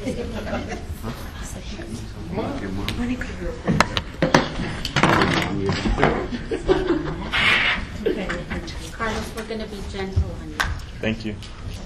Carlos, we're going to be gentle on you. Thank you.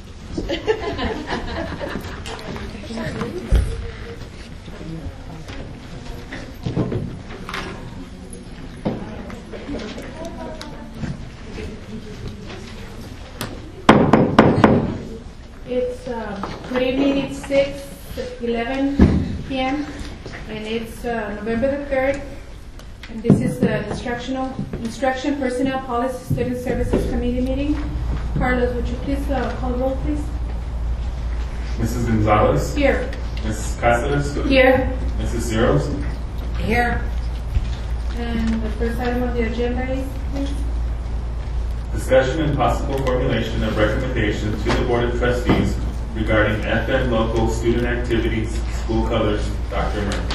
It's good evening. It's 6:11 p.m. and it's November the 3rd. And this is the Instruction Personnel Policy Student Services Committee meeting. Carlos, would you please call roll, please? Mrs. Gonzalez? Here. Mrs. Cáceres? Here. Mrs. Zeros? Here. And the first item of the agenda is, please? Discussion and possible formulation of recommendation to the Board of Trustees regarding FM local student activities, school colors. Dr. Murphy.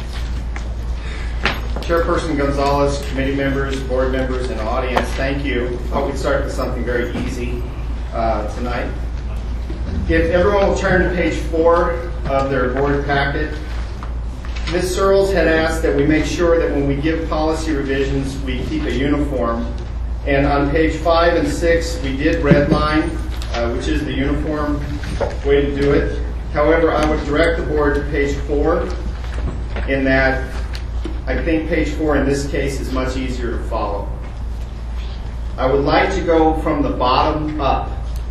Chairperson Gonzalez, committee members, board members, and audience, thank you. I thought we'd start with something very easy tonight. If everyone will turn to page 4 of their board packet, Ms. Searles had asked that we make sure that when we give policy revisions, we keep a uniform. And on page 5 and 6, we did redline, which is the uniform way to do it. However, I would direct the board to page 4 in that I think page 4 in this case is much easier to follow. I would like to go from the bottom up.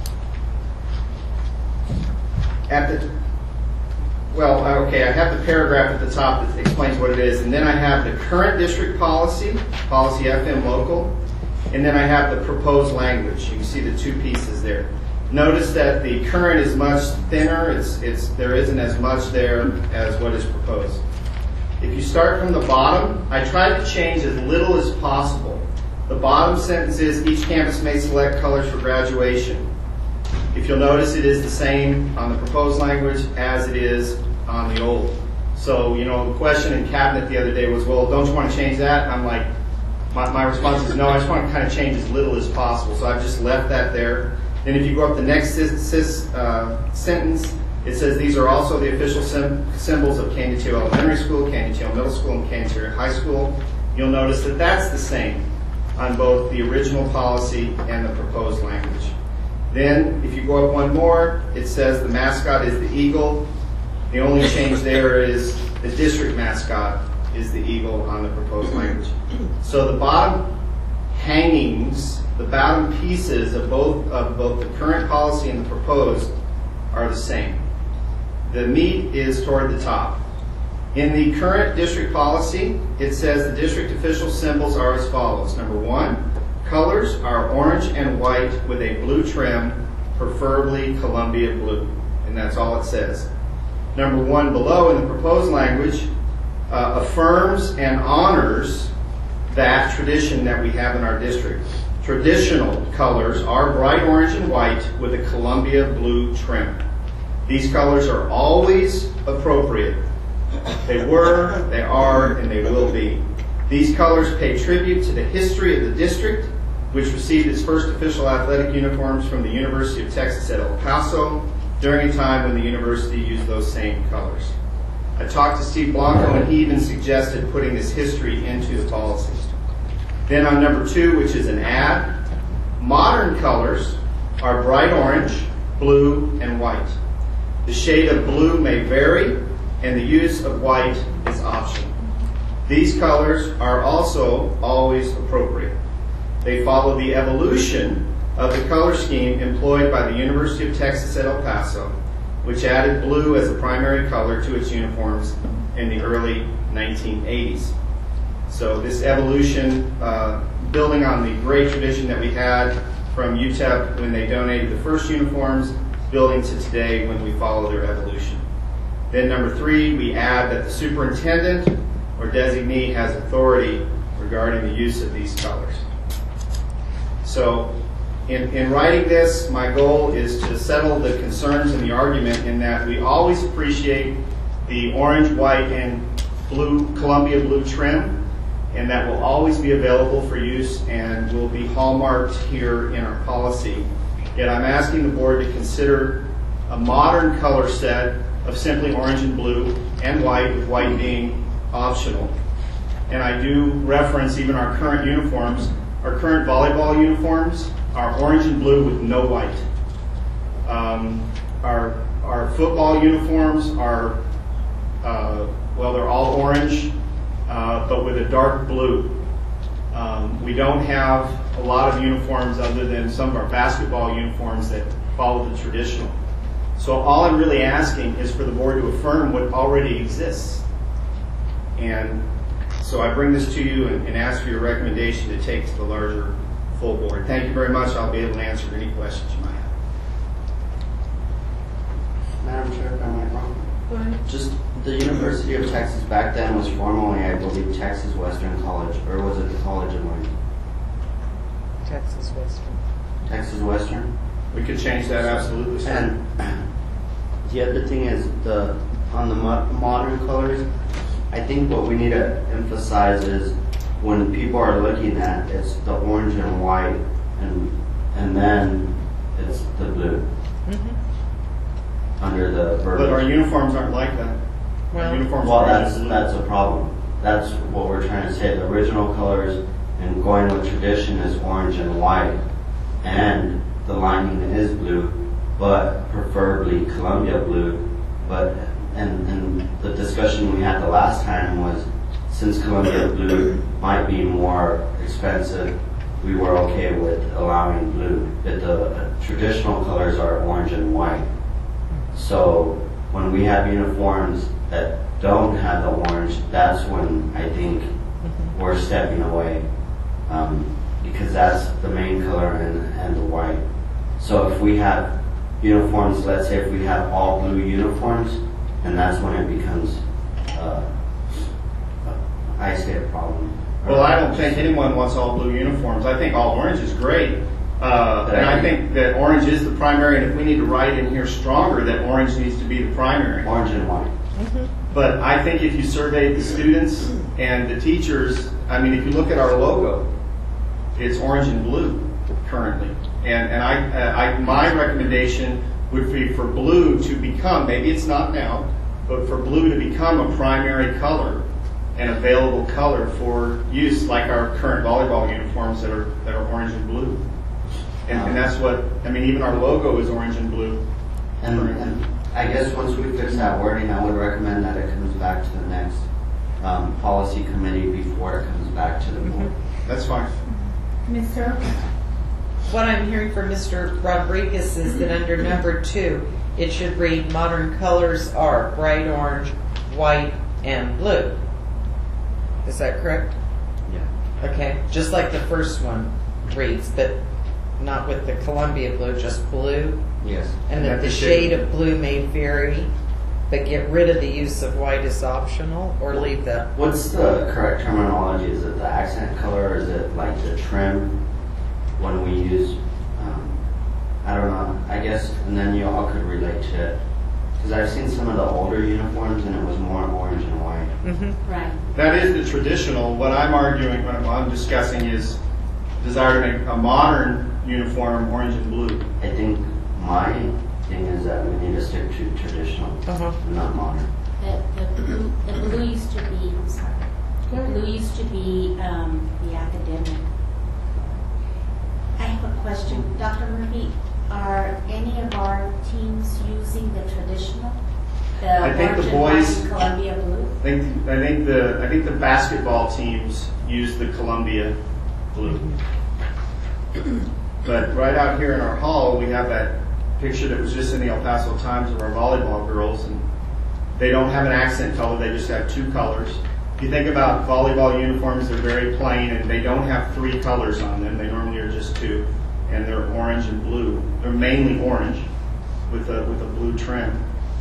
I have the paragraph at the top that explains what it is, and then I have the current district policy FM local, and then I have the proposed language. You can see the two pieces there. Notice that the current is much thinner. There isn't as much there as what is proposed. If you start from the bottom, I tried to change as little as possible. The bottom sentence is, each campus may select colors for graduation. If you'll notice, it is the same on the proposed language as it is on the old. So, the question in cabinet the other day was, well, don't you want to change that? And I'm like, my response is no, I just want to kind of change as little as possible. So I've just left that there. Then if you go up the next sentence, it says these are also the official symbols of Candy-Tail Elementary School, Candy-Tail Middle School, and Candy-Tail High School. You'll notice that that's the same on both the original policy and the proposed language. Then, if you go up one more, it says the mascot is the eagle. The only change there is the district mascot is the eagle on the proposed language. So the bottom hangings, the bottom pieces of both the current policy and the proposed are the same. The meat is toward the top. In the current district policy, it says the district official symbols are as follows. Number 1, colors are orange and white with a blue trim, preferably Columbia blue. And that's all it says. Number 1 below in the proposed language affirms and honors that tradition that we have in our district. Traditional colors are bright orange and white with a Columbia blue trim. These colors are always appropriate. They were, they are, and they will be. These colors pay tribute to the history of the district, which received its first official athletic uniforms from the University of Texas at El Paso during a time when the university used those same colors. I talked to Steve Blanco, and he even suggested putting this history into the policies. Then on number 2, which is an add, modern colors are bright orange, blue, and white. The shade of blue may vary, and the use of white is optional. These colors are also always appropriate. They follow the evolution of the color scheme employed by the University of Texas at El Paso, which added blue as a primary color to its uniforms in the early 1980s. So this evolution, building on the great tradition that we had from UTEP when they donated the first uniforms, building to today when we follow their evolution. Then number 3, we add that the superintendent or designee has authority regarding the use of these colors. So in writing this, my goal is to settle the concerns and the argument in that we always appreciate the orange, white, and blue, Columbia blue trim, and that will always be available for use and will be hallmarked here in our policy. Yet I'm asking the board to consider a modern color set of simply orange and blue and white, with white being optional. And I do reference even our current uniforms. Our current volleyball uniforms are orange and blue with no white. Our football uniforms are, well, they're all orange, but with a dark blue. We don't have a lot of uniforms other than some of our basketball uniforms that follow the traditional. So all I'm really asking is for the board to affirm what already exists. And so I bring this to you and ask for your recommendation to take to the larger full board. Thank you very much. I'll be able to answer any questions you might have. Madam Chair, if I might wrong. Go ahead. Just the University of Texas back then was formerly, I believe, Texas Western College, or was it the College of Learning? Texas Western. Texas Western. We could change that, absolutely, sir. And the other thing is on the modern colors, I think what we need to emphasize is when people are looking at it's the orange and white, and then it's the blue under the verbiage. But our uniforms aren't like that. Well, Our uniforms Well, are orange and blue. that's a problem. That's what we're trying to say. The original colors and going with tradition is orange and white, and the lining is blue, but preferably Columbia blue. But and the discussion we had the last time was since Columbia blue might be more expensive, we were okay with allowing blue. But the traditional colors are orange and white. So when we have uniforms that don't have the orange, that's when I think we're stepping away, because that's the main color and the white. So if we have uniforms, let's say if we have all blue uniforms, and that's when it becomes, I say, a problem. Well, I don't think anyone wants all blue uniforms. I think all orange is great. And I think that orange is the primary, and if we need to write in here stronger that orange needs to be the primary. Orange and white. But I think if you survey the students and the teachers, I mean, if you look at our logo, it's orange and blue currently. And my recommendation would be for blue to become, maybe it's not now, but for blue to become a primary color and available color for use, like our current volleyball uniforms that are orange and blue. And that's what, I mean, even our logo is orange and blue. And I guess once we fix that wording, I would recommend that it comes back to the next policy committee before it comes back to the board. That's fine. Ms. Searle? what I'm hearing from Mr. Rodriguez is that under number 2, it should read modern colors are bright orange, white, and blue. Is that correct? Yeah. Okay, just like the first one reads, but not with the Columbia blue, just blue. Yes. And that the shade of blue may vary, but get rid of the use of white as optional, or leave that? What's the correct terminology? Is it the accent color, or is it like the trim when we use, I don't know, I guess, and then you all could relate to it. Because I've seen some of the older uniforms and it was more orange and white. Mm-hmm. Right. That is the traditional. What I'm arguing, what I'm discussing is desire to make a modern uniform orange and blue. I think my thing is that we need to stick to traditional, not modern. The blue used to be, I'm sorry, the blue used to be the academic. I have a question. Dr. Murphy, are any of our teams using the traditional? I think the boys- and Columbia blue? I think the basketball teams use the Columbia blue. But right out here in our hall, we have that picture that was just in the El Paso Times of our volleyball girls, and they don't have an accent color, they just have 2 colors. If you think about volleyball uniforms, they're very plain and they don't have 3 colors on them. They normally are just 2, and they're orange and blue. They're mainly orange with a blue trim.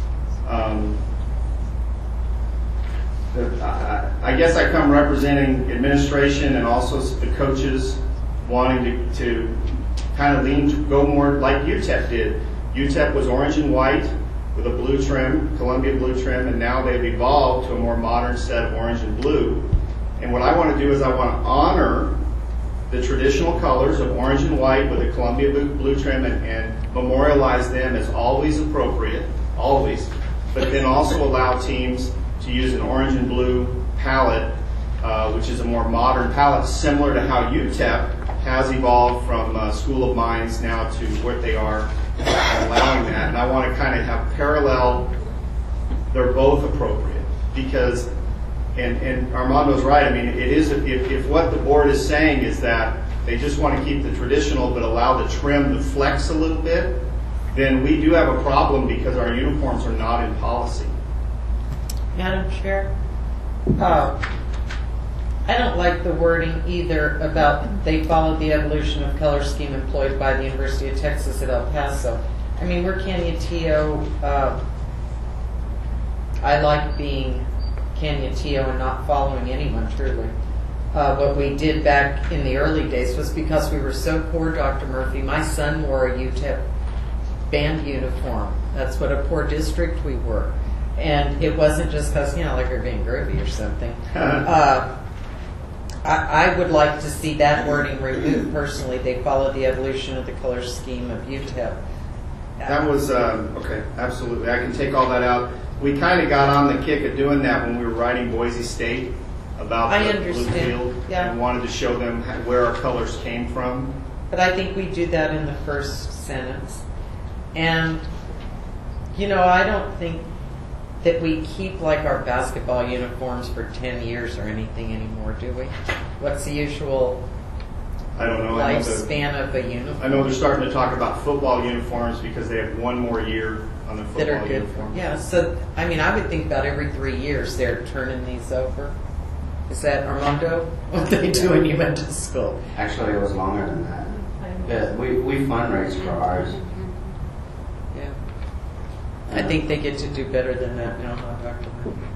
I guess I come representing administration and also the coaches wanting to kind of go more like UTEP did. UTEP was orange and white with a blue trim, Columbia blue trim, and now they've evolved to a more modern set of orange and blue. And what I want to do is I want to honor the traditional colors of orange and white with a Columbia blue trim and memorialize them as always appropriate, always, but then also allow teams to use an orange and blue palette, which is a more modern palette, similar to how UTEP has evolved from School of Mines now to what they are, allowing that. And I want to kind of have parallel, they're both appropriate, because, and Armando's right, I mean, it is, if what the board is saying is that they just want to keep the traditional but allow the trim to flex a little bit, then we do have a problem because our uniforms are not in policy. Madam Chair, I don't like the wording either about they followed the evolution of color scheme employed by the University of Texas at El Paso. I mean, we're Canutillo. I like being Canutillo and not following anyone, truly. What we did back in the early days was because we were so poor, Dr. Murphy. My son wore a UTEP band uniform. That's what a poor district we were. And it wasn't just because, like we're being groovy or something. I would like to see that wording removed personally. They followed the evolution of the color scheme of UTEP. That was, okay, absolutely. I can take all that out. We kind of got on the kick of doing that when we were writing Boise State about the blue field, and wanted to show them where our colors came from. But I think we do that in the first sentence. And, I don't think that we keep like our basketball uniforms for 10 years or anything anymore, do we? What's the usual I don't know. lifespan of a uniform? I know they're starting to talk about football uniforms because they have one more year on the football uniform. Yeah, so, I would think about every 3 years they're turning these over. Is that, Armando, what they do when you went to school? Actually, it was longer than that. Yeah, we fundraise for ours. Yeah. I think they get to do better than that now, huh, Dr.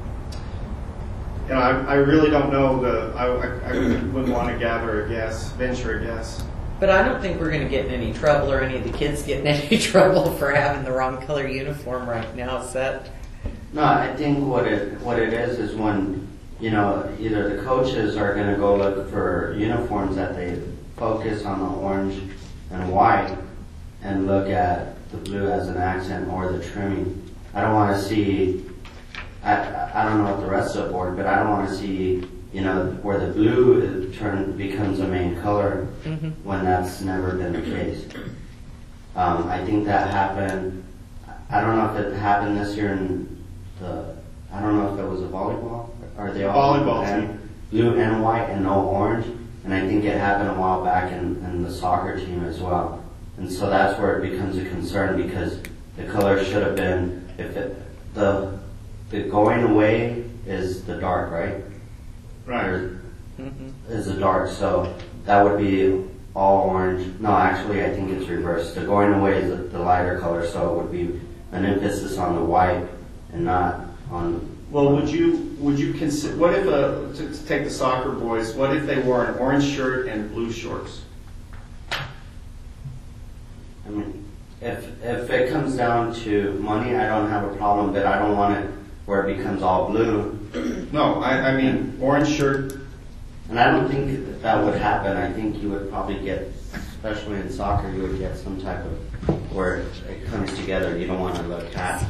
Murphy? I really don't know. I wouldn't want to venture a guess. But I don't think we're going to get in any trouble, or any of the kids get in any trouble for having the wrong color uniform right now. Is that? No, I think what it is when either the coaches are going to go look for uniforms that they focus on the orange and white and look at the blue as an accent or the trimming. I don't want to see. I don't know what the rest of the board, but I don't want to see where the blue becomes a main color when that's never been the case. I think that happened. I don't know if it happened this year I don't know if it was a volleyball. Are they all volleyball team? Blue and white and no orange? And I think it happened a while back in the soccer team as well. And so that's where it becomes a concern, because the color should have been, the going away is the dark, right? Right. Is the dark, so that would be all orange. No, actually I think it's reversed. The going away is the lighter color, so it would be an emphasis on the white and not on. Well, would you consider, what if, to take the soccer boys, what if they wore an orange shirt and blue shorts? I mean, if it comes down to money, I don't have a problem, but I don't want it where it becomes all blue. No, I mean orange shirt. And I don't think that would happen. I think you would probably get, especially in soccer, you would get some type of where it comes together. You don't want to look half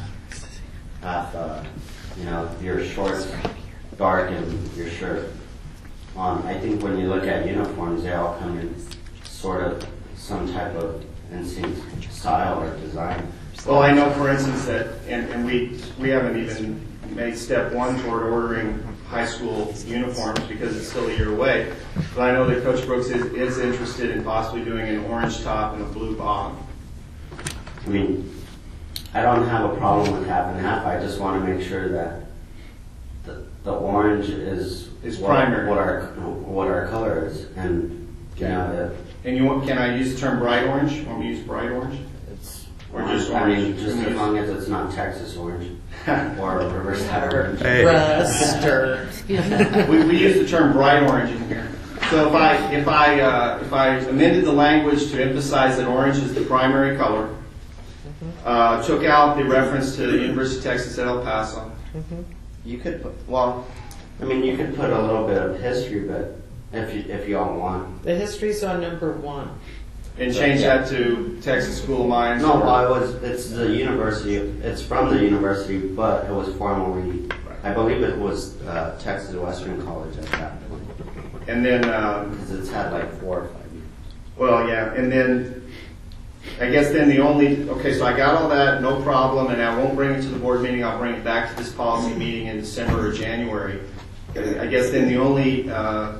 your shorts dark and your shirt on. I think when you look at uniforms, they all come in sort of some type of instinct style or design. Well, I know, for instance, that, and we haven't even made step one toward ordering high school uniforms because it's still a year away. But I know that Coach Brooks is interested in possibly doing an orange top and a blue bottom. I mean, I don't have a problem with half and half. I just want to make sure that the orange is primary. What our color is, and And can I use the term bright orange? Want me to use bright orange? Or just orange? I mean, just as long as it's not Texas orange or Riverside orange. Hey. Ruster. we use the term bright orange in here. So if I amended the language to emphasize that orange is the primary color, took out the reference to the University of Texas at El Paso. You could put, you could put a little bit of history, but if you all want. The history's on number 1. And change that to Texas School of Mines? No, or- it's the university, it's from the university, but it was formerly, I believe it was Texas Western College at that point. And then, Because it's had like 4 or 5 years. well, yeah, and then, I guess then the only, okay, so I got all that, no problem, and I won't bring it to the board meeting, I'll bring it back to this policy meeting in December or January. I guess then the only,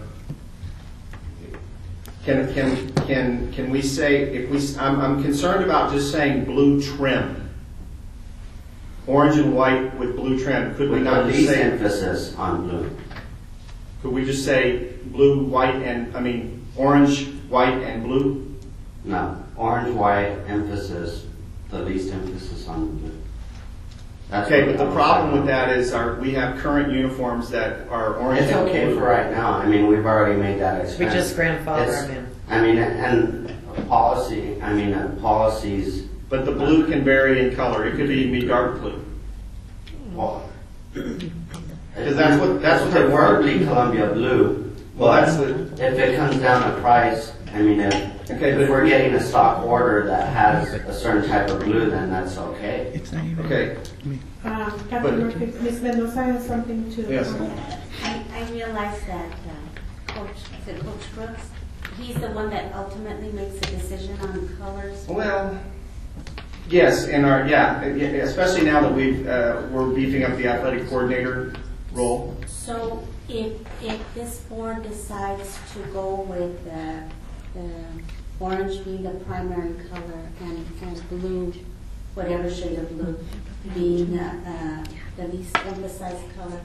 can we say, if we, I'm concerned about just saying blue trim. Orange and white with blue trim, could we With not the just least say, emphasis on blue. could we just say blue, white, and, orange, white, and blue? No, orange, white, emphasis, the least emphasis on the blue. That's Okay, what but the I was problem talking with about. that is we have current uniforms that are orange It's and okay blue. for right now. I mean, we've already made that We expense. just grandfather It's- them in. I mean, and policies, But the blue can vary in color. It could even be dark blue. well. Because that's what they were. Preferably Columbia blue. Well, but that's the, if it comes down to price, I mean, Okay, if but- we're getting a stock order that has a certain type of blue, then that's okay. It's not even. okay. Captain But- Murphy, Ms. Mendoza has something to. Yes. I realize that Coach Brooks, he's the one that ultimately makes the decision on colors. Well, yes, especially now that we're beefing up the athletic coordinator role. So if this board decides to go with the orange being the primary color and blue, whatever shade of blue, being the least emphasized color,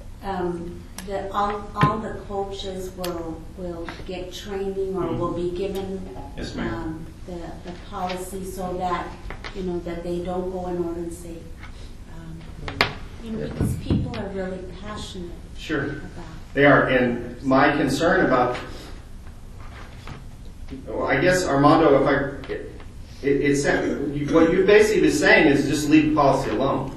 all the coaches will get training or will be given Yes, ma'am. the policy so that that they don't go in order and say because people are really passionate Sure. about. They are, and my concern about, well, I guess Armando, what you basically been saying is just leave the policy alone.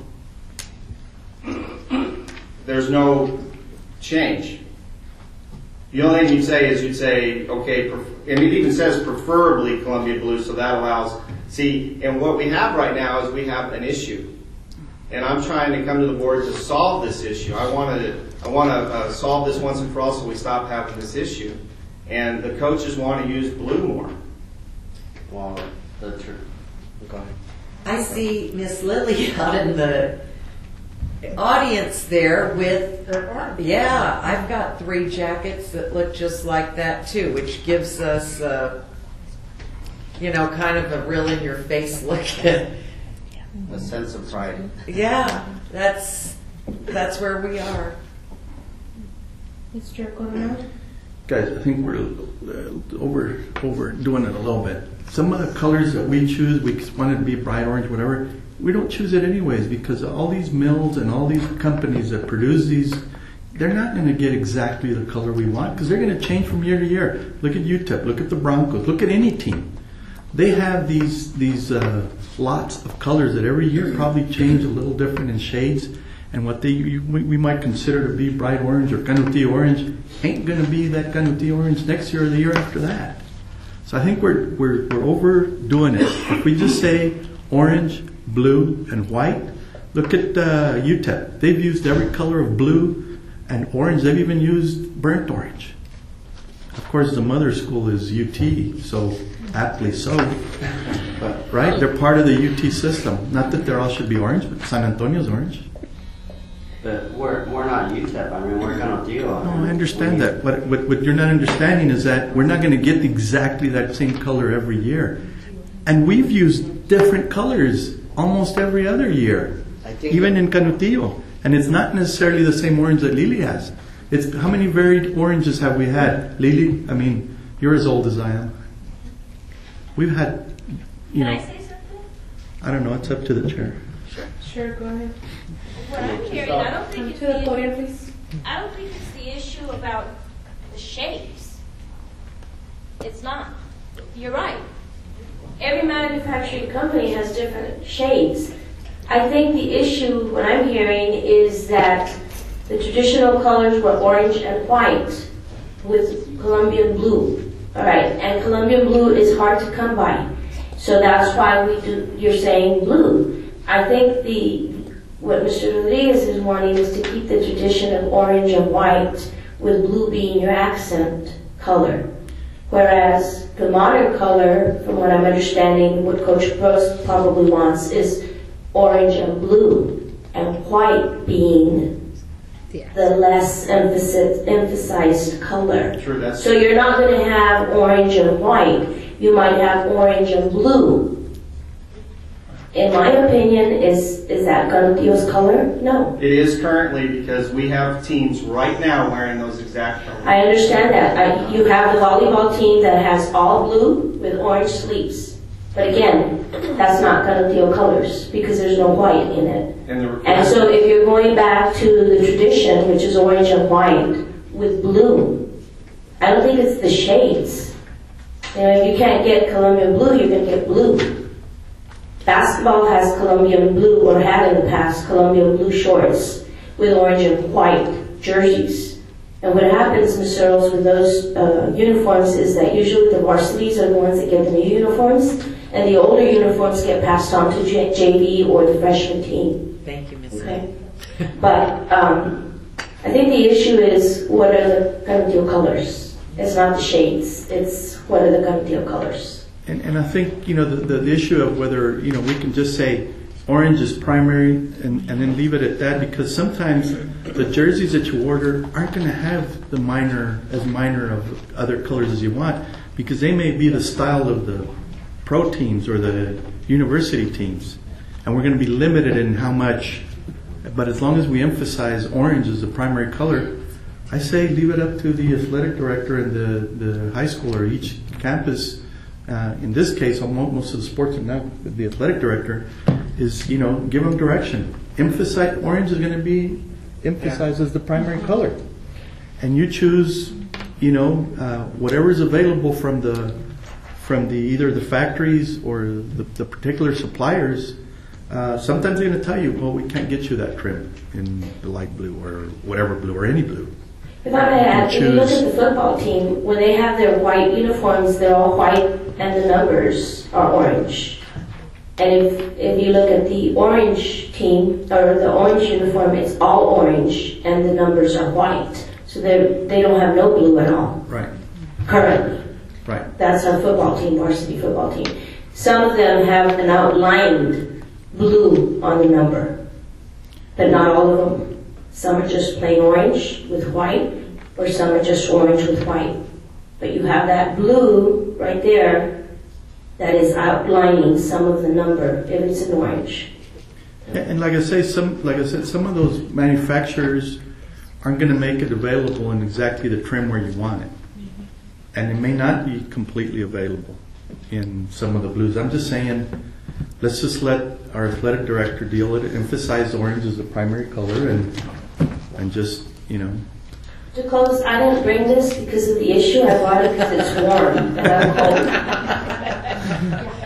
There's no change. The only thing you'd say, okay, and it even says preferably Columbia blue, so that allows, and what we have right now is we have an issue. And I'm trying to come to the board to solve this issue. I want to solve this once and for all so we stop having this issue. And the coaches want to use blue more. Well, go ahead. I see Miss Lily out in the audience there with, yeah, I've got 3 jackets that look just like that too, which gives us, kind of a real in your face look at, A sense of pride. yeah, that's where we are. Mr. Coronel? Guys, I think we're overdoing it a little bit. Some of the colors that we choose, we want it to be bright orange, whatever. We don't choose it anyways because all these mills and all these companies that produce these, they're not going to get exactly the color we want because they're going to change from year to year. Look at UTEP, look at the Broncos, look at any team. They have these lots of colors that every year probably change a little different in shades. And what we might consider to be bright orange or Canutillo orange ain't going to be that Canutillo orange next year or the year after that. So I think we're overdoing it. If we just say orange, blue, and white, look at UTEP. They've used every color of blue and orange. They've even used burnt orange. Of course, the mother school is UT, so aptly so. But, right? They're part of the UT system. Not that they all should be orange, but San Antonio's orange. But we're not UTEP. I mean, we're Canutillo. No, I understand that. What you're not understanding is that we're not going to get exactly that same color every year. And we've used different colors almost every other year, even in Canutillo. And it's not necessarily the same orange that Lily has. It's how many varied oranges have we had? Lily, I mean, you're as old as I am. We've had, Can I say something? I don't know, it's up to the chair. Sure, go ahead. What I'm hearing, I don't Come think to the podium, please. I don't think it's the issue about the shapes. It's not. You're right. Every manufacturing company has different shades. I think the issue, what I'm hearing, is that the traditional colors were orange and white with Colombian blue. All right, and Colombian blue is hard to come by. So that's why you're saying blue. I think what Mr. Rodriguez is wanting is to keep the tradition of orange and white, with blue being your accent color. Whereas the modern color, from what I'm understanding, what Coach Prost probably wants is orange and blue, and white being the less emphasized color. True, that's so you're not going to have orange and white. You might have orange and blue. In my opinion, is that Ganadio's color? No. It is currently, because we have teams right now wearing those exact colors. I understand that. You have the volleyball team that has all blue with orange sleeves. But again, that's not Ganadio colors because there's no white in it. And so if you're going back to the tradition, which is orange and white with blue, I don't think it's the shades. You know, if you can't get Colombian blue, you're going to get blue. Basketball has Colombian blue, or had in the past Colombian blue shorts with orange and white jerseys. And what happens, Mr. Earls, with those uniforms is that usually the varsities are the ones that get the new uniforms, and the older uniforms get passed on to JV or the freshman team. Thank you, Ms. Okay. But I think the issue is, what are the Ganadío colors? It's not the shades. It's what are the Ganadío colors. And I think, you know, the issue of whether, you know, we can just say orange is primary and then leave it at that, because sometimes the jerseys that you order aren't going to have the minor of other colors as you want, because they may be the style of the pro teams or the university teams, and we're going to be limited in how much. But as long as we emphasize orange as the primary color, I say leave it up to the athletic director and the high school or each campus. In this case, most of the sports are now the athletic director is, you know, give them direction. Emphasize orange is going to be emphasized as the primary color, and you choose, you know, whatever is available from the either the factories or the particular suppliers. Sometimes they're going to tell you, well, we can't get you that trim in the light blue or whatever blue or any blue. If I may add, if you look at the football team, when they have their white uniforms, they're all white and the numbers are orange. And if you look at the orange team, or the orange uniform, it's all orange and the numbers are white. So they don't have no blue at all. Right. Currently. Right. That's a football team, varsity football team. Some of them have an outlined blue on the number, but not all of them. Some are just plain orange with white, or some are just orange with white. But you have that blue right there that is outlining some of the number if it's in orange. And like I said, some of those manufacturers aren't going to make it available in exactly the trim where you want it, and it may not be completely available in some of the blues. I'm just saying, let's just let our athletic director deal with it, emphasize orange as the primary color, and just, you know. To close, I didn't bring this because of the issue. I bought it because it's warm and I'm cold.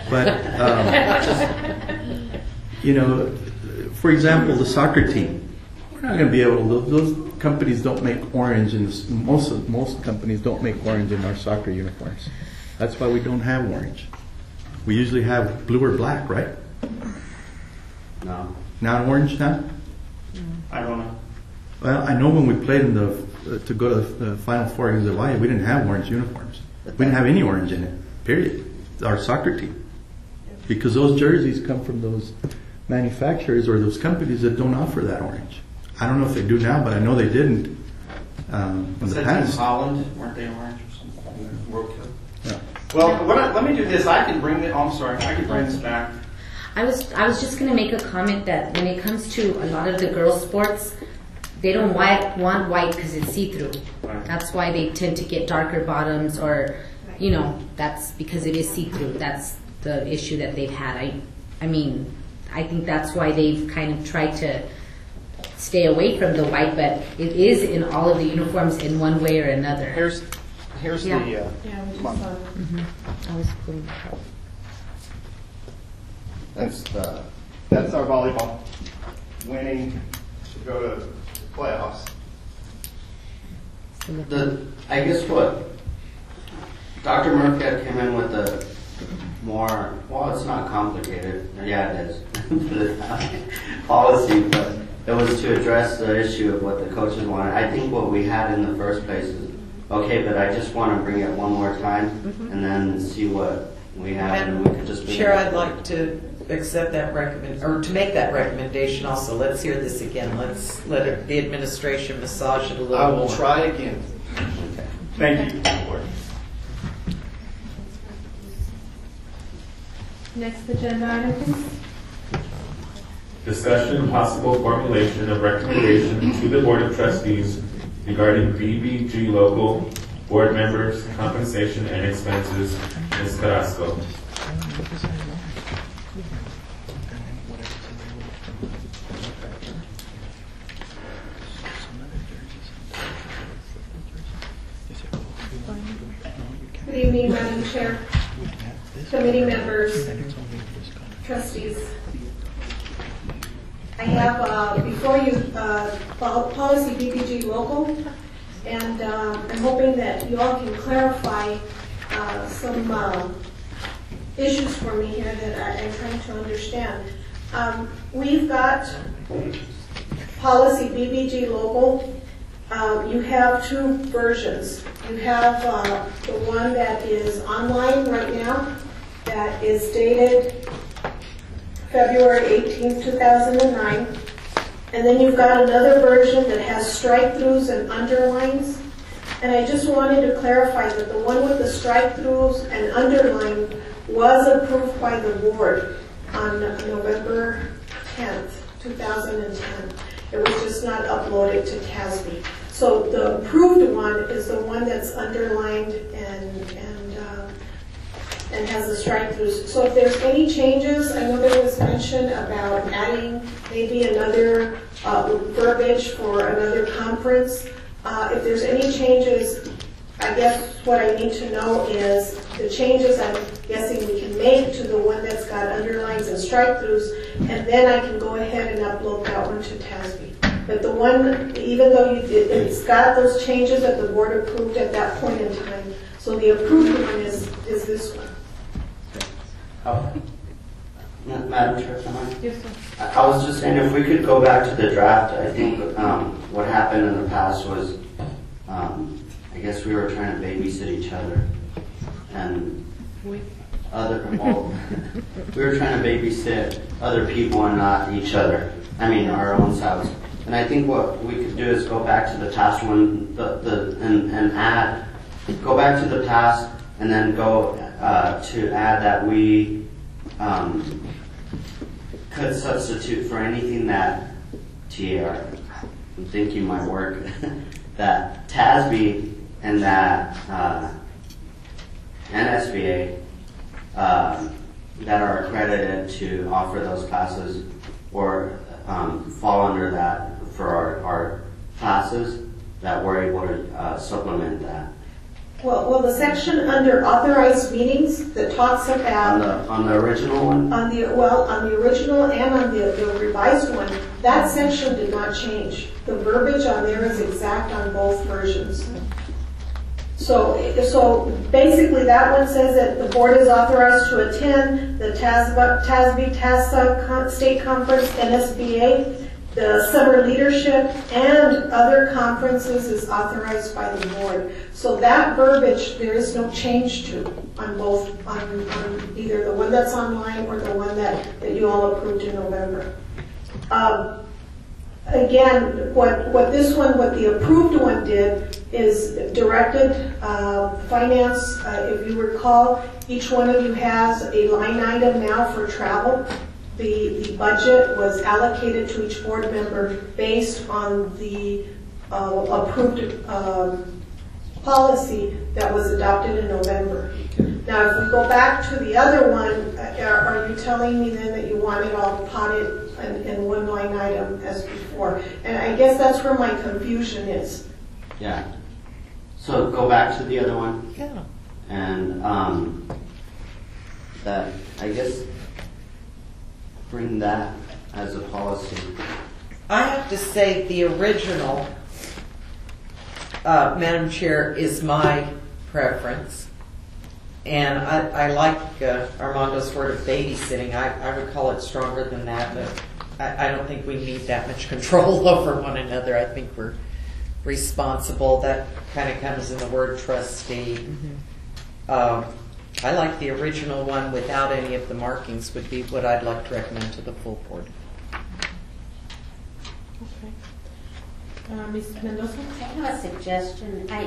But, you know, for example, the soccer team, we're not going to be able to, those companies don't make orange, and most companies don't make orange in our soccer uniforms. That's why we don't have orange. We usually have blue or black, right? No. Not orange now? I don't know. Well, I know when we played in to go to the Final Four against Hawaii, we didn't have orange uniforms. We didn't have any orange in it, period. Our soccer team. Because those jerseys come from those manufacturers or those companies that don't offer that orange. I don't know if they do now, but I know they didn't in the past. Holland, weren't they orange or something? World Cup. Yeah. Well, let me do this. I can bring it. Oh, I'm sorry. I can bring this back. I was just going to make a comment that when it comes to a lot of the girls' sports, they don't want white because it's see-through. Right. That's why they tend to get darker bottoms, or, you know, that's because it is see-through. That's the issue that they've had. I mean, I think that's why they've kind of tried to stay away from the white, but it is in all of the uniforms in one way or another. Here's Yeah. the. Yeah, we just saw it. I was putting That's our volleyball winning to go to playoffs. I guess what Dr. Murphy had came in with a more, well, it's not complicated. Yeah, it is. Put it that way. Policy, but it was to address the issue of what the coaches wanted. I think what we had in the first place is okay, but I just want to bring it one more time and then see what we have, and we could just bring Chair, it. I'd like to accept that or to make that recommendation also. Let's hear this again. Let's let the administration massage it a little I will more. try again. Okay. Thank you. Next agenda item, please. Discussion and possible formulation of recommendation to the Board of Trustees regarding BBG local board members' compensation and expenses. Ms. Carrasco. Good evening, Madam Chair, committee members, trustees. I have before you policy BBG local, and I'm hoping that you all can clarify some issues for me here that I'm trying to understand. We've got policy BBG local. You have two versions. You have the one that is online right now, that is dated February 18, 2009. And then you've got another version that has strike-throughs and underlines. And I just wanted to clarify that the one with the strike-throughs and underline was approved by the board on November 10th, 2010. It was just not uploaded to TASB. So the approved one is the one that's underlined and has the strike-throughs. So if there's any changes, I know there was mention about adding maybe another verbiage for another conference. If there's any changes, I guess what I need to know is the changes I'm guessing we can make to the one that's got underlines and strike-throughs, and then I can go ahead and upload that one to TASB. But the one, even though it's got those changes that the board approved at that point in time, so the approved one is this one. Oh. Madam Chair, am I? Yes, sir. I was just saying if we could go back to the draft. I think what happened in the past was I guess we were trying to babysit each other, and we were trying to babysit other people and not each other. I mean our own selves. And I think what we could do is go back to the past one, and add, go back to the past, and then go to add that we could substitute for anything that TAR, I'm thinking might work, that TASB and that NSBA that are accredited to offer those classes or fall under that for our classes, that we're able to supplement that. Well, the section under authorized meetings that talks about On the original one? on the original and on the revised one, that section did not change. The verbiage on there is exact on both versions. So basically that one says that the board is authorized to attend the TASB, TASA State Conference, NSBA, the summer leadership, and other conferences is authorized by the board. So that verbiage, there is no change to on both, on either the one that's online or the one that you all approved in November. Again, what the approved one did is directed finance. If you recall, each one of you has a line item now for travel. The budget was allocated to each board member based on the approved policy that was adopted in November. Now, if we go back to the other one, are you telling me then that you want it all potted in one line item as before? And I guess that's where my confusion is. Yeah. So go back to the other one. Yeah. And that, I guess, bring that as a policy. I have to say the original, Madam Chair, is my preference. And I like Armando's word of babysitting. I would call it stronger than that, but I don't think we need that much control over one another. I think we're responsible. That kind of comes in the word trustee. I like the original one without any of the markings would be what I'd like to recommend to the full board. Ms. Mendoza? I have a suggestion. I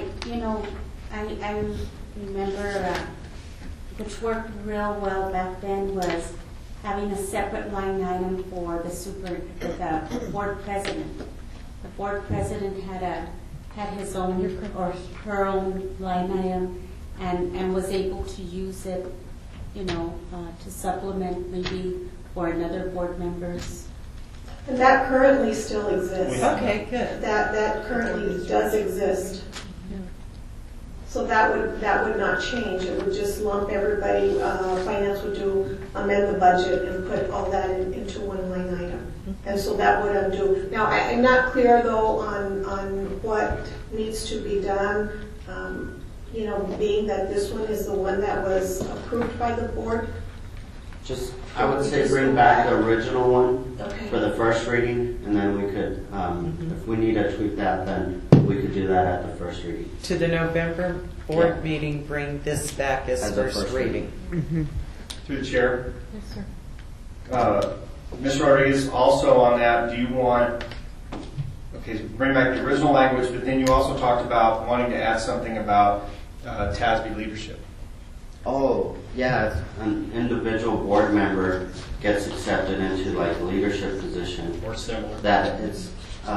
remember which worked real well back then was having a separate line item for the board president. The board president had his own or her own line item and was able to use it, to supplement maybe for another board members. And that currently still exists. Okay, good. That currently does exist. So that would not change. It would just lump everybody. Finance would amend the budget and put all that into one line item. And so that would undo. Now I'm not clear though on what needs to be done. Being that this one is the one that was approved by the board. I would say bring back the original one Okay. for the first reading, and then we could, if we need to tweak that, then we could do that at the first reading. To the November board meeting, bring this back as As a first first reading. Through the chair. Yes, sir. Ms. Rodriguez, also on that, do you want, so bring back the original language, but then you also talked about wanting to add something about TASB leadership. Oh, yeah, if an individual board member gets accepted into like a leadership position, Or similar. that it's,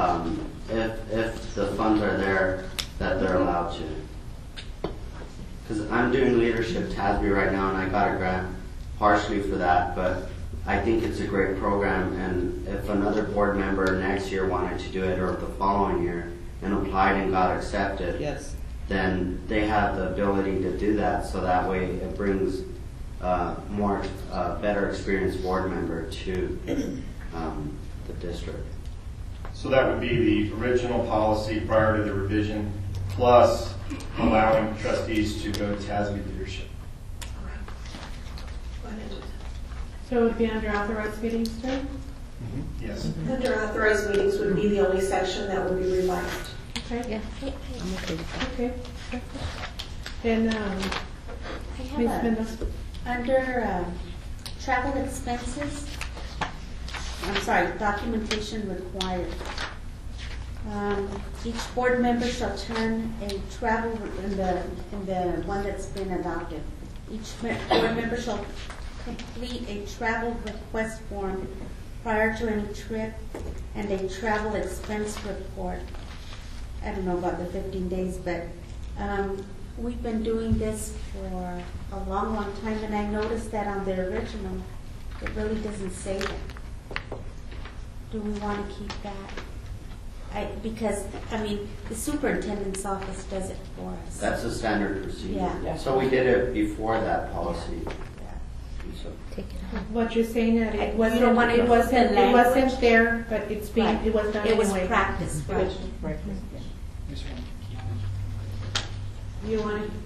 if the funds are there, that they're allowed to. Because I'm doing leadership TASB right now, and I got a grant partially for that, but I think it's a great program, and if another board member next year wanted to do it, or the following year, and applied and got accepted, Yes. then they have the ability to do that, so that way it brings more better experienced board member to the district. So that would be the original policy prior to the revision, plus allowing trustees to go to TASB leadership. So it would be under authorized meetings, too? Yes. Under authorized meetings would be the only section that would be revised. Okay. Yeah, I'm okay with that. Okay. And I Ms. have Mendoza? under travel expenses, documentation required. Each board member shall turn a travel in the one that's been adopted. Each board member shall complete a travel request form prior to any trip and a travel expense report. I don't know about the 15 days, but we've been doing this for a long, long time, and I noticed that on the original, it really doesn't say that. Do we want to keep that? Because the superintendent's office does it for us. That's a standard procedure. Yeah. So we did it before that policy. So Take it out. What you're saying that it You wasn't, don't want it it wasn't, the it wasn't language? there, but it's being, Right. it was done It was anyway. practice, right? You want to,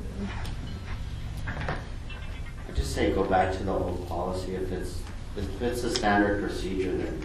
I just say go back to the old policy if it's a standard procedure then.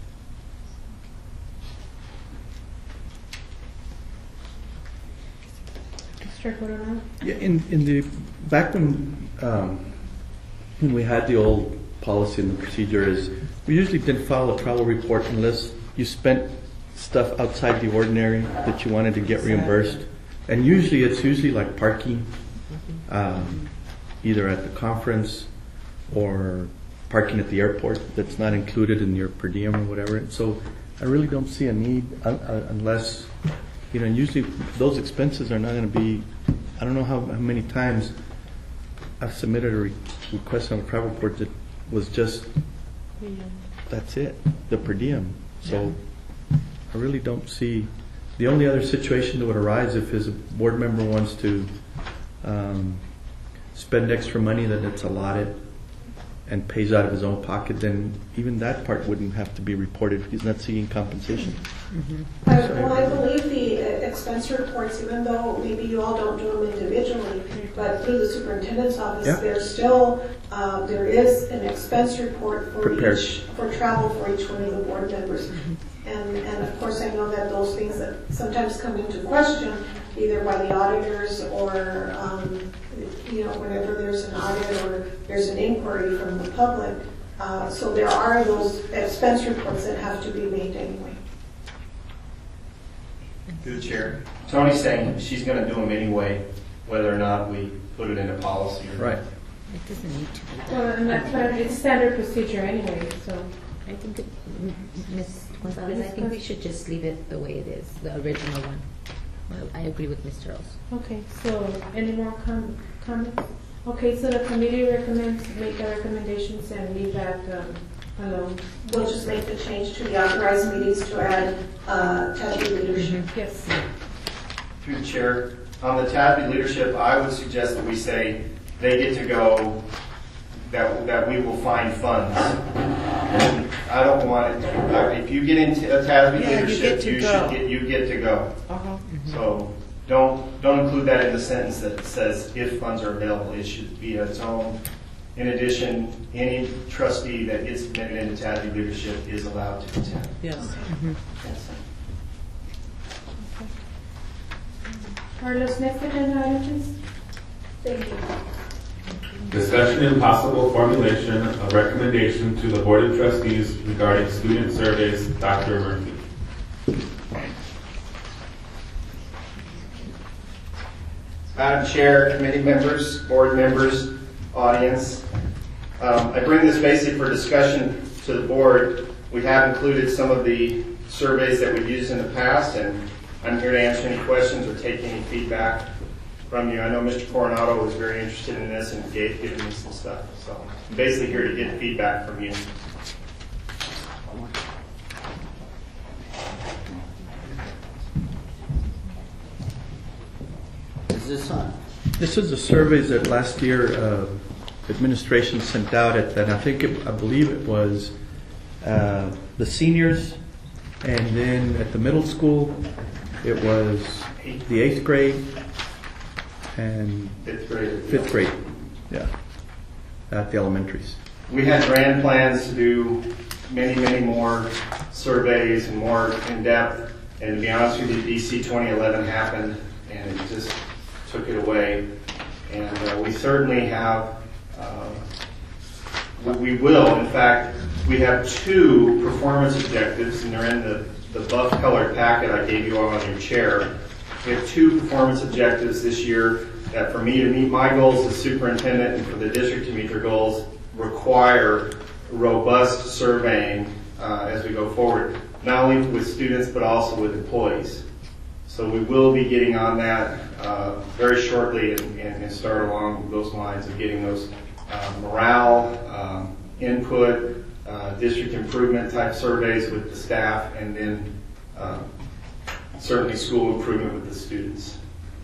Mr. Coronado? Yeah, in the back when we had the old policy and the procedure is we usually didn't file a travel report unless you spent stuff outside the ordinary that you wanted to get reimbursed, and usually like parking, either at the conference or parking at the airport that's not included in your per diem or whatever. So I really don't see a need unless usually those expenses are not going to be. I don't know how many times I've submitted a request on a travel report that was just, that's it, the per diem. So I really don't see, the only other situation that would arise if a board member wants to spend extra money that it's allotted and pays out of his own pocket, then even that part wouldn't have to be reported. He's not seeking compensation. Well, I believe the expense reports, even though maybe you all don't do them individually, but through the superintendent's office, Yeah. there's still, there is an expense report for Prepared. for travel for each one of the board members. And of course, I know that those things that sometimes come into question, either by the auditors or, whenever there's an audit or there's an inquiry from the public. So there are those expense reports that have to be made anyway. Through the chair. Tony's saying she's going to do them anyway, whether or not we put it in a policy or not. Right. It doesn't need to be. Well, and that's what it's standard procedure anyway, so. I think, Ms. Gonzalez, I think we should just leave it the way it is, the original one. Well, I agree with Mr. Rose. Okay, so any more comments? Okay, so the committee recommends, make the recommendations and leave that alone. We'll just make the change to the authorized meetings to add TASB leadership. Yes. Through the chair. On the TASB leadership, I would suggest that we say they get to go, that we will find funds. And I don't want it, if you get into a TASB leadership, you get to go. Uh-huh. So don't include that in the sentence that says if funds are available. It should be its own. In addition, any trustee that gets admitted into TASB leadership is allowed to attend. Yes. Yes. Carlos, next agenda item, please. Thank you. Discussion and possible formulation of recommendation to the Board of Trustees regarding student surveys. Dr. Murphy. Madam Chair, committee members, board members, audience, I bring this basic for discussion to the board. We have included some of the surveys that we've used in the past, and I'm here to answer any questions or take any feedback from you. I know Mr. Coronado was very interested in this and given me some stuff. So I'm basically here to get feedback from you. Is this on? This is the surveys that last year administration sent out at, I believe it was the seniors, and then at the middle school it was the 8th grade and 5th grade. Yeah, at the elementaries. We had grand plans to do many, many more surveys and more in-depth, and to be honest with you, DC 2011 happened and it just took it away. And we certainly have, we will, in fact, we have 2 performance objectives, and they're in the buff colored packet I gave you all on your chair. We have 2 performance objectives this year that for me to meet my goals as superintendent and for the district to meet their goals require robust surveying as we go forward, not only with students but also with employees. So we will be getting on that very shortly and start along those lines of getting those morale, input, district improvement type surveys with the staff, and then certainly school improvement with the students.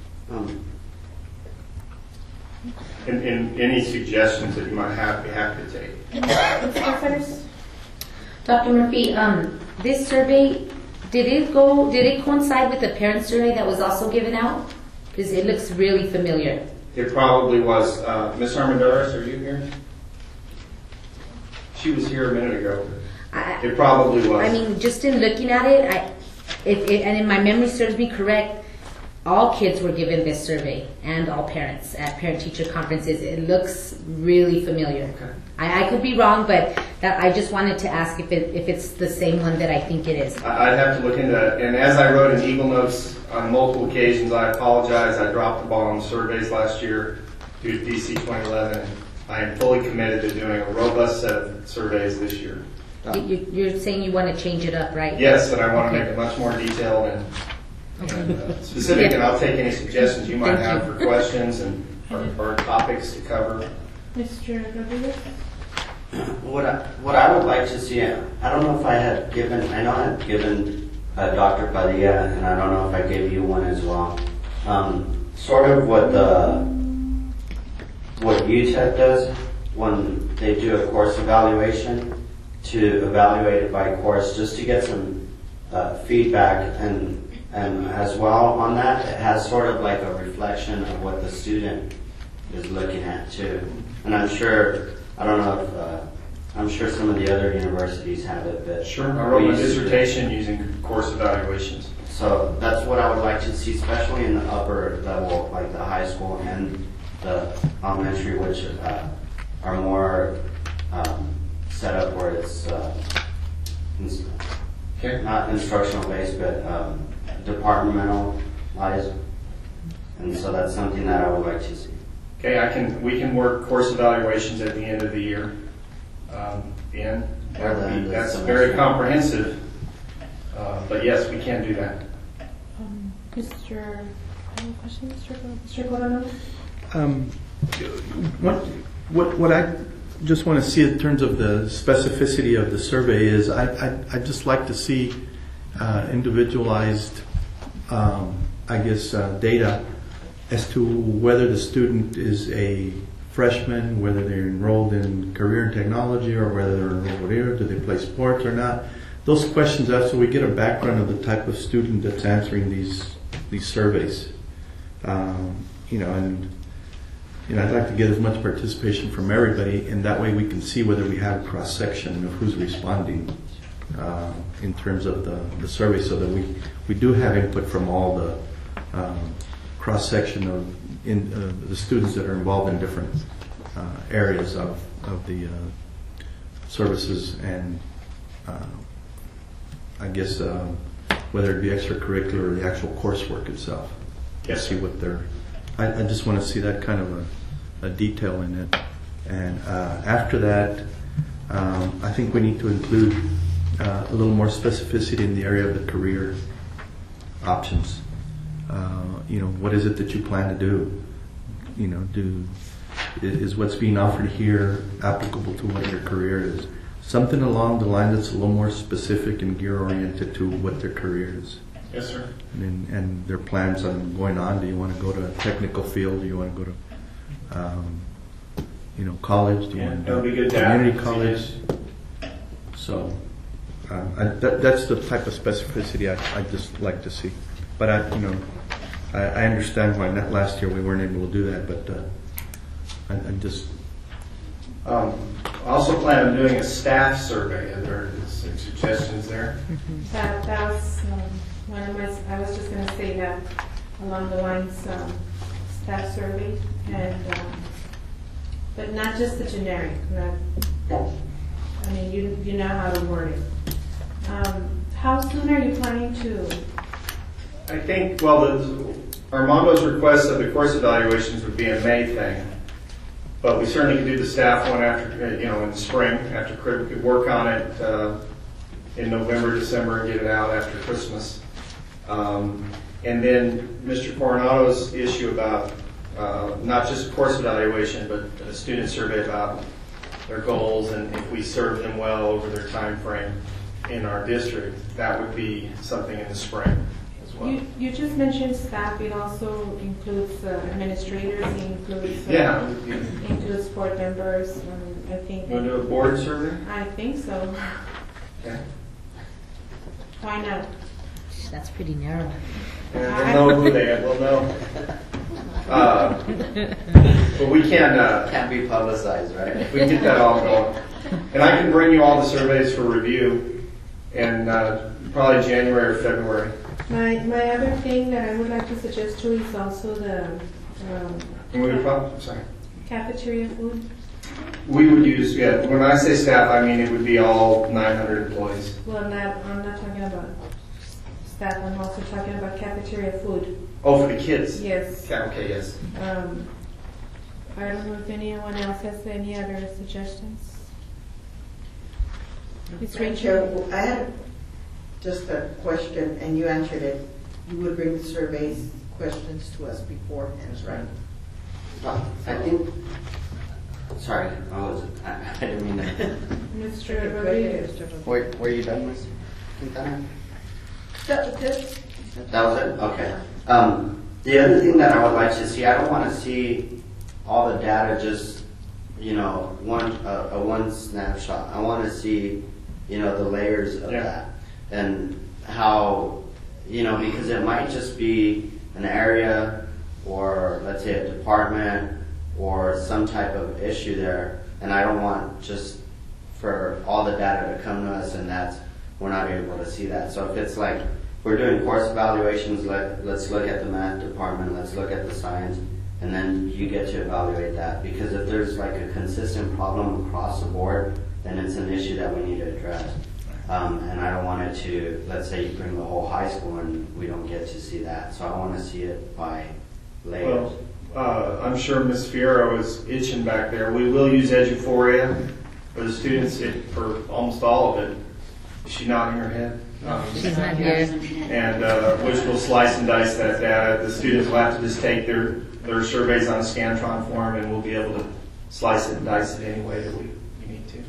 And any suggestions that you might have, be happy to take. Dr. Murphy, this survey, did it coincide with the parent survey that was also given out? Because it looks really familiar. It probably was. Ms. Armendariz, are you here? She was here a minute ago. It probably was. I mean, just in looking at it, and if my memory serves me correct, all kids were given this survey, and all parents at parent-teacher conferences. It looks really familiar. Okay. I could be wrong, but I just wanted to ask if it's the same one that I think it is. I'd have to look into that. And as I wrote in Eagle Notes on multiple occasions, I apologize. I dropped the ball on the surveys last year due to DC 2011. I am fully committed to doing a robust set of surveys this year. You're saying you want to change it up, right? Yes, and I want to make it much more detailed and specific, and I'll take any suggestions you might have for questions and or topics to cover. Mr. Rodriguez? What I would like to see, I don't know if I had given, I know I had given Dr. Padilla, and I don't know if I gave you one as well. Sort of what UTEP does, when they do a course evaluation, to evaluate it by course, just to get some feedback, and as well on that, it has sort of like a reflection of what the student is looking at too. And I'm sure, I don't know if, I'm sure some of the other universities have it, but Sure. I wrote my dissertation using course evaluations. so that's what I would like to see, especially in the upper level, like the high school and the elementary, which are more set up where it's Okay. not instructional based, but departmentalized. And so that's something that I would like to see. Okay, we can work course evaluations at the end of the year. That's very comprehensive. But yes, we can do that. Mr. Any question, Mr. Coronel? What I just want to see in terms of the specificity of the survey is I'd just like to see individualized, data as to whether the student is a freshman, whether they're enrolled in career and technology, or whether they're enrolled here, do they play sports or not. Those questions, so we get a background of the type of student that's answering these surveys. I'd like to get as much participation from everybody, and that way we can see whether we have a cross-section of who's responding in terms of the survey, so that we do have input from all the cross-section of the students that are involved in different areas of the services, and whether it be extracurricular or the actual coursework itself. Yes. See what they're. I just want to see that kind of a detail in it. And after that, I think we need to include a little more specificity in the area of the career options. What is it that you plan to do? Is what's being offered here applicable to what your career is? Something along the line that's a little more specific and gear-oriented to what their career is. Yes, sir. And their plans on going on. Do you want to go to a technical field? Do you want to go to, college? Do you want to that'll be go good to to community have. college? So that's the type of specificity I just like to see. But I understand why not last year we weren't able to do that. But I just. I also plan on doing a staff survey. Are there some suggestions there? That was one of my. I was just going to say that along the lines staff survey, and but not just the generic. You know how to word it. How soon are you planning to? I think Armando's request of the course evaluations would be a May thing. But we certainly could do the staff one after, in the spring. We could work on it in November, December, and get it out after Christmas. And then Mr. Coronado's issue about not just course evaluation, but a student survey about their goals and if we serve them well over their time frame in our district, that would be something in the spring as well. You just mentioned staff. It also includes administrators. It includes includes board members. I think. You want to do a board survey? I think so. Okay. Why not? That's pretty narrow. And we'll know who they are. We'll know. But we can. Can't be publicized, right? We can get that all going. And I can bring you all the surveys for review in probably January or February. My other thing that I would like to suggest too is also the cafeteria food. We would use, when I say staff, I mean it would be all 900 employees. Well, I'm not talking about staff. I'm also talking about cafeteria food. Oh, for the kids? Yes. Okay, yes. I don't know if anyone else has any other suggestions. Ms. Rachel? I had just a question, and you answered it. You would bring the surveys questions to us beforehand, right? I think. Sorry, I didn't mean that. Mr. Rodriguez. Were you done, Ms. Quintana? That was it? Okay. The other thing that I would like to see, I don't want to see all the data just one snapshot. I want to see, the layers of that and how, because it might just be an area or let's say a department or some type of issue there, and I don't want just for all the data to come to us and we're not able to see that. So if it's like we're doing course evaluations, let's look at the math department, let's look at the science, and then you get to evaluate that. Because if there's like a consistent problem across the board, then it's an issue that we need to address. And I don't want it to, let's say you bring the whole high school and we don't get to see that. So I want to see it by layers. Well, I'm sure Ms. Fierro is itching back there. We will use Eduphoria for the students for almost all of it. Is she nodding her head? She's not here. And which will slice and dice that data. The students will have to just take their surveys on a Scantron form, and we'll be able to slice it and dice it any way that we need to.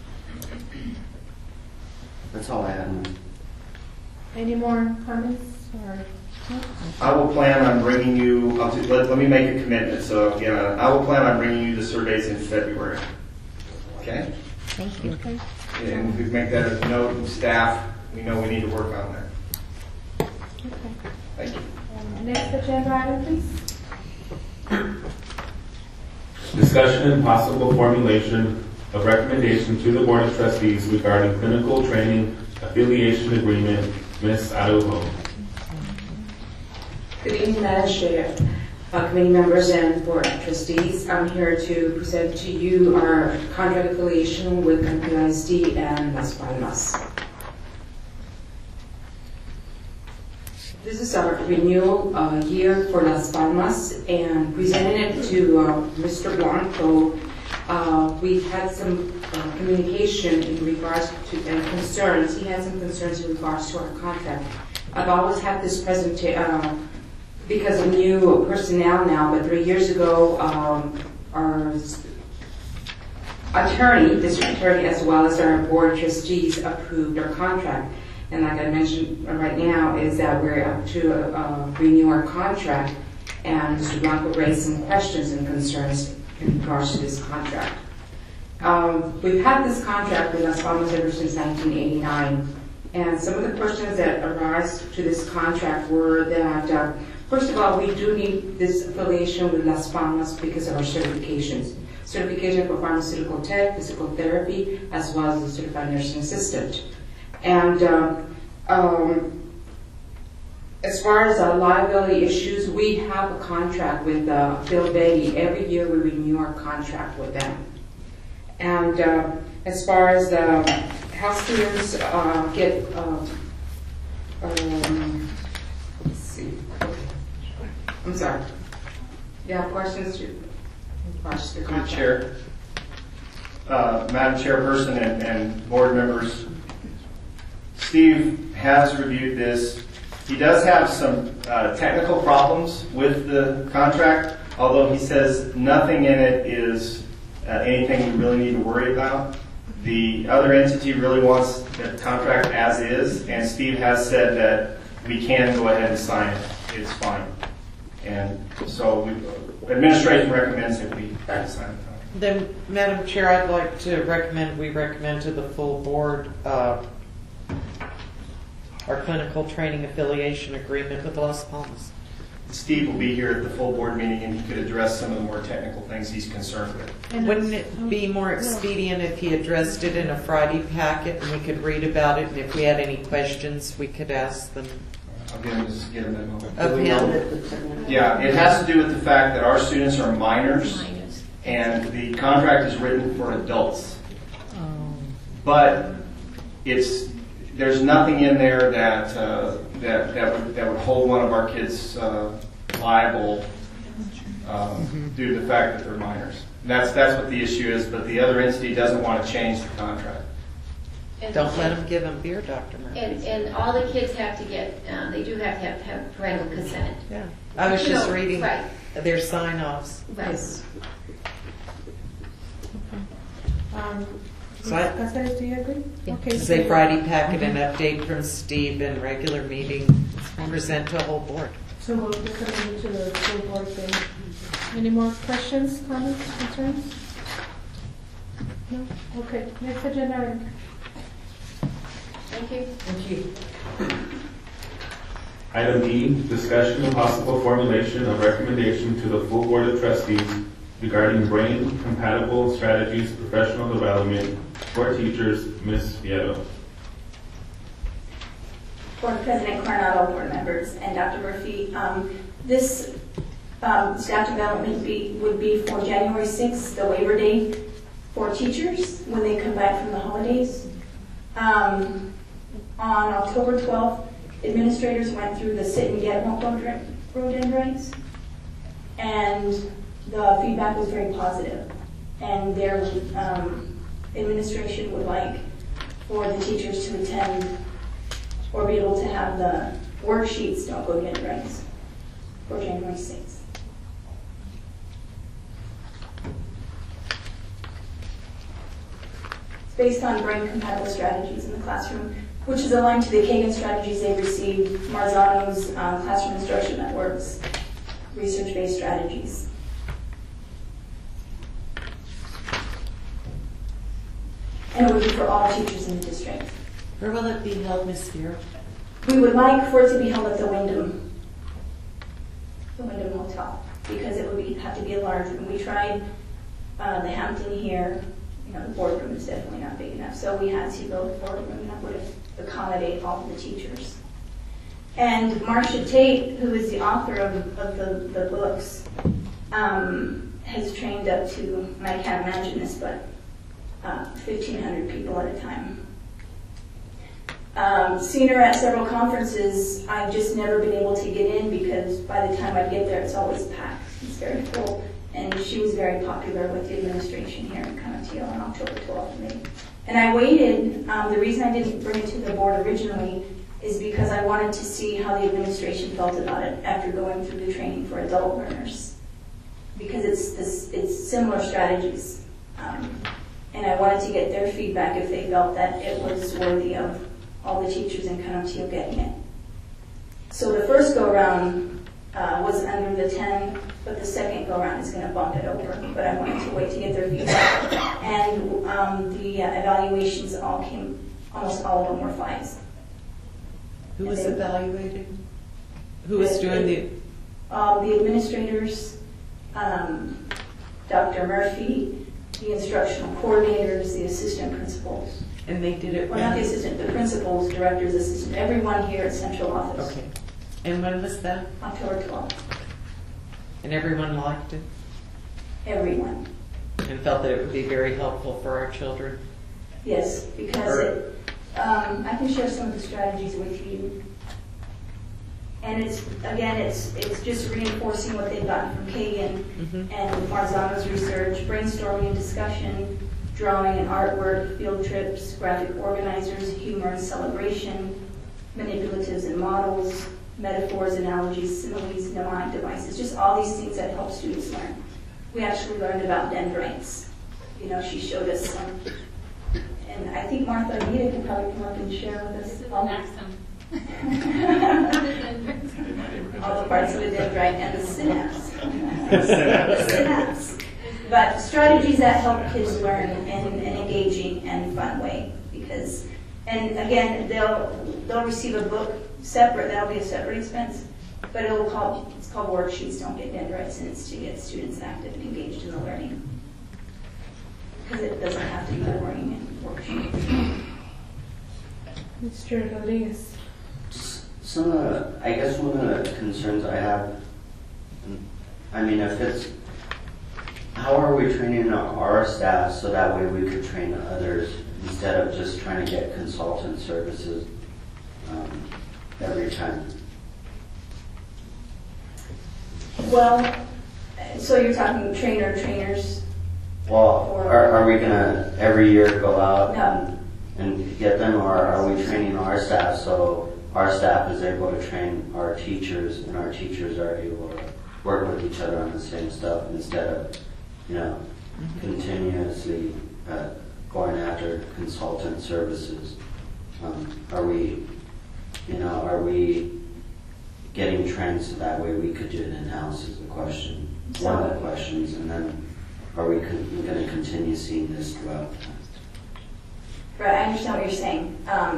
That's all I have. Any more comments or? I will plan on bringing you, let me make a commitment. So again, I will plan on bringing you the surveys in February. Okay? Thank you. Okay. And we make that a note and staff, we know we need to work on that. Okay. Thank you. Next agenda item, please. Discussion and possible formulation of recommendation to the Board of Trustees regarding clinical training affiliation agreement. Ms. Arujo. Good evening, Madam Chair, committee members, and Board of Trustees. I'm here to present to you our contract affiliation with MPISD and Las Palmas. This is our renewal year for Las Palmas, and presenting it to Mr. Blanco. We had some communication in regards to concerns. He had some concerns in regards to our contract. I've always had this presentation because of new personnel now, but 3 years ago, our attorney, district attorney, as well as our board of trustees approved our contract. And like I mentioned right now, is that we're up to renew our contract, and Mr. Blanco raised some questions and concerns in regards to this contract. We've had this contract with Las Palmas ever since 1989, and some of the questions that arise to this contract were that, first of all, we do need this affiliation with Las Palmas because of our certifications. Certification for pharmaceutical tech, physical therapy, as well as the certified nursing assistant. And as far as liability issues, we have a contract with Bill Beatty. Every year we renew our contract with them. And as far as the health students get, let's see. I'm sorry. You have questions? Good Chair. Madam Chairperson and board members, Steve has reviewed this. He does have some technical problems with the contract, although he says nothing in it is anything we really need to worry about. The other entity really wants the contract as is, and Steve has said that we can go ahead and sign it. It's fine. And so administration recommends that we sign it. Then, Madam Chair, I'd like to recommend to the full board our clinical training affiliation agreement with Las Palmas. Steve will be here at the full board meeting, and he could address some of the more technical things he's concerned with. Wouldn't it be more expedient if he addressed it in a Friday packet and we could read about it, and if we had any questions, we could ask them? I'll get him a moment. Of him? Yeah, it has to do with the fact that our students are minors, and the contract is written for adults. But there's nothing in there that would hold one of our kids liable due to the fact that they're minors. That's what the issue is, but the other entity doesn't want to change the contract. Don't let them give them beer, Dr. Murphy. And all the kids have to get, they do have to have parental consent. Yeah. I was just reading right. their sign-offs. Right. So Cáceres, do you agree? Yeah. Okay. Say Friday packet, an update from Steve, and regular meeting, present to a whole board. So we'll recommend to the full board then. Any more questions, comments, concerns? No? Okay, next agenda item. Thank you. Thank you. Item E, discussion and possible formulation of recommendation to the full Board of Trustees regarding brain-compatible strategies professional development for teachers. Ms. Vieto. Board President Coronado, board members, and Dr. Murphy, this staff development would be for January 6th, the waiver day for teachers when they come back from the holidays. On October 12th, administrators went through the sit and get rhododendrons, and the feedback was very positive. And their administration would like for the teachers to attend or be able to have the worksheets, don't go get rights, for January 6th. It's based on brain-compatible strategies in the classroom, which is aligned to the Kagan strategies they've received, Marzano's classroom instruction networks, research-based strategies. And it would be for all teachers in the district. Where will it be held, Ms. Spear? We would like for it to be held at the Wyndham Hotel, because it would have to be a large room. We tried the Hampton here, the boardroom is definitely not big enough, so we had to go to the boardroom that would accommodate all of the teachers. And Marcia Tate, who is the author of the books, has trained up to, and I can't imagine this, but 1,500 people at a time. Seen her at several conferences. I've just never been able to get in because by the time I get there, it's always packed. It's very full. And she was very popular with the administration here in Canutillo on October 12th. And I waited. The reason I didn't bring it to the board originally is because I wanted to see how the administration felt about it after going through the training for adult learners. Because it's similar strategies. And I wanted to get their feedback if they felt that it was worthy of all the teachers in Canutillo getting it. So the first go-around was under the 10, but the second go-around is going to bump it over. But I wanted to wait to get their feedback. And the evaluations almost all of them were 5s. Who was evaluating? Who was doing the administrators, Dr. Murphy, the instructional coordinators, the assistant principals. And they did it Well, not the assistant, the principals, directors, assistant, everyone here at central office. Okay. And when was that? October 12th. And everyone liked it? Everyone. And felt that it would be very helpful for our children? Yes, because I can share some of the strategies with you. And it's just reinforcing what they've gotten from Kagan and Marzano's research, brainstorming and discussion, drawing and artwork, field trips, graphic organizers, humor and celebration, manipulatives and models, metaphors, analogies, similes, mnemonic devices, just all these things that help students learn. We actually learned about dendrites. She showed us some. And I think Martha Anita can probably come up and share with us all all the parts of the dendrite and the synapse. The synapse. But strategies that help kids learn in an engaging and fun way. And again, they'll receive a book separate. That'll be a separate expense. But it's called Worksheets, Don't Get Dendrites, and it's to get students active and engaged in the learning. Because it doesn't have to be boring and worksheet. Mr. Rodriguez. One of the concerns I have, how are we training our staff so that way we could train others instead of just trying to get consultant services every time? Well, so you're talking trainers? Well, are we going to every year go out No. and get them, or are we training our staff so our staff is able to train our teachers and our teachers are able to work with each other on the same stuff instead of, continuously going after consultant services? Are we getting trained so that way we could do it in-house is the question. One of the questions. And then are we going to continue seeing this throughout time? Right, I understand what you're saying.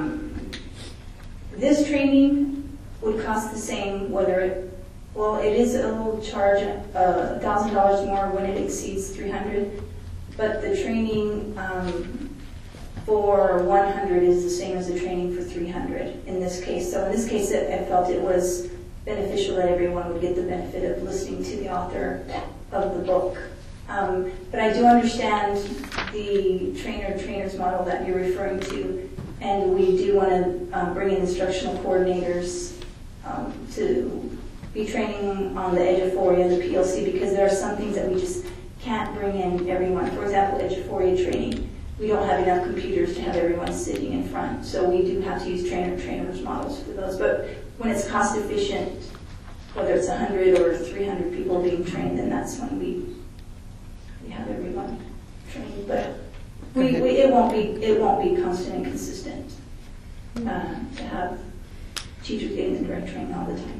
This training would cost the same whether it, well, it is a little charge, $1,000 more when it exceeds 300, but the training for 100 is the same as the training for 300 in this case. So in this case, I felt it was beneficial that everyone would get the benefit of listening to the author of the book. But I do understand the trainers model that you're referring to, and we do want to bring in instructional coordinators to be training on the Eduphoria, the PLC, because there are some things that we just can't bring in everyone. For example, Eduphoria training, we don't have enough computers to have everyone sitting in front, so we do have to use trainers models for those. But when it's cost efficient, whether it's 100 or 300 people being trained, then that's when we have everyone trained. But it won't be constant and consistent to have teachers getting the direct training all the time.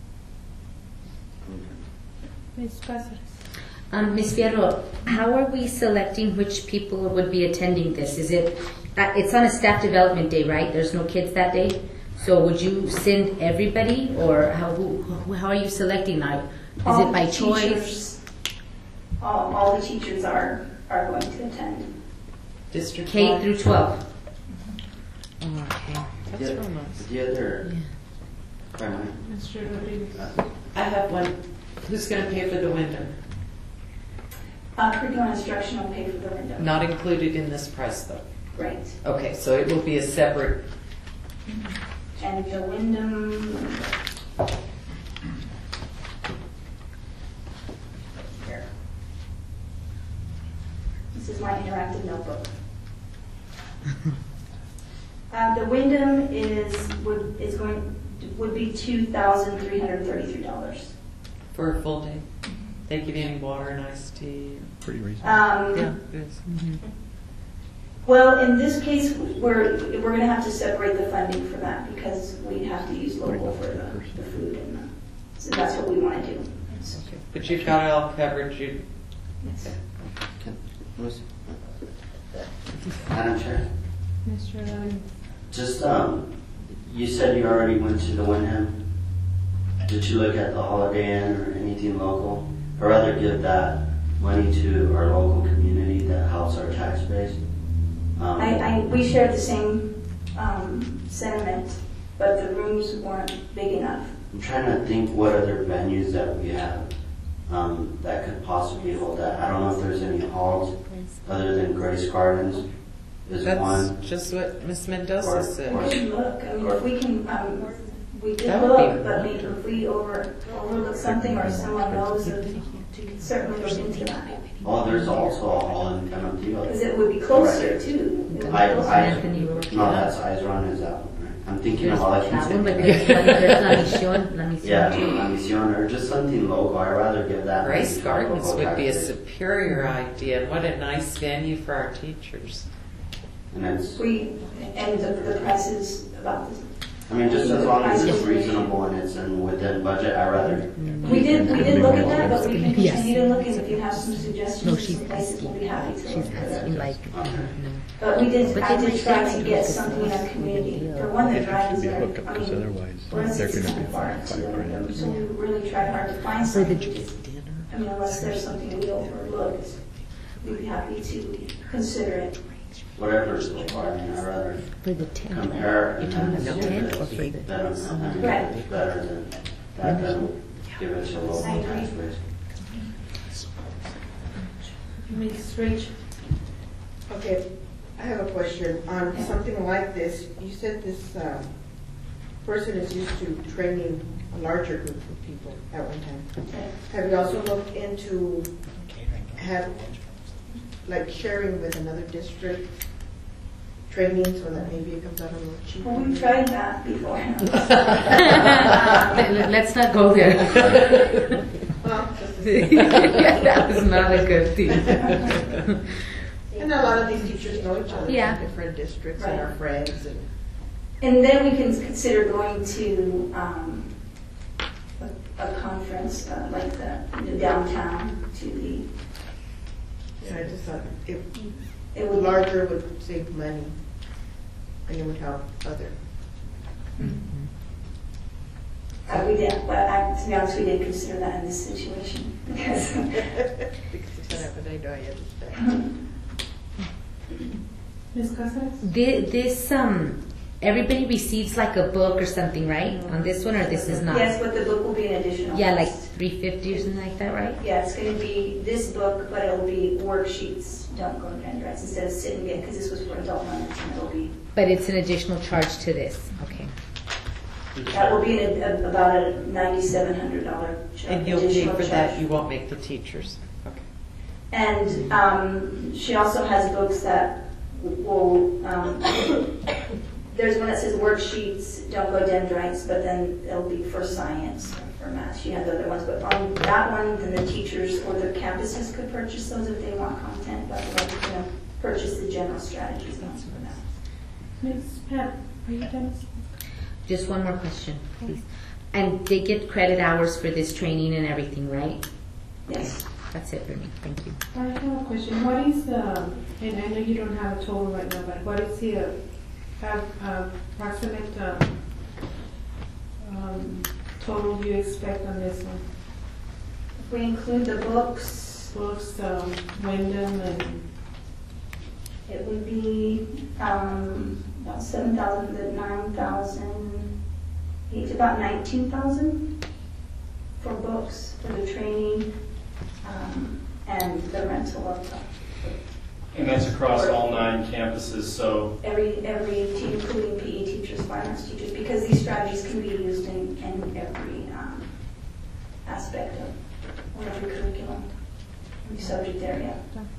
Ms. Cáceres. Ms. Fierro, how are we selecting which people would be attending this? Is it, it's on a staff development day, right? There's no kids that day? So would you send everybody, or how are you selecting that? Is it by choice? All the teachers are going to attend. District K through 12. Okay. That's real nice. The other, Mr. Rodriguez. I have one. Who's going to pay for the window? Curriculum instruction will pay for the window. Not included in this price, though. Right. Okay, so it will be a separate. And the Wyndham. Here. This is my interactive notebook. The Wyndham would be $2,333 For a full day. They give you any water and iced tea? Pretty reasonable. Yeah, it is. Well, in this case, we're going to have to separate the funding for that because we have to use local for the food, and so that's what we want to do. Okay. But you've got it all covered. Yes. Madam Chair, Mr. Rodriguez. just you said you already went to the Wyndham. Did you look at the Holiday Inn or anything local? Or rather give that money to our local community that helps our tax base? We shared the same sentiment, but the rooms weren't big enough. I'm trying to think what other venues that we have that could possibly hold that. I don't know if there's any halls other than Grace Gardens is That's one. just what Ms. Mendoza said. We should look. I mean, if we can, we did That would be look, but maybe if we overlook something or someone knows, certainly look into that. Oh, there's also a hall in Canutillo. Because it would be closer too. It would be closer. No, that's Izron is that one, right? I'm thinking of all I can That say. one, but there's La Misión Yeah, too. La Misión, or just something local. I'd rather give that. Grace money to our Gardens local would be a taxpayers. superior idea. What a nice venue for our teachers. And it's, And the price is about the I mean, just as long as it's reasonable and it's within budget, I'd rather. We did look at that, but we can Yes. continue to look, and if you have some suggestions No, for she's some places, we'll be happy to She's look at asking it. like, But I But did they try might to say get it's something in our not community. a big For one, the It drive should is be very, hooked up, I because mean, otherwise we're they're in gonna be far $5 to them, grand. so we really tried hard to find for the something. I mean, unless there's something we overlooked, we'd be happy to consider it. Whatever's required, I mean, I'd rather for the tent. compare You're and talking then about see tent if or for it's the? better, I mean, Right. if it's better than that, then give it to local I agree. taxpayers. Ms. Rich. Okay, I have a question on something like this. You said this person is used to training a larger group of people at one time. Have you also looked into like sharing with another district training so that maybe it comes out a little cheaper? Well, we tried that before. Let's not go there. That was not a good thing. And a lot of these teachers know each other Yeah. from different districts and are friends. And then we can consider going to a conference like the downtown to the Yeah, I just thought it It would larger would save money, and it would help other. We did, but to be honest, we did consider that in this situation because. Because it's gonna happen, I know, I understand. Ms. Casas? This everybody receives like a book or something, right? On this one, or this is not? Yes, but the book will be an additional. Yeah, like cost. $350 or something like that, right? Yeah, it's going to be this book, but it'll be worksheets. Don't go to Dendrites instead of sitting it because this was for adult learners and it'll be. But it's an additional charge to this. Okay. That will be about a $9,700 And you'll pay additional for charge. that, you won't make the teachers. Okay. And she also has books that will, there's one that says worksheets, don't go Dendrites, but then it'll be for science or for math. She has other ones, but on that one, then the teachers or the campuses could purchase those if they want content, but we're going to purchase the general strategies ones for that. Ms. Pat, are you done? Just one more question, please. And they get credit hours for this training and everything, right? Yes. That's it for me. Thank you. I have a question. What is the, and I know you don't have a total right now, but what is the approximate total you expect on this one? If we include the books, Wyndham and... it would be about 7,000 to 9,000, it's about 19,000 for books, for the training, and the rental of them. And that's across all 9 campuses, so Every including PE teachers, finance teachers, because these strategies can be used in every aspect of or every curriculum, every subject area.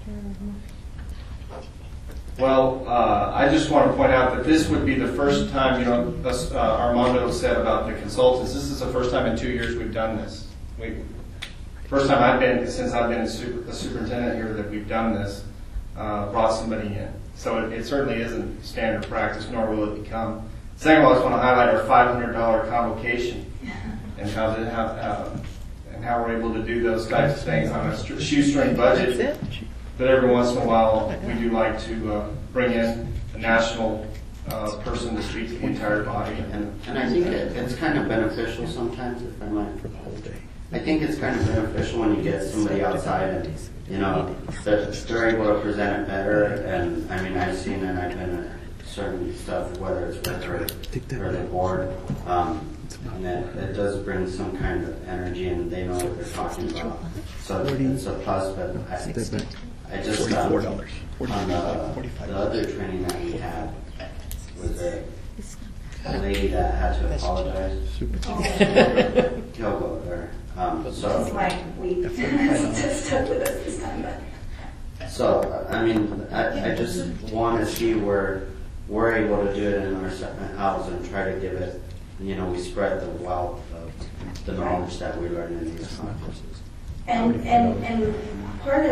well, I just want to point out that this would be the first time, Armando said about the consultants, this is the first time in 2 years we've done this. First time since I've been a superintendent here that we've done this, brought somebody in. So it certainly isn't standard practice, nor will it become. Second of all, I just want to highlight our $500 convocation and how we're able to do those types of things on a shoestring budget. But every once in a while, we do like to bring in a national person to speak to the entire body. And I think it's kind of beneficial sometimes, if I might. I think it's kind of beneficial when you get somebody outside and, they're able to present it better. And I mean, I've seen it, I've been at certain stuff, whether it's with her or the board. And it does bring some kind of energy and they know what they're talking about. So it's a plus, but I just, on the other training that we had, was a lady that had to apologize. Kyogo, or It's like we stuck with us this time, but. So, I mean, I just want to see where we're able to do it in our house and try to give it, we spread the wealth of the knowledge that we learn in these conferences. And part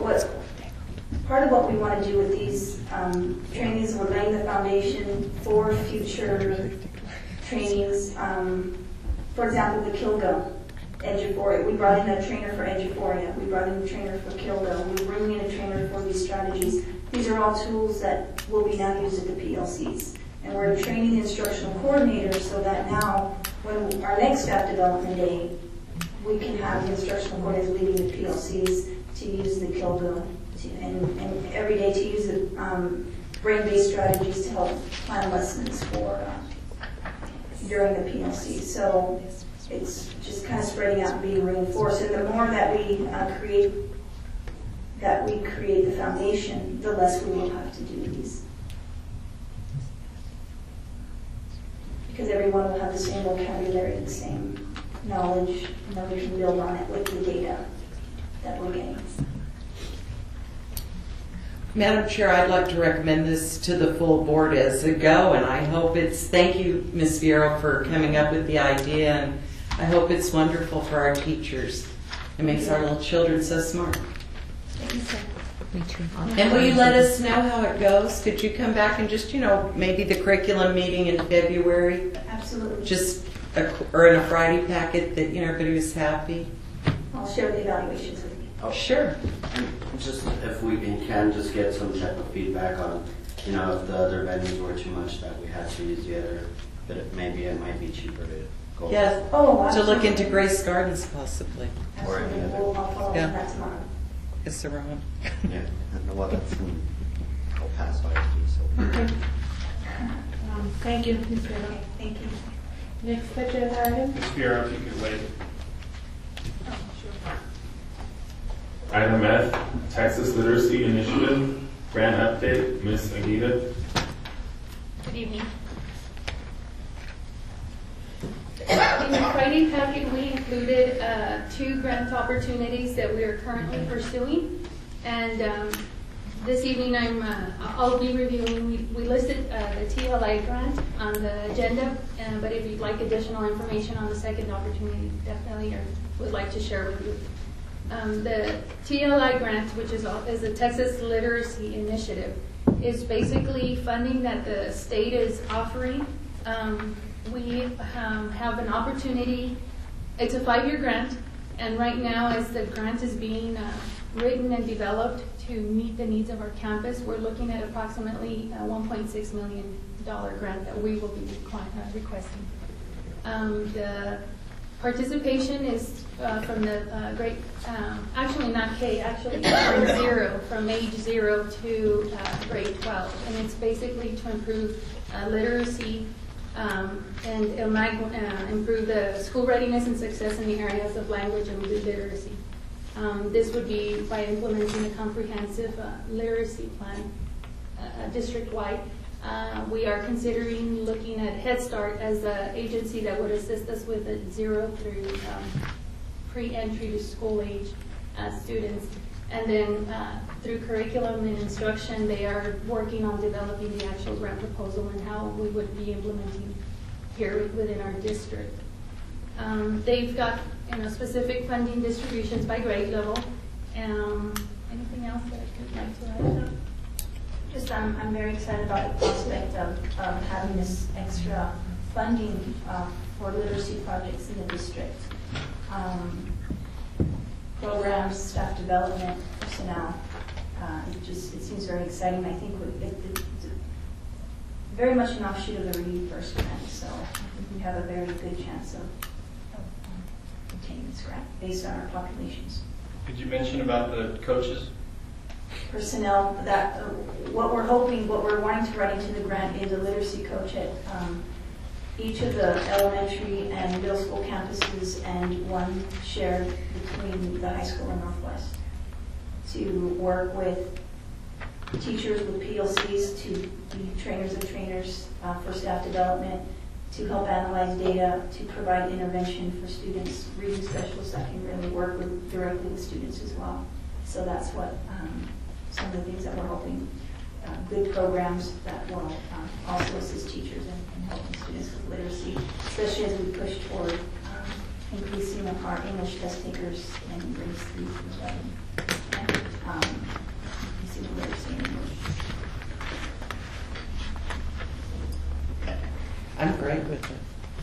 of what we want to do with these trainings, we're laying the foundation for future trainings. For example, the Kilgo, Eduphoria. We brought in a trainer for Eduphoria. We brought in a trainer for Kilgo. We bring in a trainer for these strategies. These are all tools that will be now used at the PLCs. And we're training the instructional coordinators so that now, when our next staff development day, we can have the instructional coordinators leading the PLCs to use the Kilgo and every day to use the brain-based strategies to help plan lessons for during the PLC. So it's just kind of spreading out and being reinforced. And the more that we create the foundation, the less we will have to do these. Because everyone will have the same vocabulary, the same knowledge, and then we can build on it with the data that we're getting. Madam Chair, I'd like to recommend this to the full board as a go, and I hope thank you, Ms. Vieira, for coming up with the idea, and I hope it's wonderful for our teachers. It makes our little children so smart. Me too. And will you let us know how it goes? Could you come back and just, maybe the curriculum meeting in February? Absolutely. Or in a Friday packet that, everybody was happy? I'll share the evaluations with you. Oh, Sure. and just if we can just get some type of feedback on, you know, if the other venues were too much that we had to use the other, but maybe it might be cheaper to go. Yes, Oh, to look into Grace Gardens possibly. Or any Absolutely. other. I'll follow Yeah. up that tomorrow. It's around. Yeah, and well, that's in El Paso, I think, so. Okay. Thank you, Ms. Guerrero. Okay, thank you. Next agenda item. Ms. Fierro, if you could wait. Item F, Texas Literacy Initiative, grant update, Ms. Aguida. Good evening. In the Friday packet, we included 2 grant opportunities that we are currently pursuing. And this evening, I'll be reviewing, we listed the TLI grant on the agenda, but if you'd like additional information on the second opportunity, definitely would like to share with you. The TLI grant, which is the Texas Literacy Initiative, is basically funding that the state is offering. We have an opportunity, it's a 5-year grant, and right now as the grant is being written and developed to meet the needs of our campus, we're looking at approximately a $1.6 million grant that we will be requesting. The participation is from the grade, actually not K, actually from age 0 to grade 12. And it's basically to improve literacy and improve the school readiness and success in the areas of language and literacy. This would be by implementing a comprehensive literacy plan district-wide. We are considering looking at Head Start as the agency that would assist us with the 0 through pre-entry to school age students. And then through curriculum and instruction, they are working on developing the actual grant proposal and how we would be implementing here within our district. They've got specific funding distributions by grade level. Anything else that I could like to add? Just, I'm very excited about the prospect of having this extra funding for literacy projects in the district. Programs, staff development, personnel. It seems very exciting. I think it's very much an offshoot of the Reading First grant, so I think we have a very good chance of obtaining this grant based on our populations. Could you mention about the coaches? Personnel, that what we're wanting to write into the grant is a literacy coach at each of the elementary and middle school campuses, and one shared between the high school and Northwest, to work with teachers with PLCs to be trainers of trainers for staff development, to help analyze data, to provide intervention for students, reading specialists that can really work directly with students as well. So that's what some of the things that we're hoping, good programs that will also assist teachers in helping students with literacy, especially as we push toward increasing our English test takers in grades 3 through 11, and increasing the literacy in English. I'm great with it.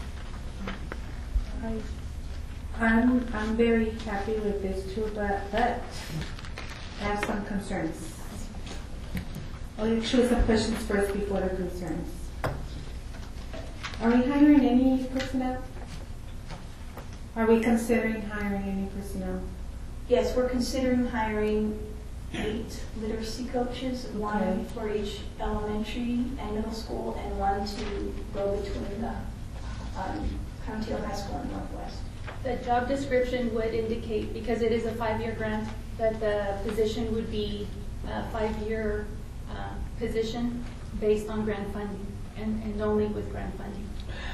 I'm very happy with this too, but I have some concerns. I'll actually some questions first before the concerns. Are we hiring any personnel? Are we considering hiring any personnel? Yes, we're considering hiring 8 literacy coaches, one for each elementary and middle school, and one to go between the County High School and Northwest. The job description would indicate, because it is a 5-year grant, that the position would be a 5-year position based on grant funding and only with grant funding.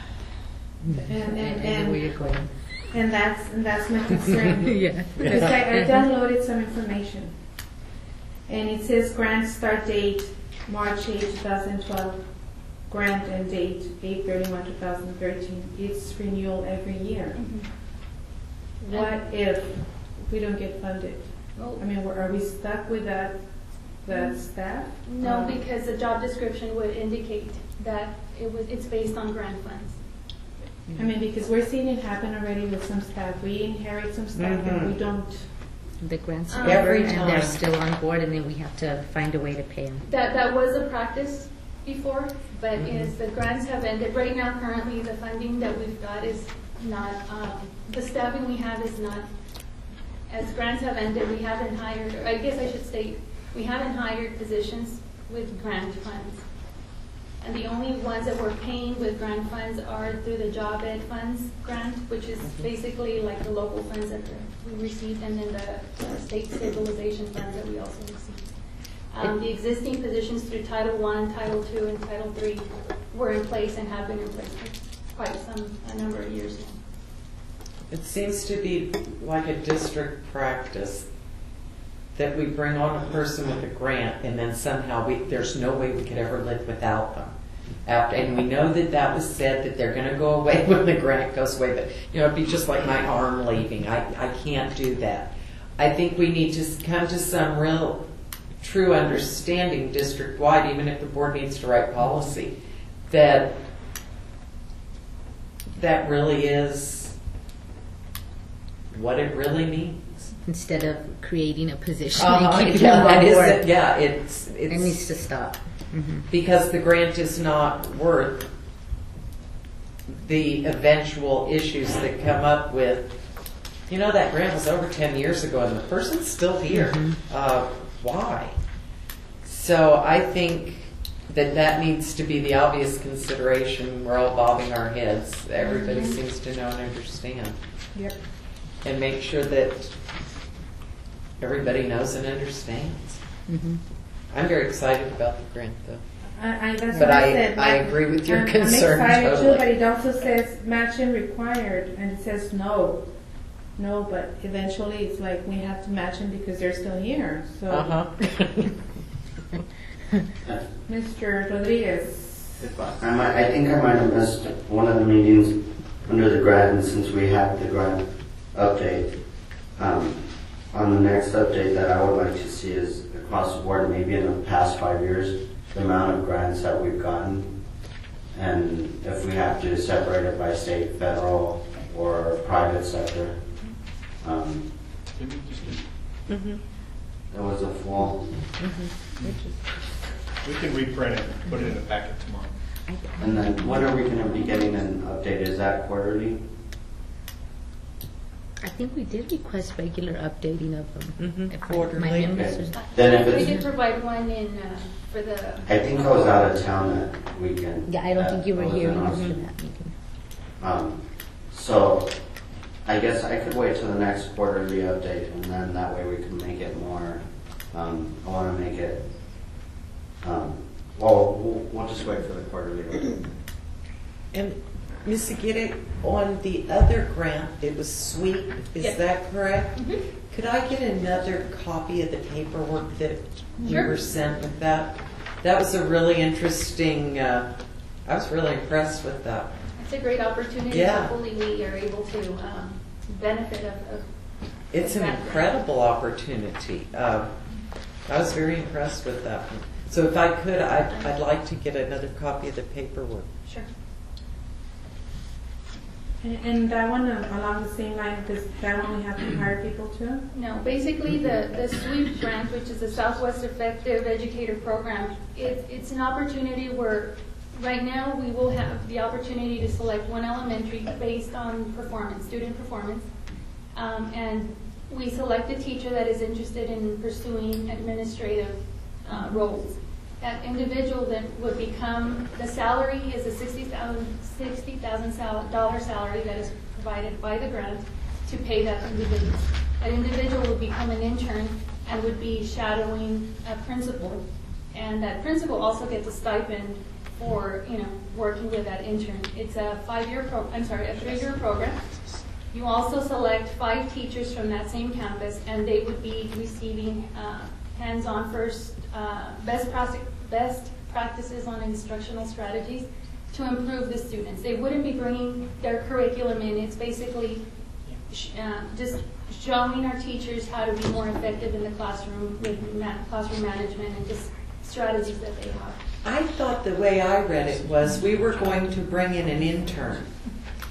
And that's my concern. Yeah. Because I downloaded some information, and it says grant start date March 8, 2012, grant end date 8/31/2013. It's renewal every year. Mm-hmm. What if we don't get funded? Well, I mean, are we stuck with that staff? no, because the job description would indicate that it's based on grant funds. I mean, because we're seeing it happen already with some staff. We inherit some staff and we don't the grants Every over, and time. they're still on board, and then we have to find a way to pay them. That was a practice before, but as the grants have ended, right now currently the funding that we've got is not, the staffing we have is not, as grants have ended, we haven't hired, or I guess I should say, we haven't hired positions with grant funds. And the only ones that we're paying with grant funds are through the Job Ed Funds grant, which is basically like the local funds that we received, and then the state stabilization funds that we also received. The existing positions through Title I, Title II, and Title III were in place and have been in place for quite a number of years now. It seems to be like a district practice that we bring on a person with a grant, and then somehow there's no way we could ever live without them. And we know that was said, that they're going to go away when the grant goes away, but it'd be just like my arm leaving. I can't do that. I think we need to come to some real true understanding district-wide, even if the board needs to write policy, that really is what it really means. Instead of creating a position and keeping yeah, them on board. It needs to stop. Because the grant is not worth the eventual issues that come up with, that grant was over 10 years ago and the person's still here. Why? So I think that needs to be the obvious consideration. We're all bobbing our heads. Everybody seems to know and understand. Yep. And make sure that everybody knows and understands. I'm very excited about the grant, though. That's But what I said. I agree with your I'm concern excited totally. too, but it also says matching required, and it says no. No, but eventually it's like we have to match them because they're still here. So, Mr. Rodriguez. I think I might have missed one of the meetings under the grant, and since we have the grant update, on the next update that I would like to see is across the board, maybe in the past 5 years, the amount of grants that we've gotten, and if we have to separate it by state, federal, or private sector. That was a full. We can reprint it and put it in the packet tomorrow. And then when are we going to be getting an update? Is that quarterly? I think we did request regular updating of them. If Quarterly. my memory Okay. serves. Then if We it's, did provide one in for the. I think I was out of town that weekend. Yeah, I don't think you were I was here in either for Austin. that meeting. So I guess I could wait till the next quarterly update, and then that way we can make it more. I want to make it. We'll just wait for the quarterly update. And Ms. Aguirre, on the other grant, it was SWEET, is Yes. that correct? Could I get another copy of the paperwork that you Sure. were sent with that? That was a really interesting, I was really impressed with that. It's a great opportunity. Yeah. Hopefully we are able to benefit of It's an that. incredible opportunity. I was very impressed with that. So if I could, I'd like to get another copy of the paperwork. Sure. And that one along the same line, does that one we have to hire people too? No, basically the SWEEP grant, which is the Southwest Effective Educator Program, it's an opportunity where right now we will have the opportunity to select one elementary based on performance, student performance. And we select a teacher that is interested in pursuing administrative roles. That individual then would become, the salary is a $60,000 salary that is provided by the grant to pay that individual. That individual would become an intern and would be shadowing a principal. And that principal also gets a stipend for, working with that intern. It's a 3-year program. You also select 5 teachers from that same campus, and they would be receiving hands-on first best practices on instructional strategies to improve the students. They wouldn't be bringing their curriculum in. It's basically just showing our teachers how to be more effective in the classroom with classroom management and just strategies that they have. I thought the way I read it was we were going to bring in an intern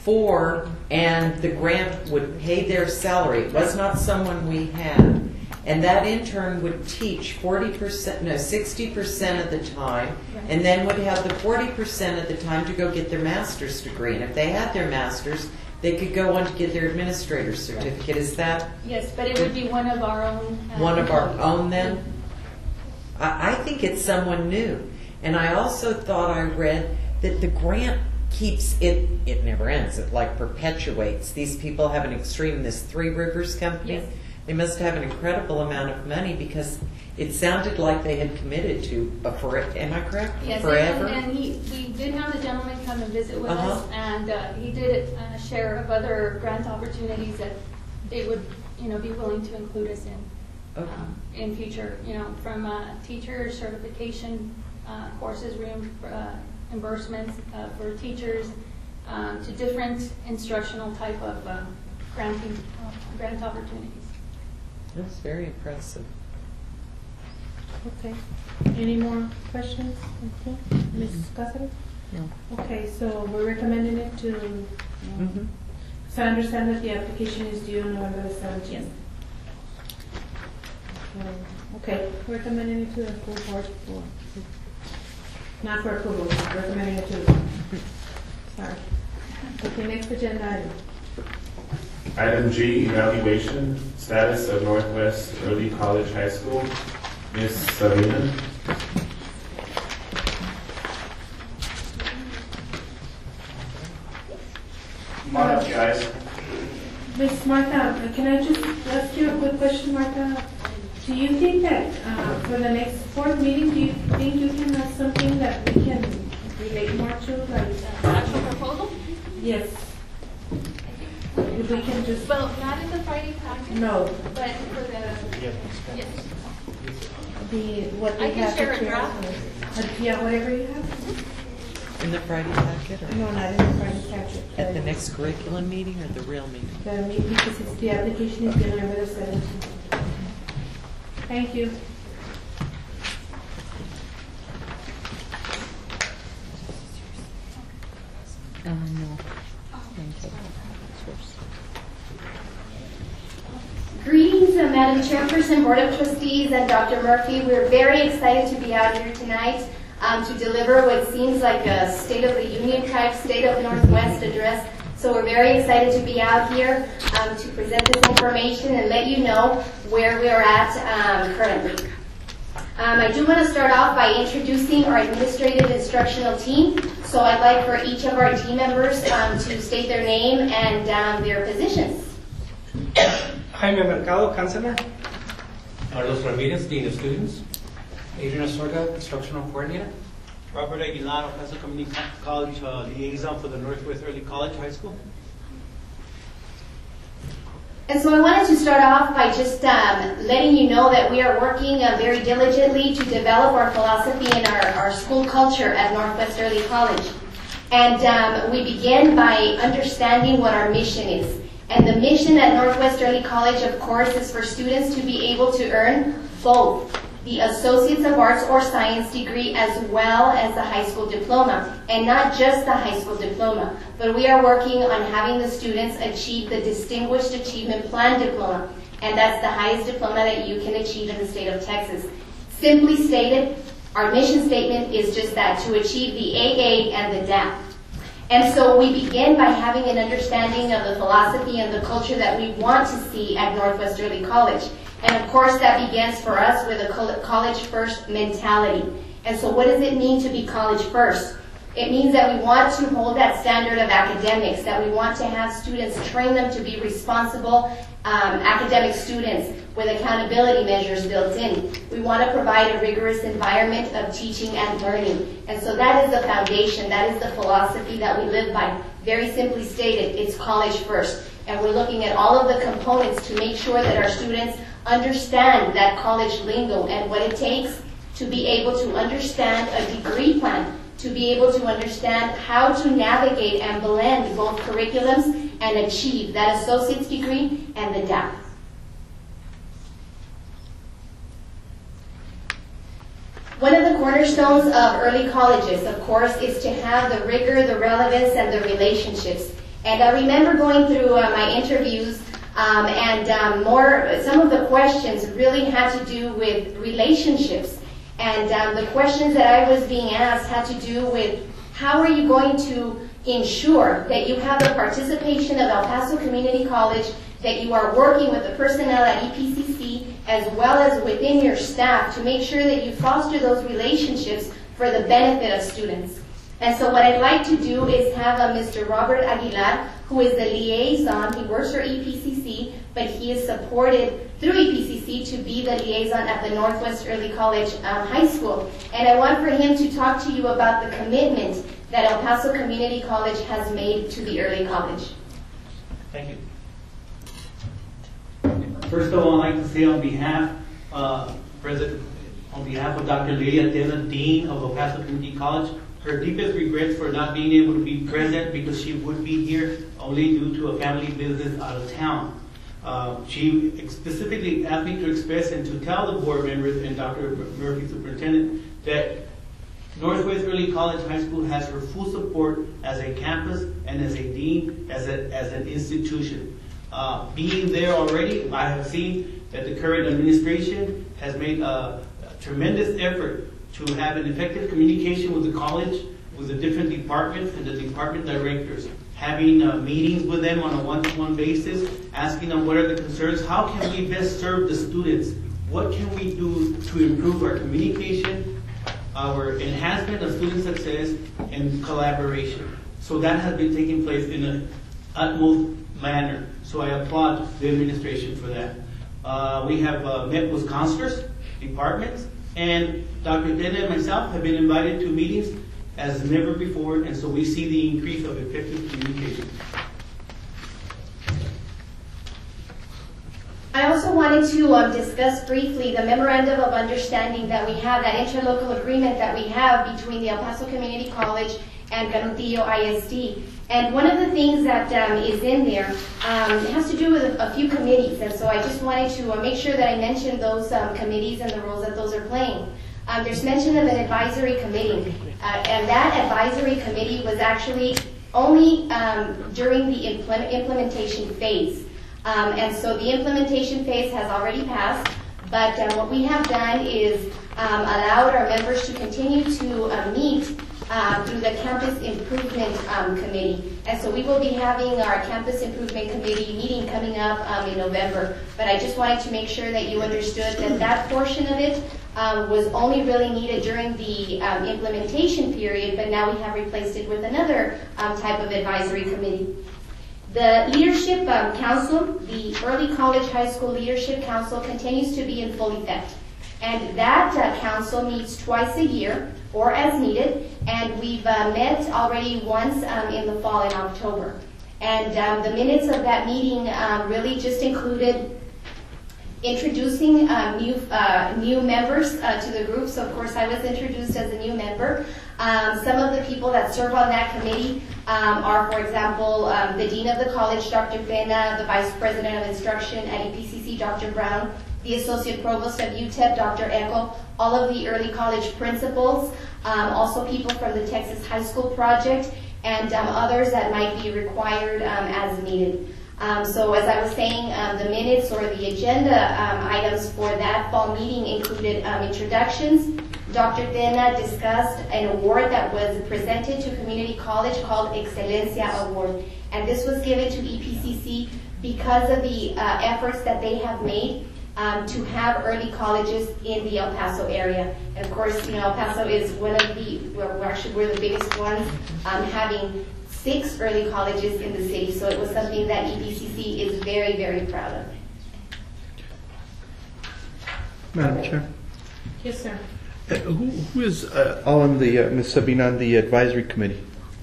for, and the grant would pay their salary. It was not someone we had. And that intern would teach 60% of the time, and then would have the 40% of the time to go get their master's degree. And if they had their master's, they could go on to get their administrator's certificate. Is that? Yes, but it would be one of our own. One of our own then? I think it's someone new. And I also thought I read that the grant keeps it never ends. It like perpetuates. These people have an extreme, this Three Rivers company. Yes. They must have an incredible amount of money because it sounded like they had committed to am I correct? Yes, Forever? and we did have the gentleman come and visit with us, and he did share of other grant opportunities that they would, be willing to include us in in future. From teacher certification courses, reimbursements for teachers, to different instructional type of grant opportunities. That's very impressive. Okay. Any more questions? Okay. Ms. Cáceres? No. Okay, so we're recommending it to, so I understand that the application is due November the 17th. Yes. Okay, recommending it to the full board not for approval, recommending it to, sorry. Okay, next agenda item. Item G, evaluation status of Northwest Early College High School. Ms. Sabina. Come on up, guys. Miss Martha, can I just ask you a quick question, Martha? Do you think that for the next board meeting, do you think you can have something that we can relate more to, like Actual proposal? Yes. If we can just. Well, not in the Friday packet. No. But for the yes. What I they can have. share a draft. Yeah, whatever you have. In the Friday packet? Or No, not in the Friday packet. at the next curriculum meeting or the real meeting? Because it's the application is due November the 17th. Thank you. No. Thank you. Greetings, Madam Chairperson, Board of Trustees, and Dr. Murphy. We're very excited to be out here tonight to deliver what seems like a State of the Union type State of Northwest address. So we're very excited to be out here to present this information and let you know where we are at currently. I do want to start off by introducing our administrative instructional team. So I'd like for each of our team members to state their name and their positions. Jaime Mercado, Counselor. Carlos Ramirez, Dean of Students. Adrian Asorga, Instructional Coordinator. Robert Aguilar, Paso Community College Liaison for the Northwest Early College High School. And so I wanted to start off by just letting you know that we are working very diligently to develop our philosophy and our school culture at Northwest Early College. And we begin by understanding what our mission is. And the mission at Northwest Early College, of course, is for students to be able to earn both the Associates of Arts or Science degree as well as the high school diploma. And not just the high school diploma, but we are working on having the students achieve the Distinguished Achievement Plan diploma. And that's the highest diploma that you can achieve in the state of Texas. Simply stated, our mission statement is just that, to achieve the AA and the DAP. And so we begin by having an understanding of the philosophy and the culture that we want to see at Northwest Early College. And of course that begins for us with a college first mentality. And so what does it mean to be college first? It means that we want to hold that standard of academics, that we want to have students, train them to be responsible academic students with accountability measures built in. We want to provide a rigorous environment of teaching and learning. And so that is the foundation, that is the philosophy that we live by. Very simply stated, it's college first. And we're looking at all of the components to make sure that our students understand that college lingo and what it takes to be able to understand a degree plan, to be able to understand how to navigate and blend both curriculums and achieve that associate's degree and the DAP. One of the cornerstones of early colleges, of course, is to have the rigor, the relevance, and the relationships. And I remember going through my interviews, some of the questions really had to do with relationships. And the questions that I was being asked had to do with how are you going to ensure that you have the participation of El Paso Community College, that you are working with the personnel at EPCC as well as within your staff to make sure that you foster those relationships for the benefit of students. And so what I'd like to do is have Mr. Robert Aguilar, who is the liaison. He works for EPCC, but he is supported through EPCC to be the liaison at the Northwest Early College High School. And I want for him to talk to you about the commitment that El Paso Community College has made to the early college. Thank you. First of all, I'd like to say on behalf of Dr. Lilia Tena, Dean of El Paso Community College, her deepest regrets for not being able to be present because she would be here only due to a family business out of town. She specifically asked me to express and to tell the board members and Dr. Murphy, superintendent, that Northwest Early College High School has her full support as a campus and as a dean, as an institution. Being there already, I have seen that the current administration has made a tremendous effort to have an effective communication with the college, with the different departments and the department directors, having meetings with them on a one-to-one basis, asking them what are the concerns, how can we best serve the students, what can we do to improve our communication, our enhancement of student success, and collaboration. So that has been taking place in an utmost manner. So I applaud the administration for that. We have met with counselors, departments, and Dr. Tena and myself have been invited to meetings as never before, and so we see the increase of effective communication. I also wanted to discuss briefly the memorandum of understanding that we have, that interlocal agreement that we have between the El Paso Community College and Canutillo ISD. And one of the things that is in there has to do with a few committees, and so I just wanted to make sure that I mentioned those committees and the roles that those are playing. There's mention of an advisory committee, and that advisory committee was actually only during the implementation phase. And so the implementation phase has already passed, but what we have done is allowed our members to continue to meet through the Campus Improvement Committee. And so we will be having our Campus Improvement Committee meeting coming up in November. But I just wanted to make sure that you understood that that portion of it was only really needed during the implementation period, but now we have replaced it with another type of advisory committee. The Leadership Council, the Early College High School Leadership Council, continues to be in full effect. And that council meets twice a year, or as needed, and we've met already once in the fall in October. And the minutes of that meeting really just included introducing new members to the group. So of course I was introduced as a new member. Some of the people that serve on that committee are, for example, the Dean of the College, Dr. Pena, the Vice President of Instruction at EPCC, Dr. Brown, the Associate Provost of UTEP, Dr. Echo, all of the early college principals, also people from the Texas High School Project, and others that might be required as needed. So as I was saying, the minutes or the agenda items for that fall meeting included introductions. Dr. Tena discussed an award that was presented to community college called Excelencia Award. And this was given to EPCC because of the efforts that they have made to have early colleges in the El Paso area. And of course, you know, El Paso is one of the, we're the biggest ones, having 6 early colleges in the city. So it was something that EPCC is very, very proud of. Madam Chair. Yes, sir. Who is all on the, Ms. Sabina, on the advisory committee?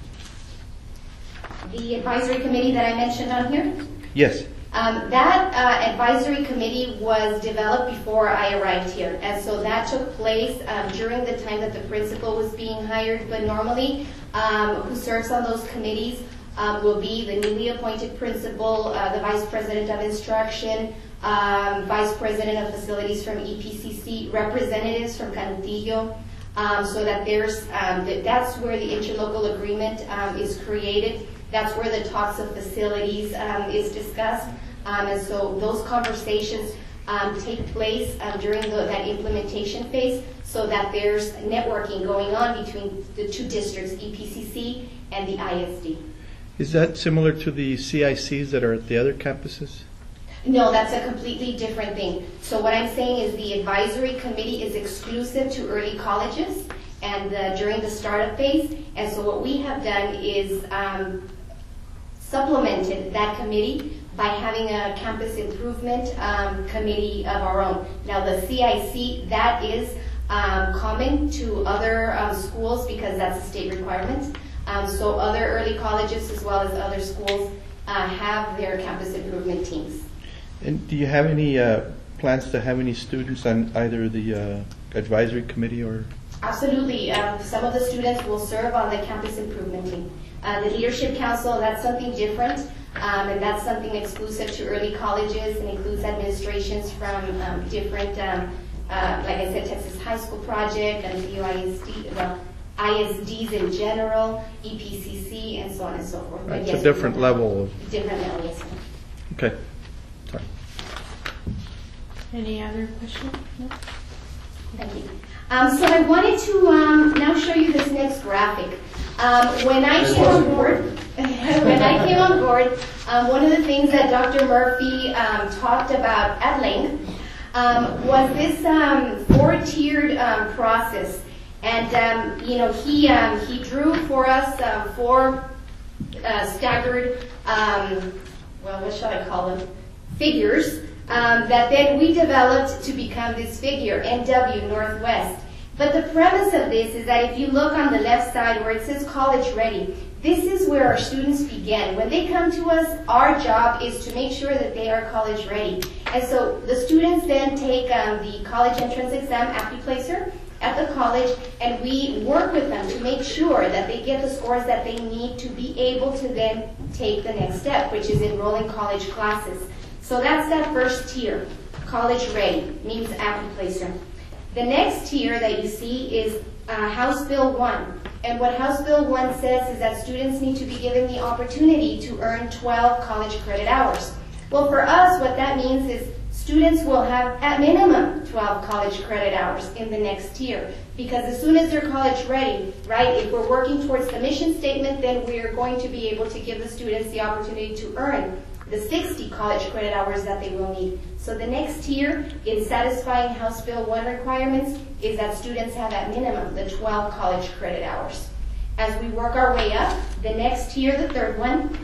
The advisory committee that I mentioned on here? Yes. That advisory committee was developed before I arrived here, and so that took place during the time that the principal was being hired. But normally, who serves on those committees will be the newly appointed principal, the vice president of instruction, vice president of facilities from EPCC, representatives from Canutillo, so that there's that's where the interlocal agreement is created. That's where the talks of facilities is discussed. And so those conversations take place during that implementation phase, so that there's networking going on between the two districts, EPCC and the ISD. Is that similar to the CICs that are at the other campuses? No, that's a completely different thing. So what I'm saying is the advisory committee is exclusive to early colleges and during the startup phase. And so what we have done is supplemented that committee by having a campus improvement committee of our own. Now the CIC, that is common to other schools because that's a state requirement. So other early colleges as well as other schools have their campus improvement teams. And do you have any plans to have any students on either the advisory committee or? Absolutely. Some of the students will serve on the campus improvement team. The Leadership Council, that's something different, and that's something exclusive to early colleges and includes administrations from different, like I said, Texas High School Project and CUISD, well, ISDs in general, EPCC, and so on and so forth. Right, it's a different level. Different level, yes. Okay. Sorry. Any other questions? No? Thank you. So I wanted to now show you this next graphic. When I came on board, one of the things that Dr. Murphy talked about at length was this four-tiered process. And he drew for us four staggered, well, what shall I call them? Figures that then we developed to become this figure, NW Northwest. But the premise of this is that if you look on the left side where it says college ready, this is where our students begin. When they come to us, our job is to make sure that they are college ready. And so the students then take the college entrance exam, AccuPlacer, at the college, and we work with them to make sure that they get the scores that they need to be able to then take the next step, which is enrolling college classes. So that's that first tier, college ready, means AccuPlacer. The next tier that you see is House Bill 1. And what House Bill 1 says is that students need to be given the opportunity to earn 12 college credit hours. Well, for us, what that means is students will have at minimum 12 college credit hours in the next tier. Because as soon as they're college ready, right, if we're working towards the mission statement, then we're going to be able to give the students the opportunity to earn the 60 college credit hours that they will need. So the next tier in satisfying House Bill 1 requirements is that students have at minimum the 12 college credit hours. As we work our way up, the next tier, the third one,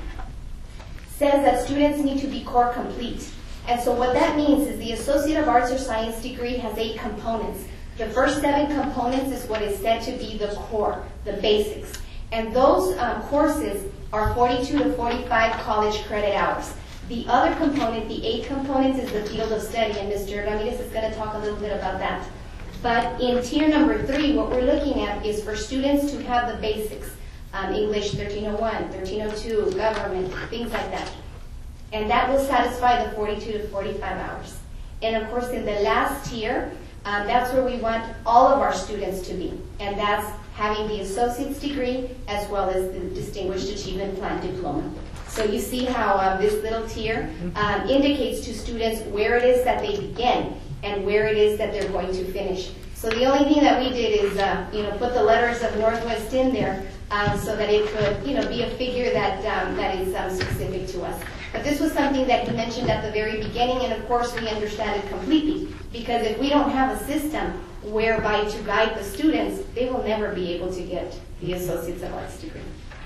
says that students need to be core complete. And so what that means is the Associate of Arts or Science degree has 8 components. The first 7 components is what is said to be the core, the basics. And those courses are 42 to 45 college credit hours. The other component, the 8 components, is the field of study, and Mr. Ramirez is going to talk a little bit about that. But in tier number 3, what we're looking at is for students to have the basics, English 1301, 1302, government, things like that. And that will satisfy the 42 to 45 hours. And of course, in the last tier, that's where we want all of our students to be. And that's having the associate's degree as well as the Distinguished Achievement Plan diploma. So you see how this little tier indicates to students where it is that they begin and where it is that they're going to finish. So the only thing that we did is put the letters of Northwest in there so that it could be a figure that is specific to us. But this was something that he mentioned at the very beginning, and of course we understand it completely, because if we don't have a system whereby to guide the students, they will never be able to get the Associates of Arts degree.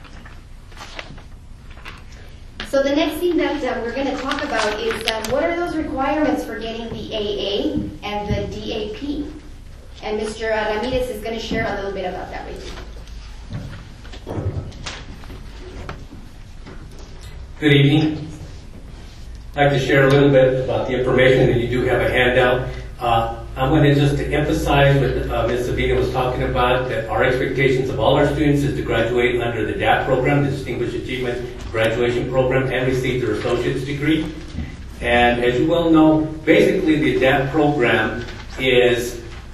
So the next thing that we're going to talk about is what are those requirements for getting the AA and the DAP? And Mr. Ramirez is going to share a little bit about that with you. Good evening. I'd like to share a little bit about the information that you do have a handout. I'm going to just emphasize what Ms. Sabina was talking about, that our expectations of all our students is to graduate under the DAP program, the Distinguished Achievement Graduation Program, and receive their associate's degree. And as you well know, basically the DAP program is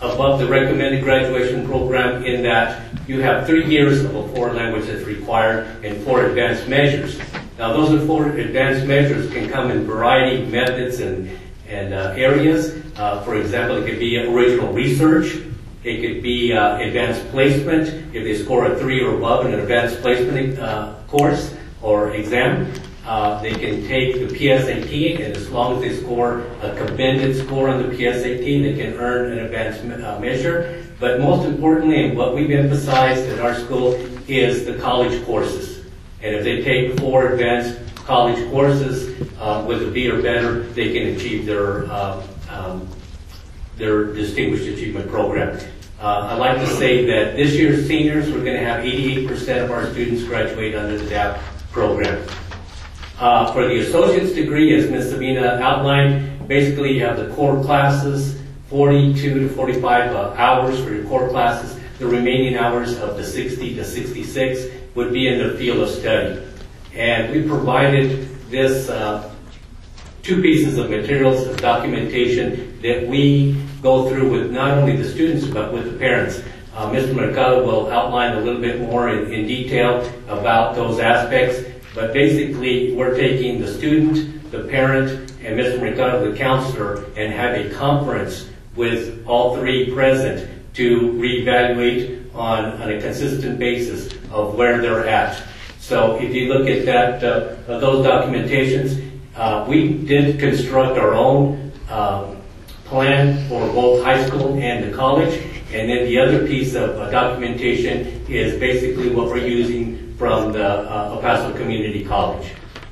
above the recommended graduation program in that you have 3 years of a foreign language that's required and 4 advanced measures. Now those are 4 advanced measures can come in variety of methods and areas. For example, it could be original research. It could be advanced placement if they score a 3 or above in an advanced placement course or exam. They can take the PSAT, and as long as they score a commended score on the PSAT, they can earn an advanced measure. But most importantly, and what we've emphasized at our school, is the college courses. And if they take 4 advanced college courses with a B or better, they can achieve their Distinguished Achievement Program. I'd like to say that this year's seniors, we're going to have 88% of our students graduate under the DAP program. For the associate's degree, as Ms. Sabina outlined, basically you have the core classes, 42 to 45 hours for your core classes. The remaining hours of the 60 to 66 would be in the field of study. And we provided this 2 pieces of materials of documentation that we go through with not only the students but with the parents. Mr. Mercado will outline a little bit more in detail about those aspects. But basically, we're taking the student, the parent, and Mr. Mercado, the counselor, and have a conference with all 3 present to reevaluate on a consistent basis of where they're at. So if you look at that, those documentations, we did construct our own plan for both high school and the college. And then the other piece of documentation is basically what we're using from the El Paso Community College.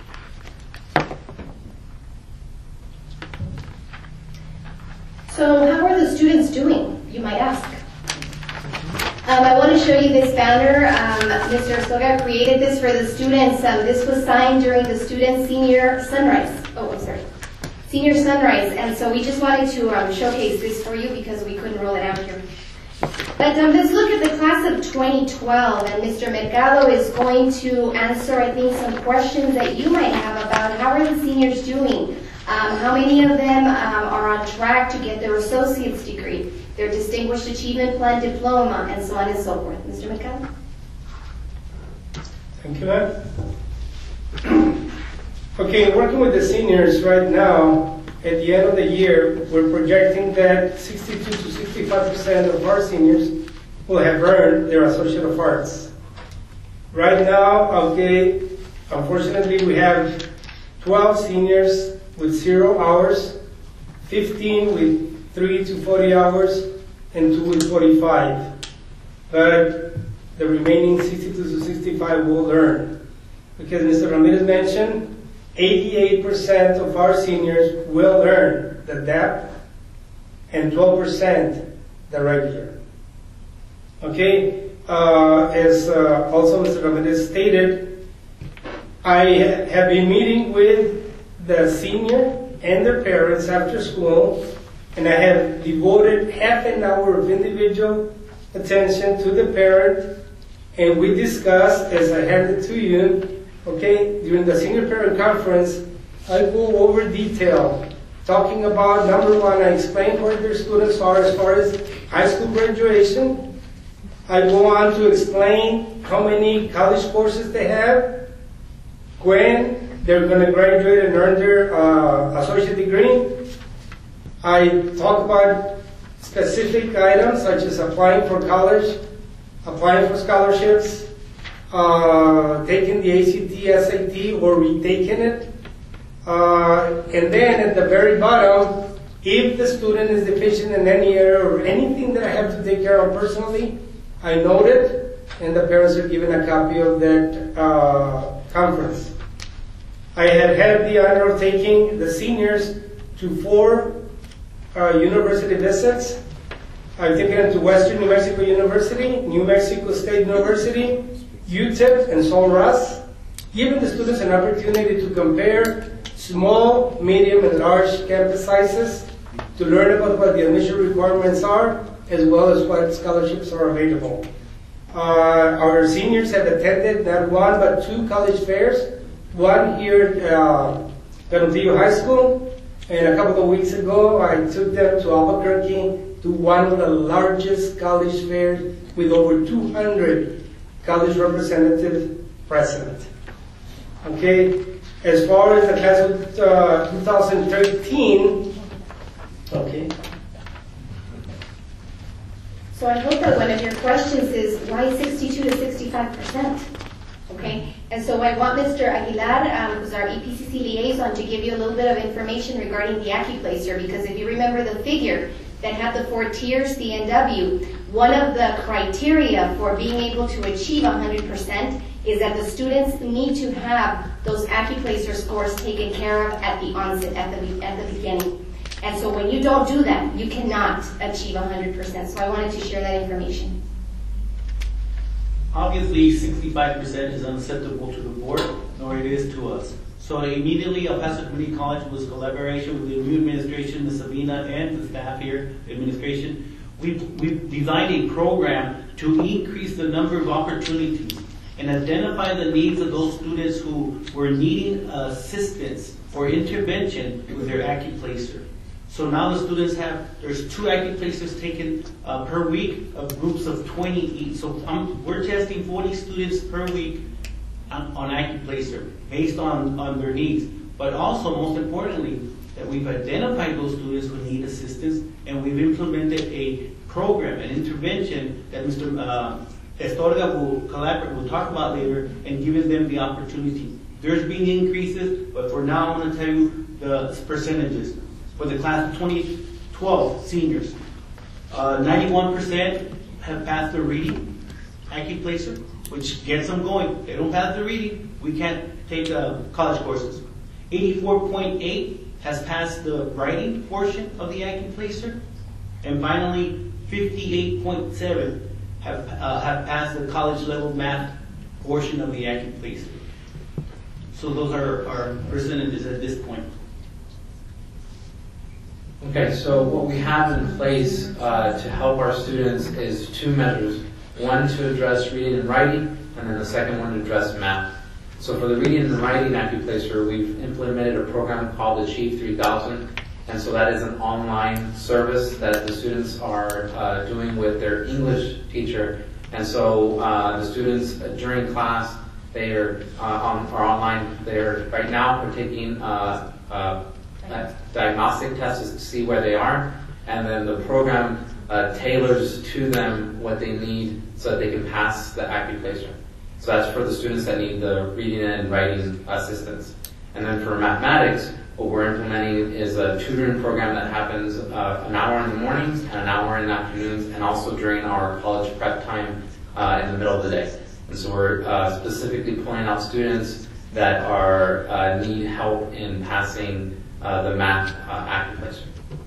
So how are the students doing, you might ask? I want to show you this banner. Mr. Escoga created this for the students. This was signed during the student senior sunrise. Senior sunrise. And so we just wanted to showcase this for you because we couldn't roll it out here. But let's look at the class of 2012, and Mr. Mercado is going to answer, I think, some questions that you might have about how are the seniors doing, how many of them are on track to get their associate's degree, their Distinguished Achievement Plan diploma, and so on and so forth. Mr. Mercado? Thank you, ma'am. Okay, working with the seniors right now, at the end of the year, we're projecting that 62 to 65% of our seniors will have earned their Associate of Arts. Right now, okay, unfortunately, we have 12 seniors with 0 hours, 15 with 3 to 40 hours, and 2 with 45. But the remaining 62 to 65 will learn. Because Mr. Ramirez mentioned, 88% of our seniors will earn the DAP and 12% the regular. Okay, as also Mr. Ramirez stated, I have been meeting with the senior and their parents after school, and I have devoted half an hour of individual attention to the parent, and we discussed, as I handed to you, okay, during the senior parent conference, I go over detail, talking about, number 1, I explain where their students are as far as high school graduation. I go on to explain how many college courses they have, when they're going to graduate and earn their associate degree. I talk about specific items such as applying for college, applying for scholarships, taking the ACT, SAT, or retaking it. And then at the very bottom, if the student is deficient in any area or anything that I have to take care of personally, I note it, and the parents are given a copy of that conference. I have had the honor of taking the seniors to 4 university visits. I've taken them to Western New Mexico University, New Mexico State University, UTEP, and Sol Ras, giving the students an opportunity to compare small, medium, and large campus sizes to learn about what the admission requirements are, as well as what scholarships are available. Our seniors have attended not 1 but 2 college fairs, one here at Perotillo High School, and a couple of weeks ago I took them to Albuquerque to one of the largest college fairs with over 200 college representatives present. Okay, as far as the class of 2013, okay. So I hope that one of your questions is why 62 to 65%? Okay, and so I want Mr. Aguilar, who's our EPCC liaison, to give you a little bit of information regarding the AccuPlacer, because if you remember the figure that had the 4 tiers, the NW, one of the criteria for being able to achieve 100% is that the students need to have those AccuPlacer scores taken care of at the onset, at the beginning. And so when you don't do that, you cannot achieve 100%. So I wanted to share that information. Obviously, 65% is unacceptable to the board, nor it is to us. So immediately, El Paso Community College was collaboration with the new administration, Ms. Sabina, and the staff here, administration. We've designed a program to increase the number of opportunities and identify the needs of those students who were needing assistance or intervention with their AccuPlacer. So now the students there's 2 AccuPlacers taken per week of groups of 20 each. So we're testing 40 students per week on AccuPlacer based on their needs. But also, most importantly, that we've identified those students who need assistance, and we've implemented a program, an intervention that Mr. Estorga will talk about later, and giving them the opportunity. There's been increases, but for now I'm going to tell you the percentages. For the class of 2012 seniors, 91% have passed their reading AccuPlacer, which gets them going. If they don't pass their reading, we can't take college courses. 84.8 has passed the writing portion of the AccuPlacer, and finally 58.7 have passed the college level math portion of the AccuPlacer. So those are our percentages at this point. Okay, so what we have in place to help our students is 2 measures. One to address reading and writing, and then the second one to address math. So for the reading and writing AccuPlacer, we've implemented a program called Achieve 3000, and so that is an online service that the students are doing with their English teacher. And so the students during class, they are online. They're right now we're taking diagnostic tests to see where they are, and then the program tailors to them what they need so that they can pass the AccuPlacer. So that's for the students that need the reading and writing assistance. And then for mathematics, what we're implementing is a tutoring program that happens an hour in the mornings and an hour in the afternoons, and also during our college prep time in the middle of the day. And so we're specifically pulling out students that are need help in passing the math AccuPlacer.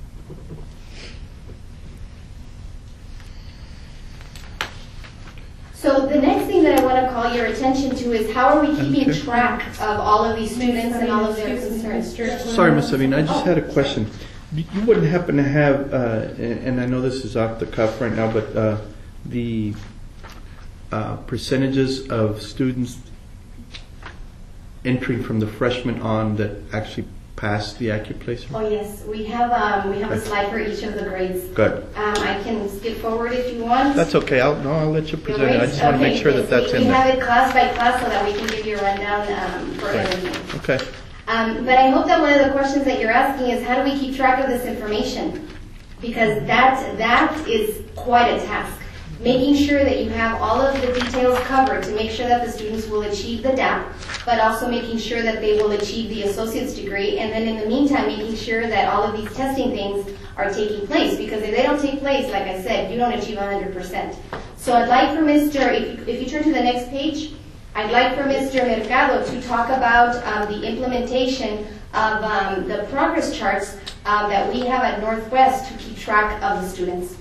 So the next thing that I want to call your attention to is how are we keeping track of all of these students and all of their concerns? Sorry, Ms. Sabina, I just had a question. You wouldn't happen to have, and I know this is off the cuff right now, but the percentages of students entering from the freshman on that actually passed the AccuPlacer? Oh yes, we have a slide for each of the grades. Good. I can skip forward if you want. That's okay. I'll let you present it. I just want to make sure that that's in We there. have it class by class so that we can give you a rundown for everything. Okay. But I hope that one of the questions that you're asking is how do we keep track of this information? Because that is quite a task. Making sure that you have all of the details covered to make sure that the students will achieve the DAP, but also making sure that they will achieve the associate's degree, and then in the meantime making sure that all of these testing things are taking place, because if they don't take place, like I said, you don't achieve 100%. So I'd like for if you turn to the next page, I'd like for Mr. Mercado to talk about the implementation of the progress charts that we have at Northwest to keep track of the students.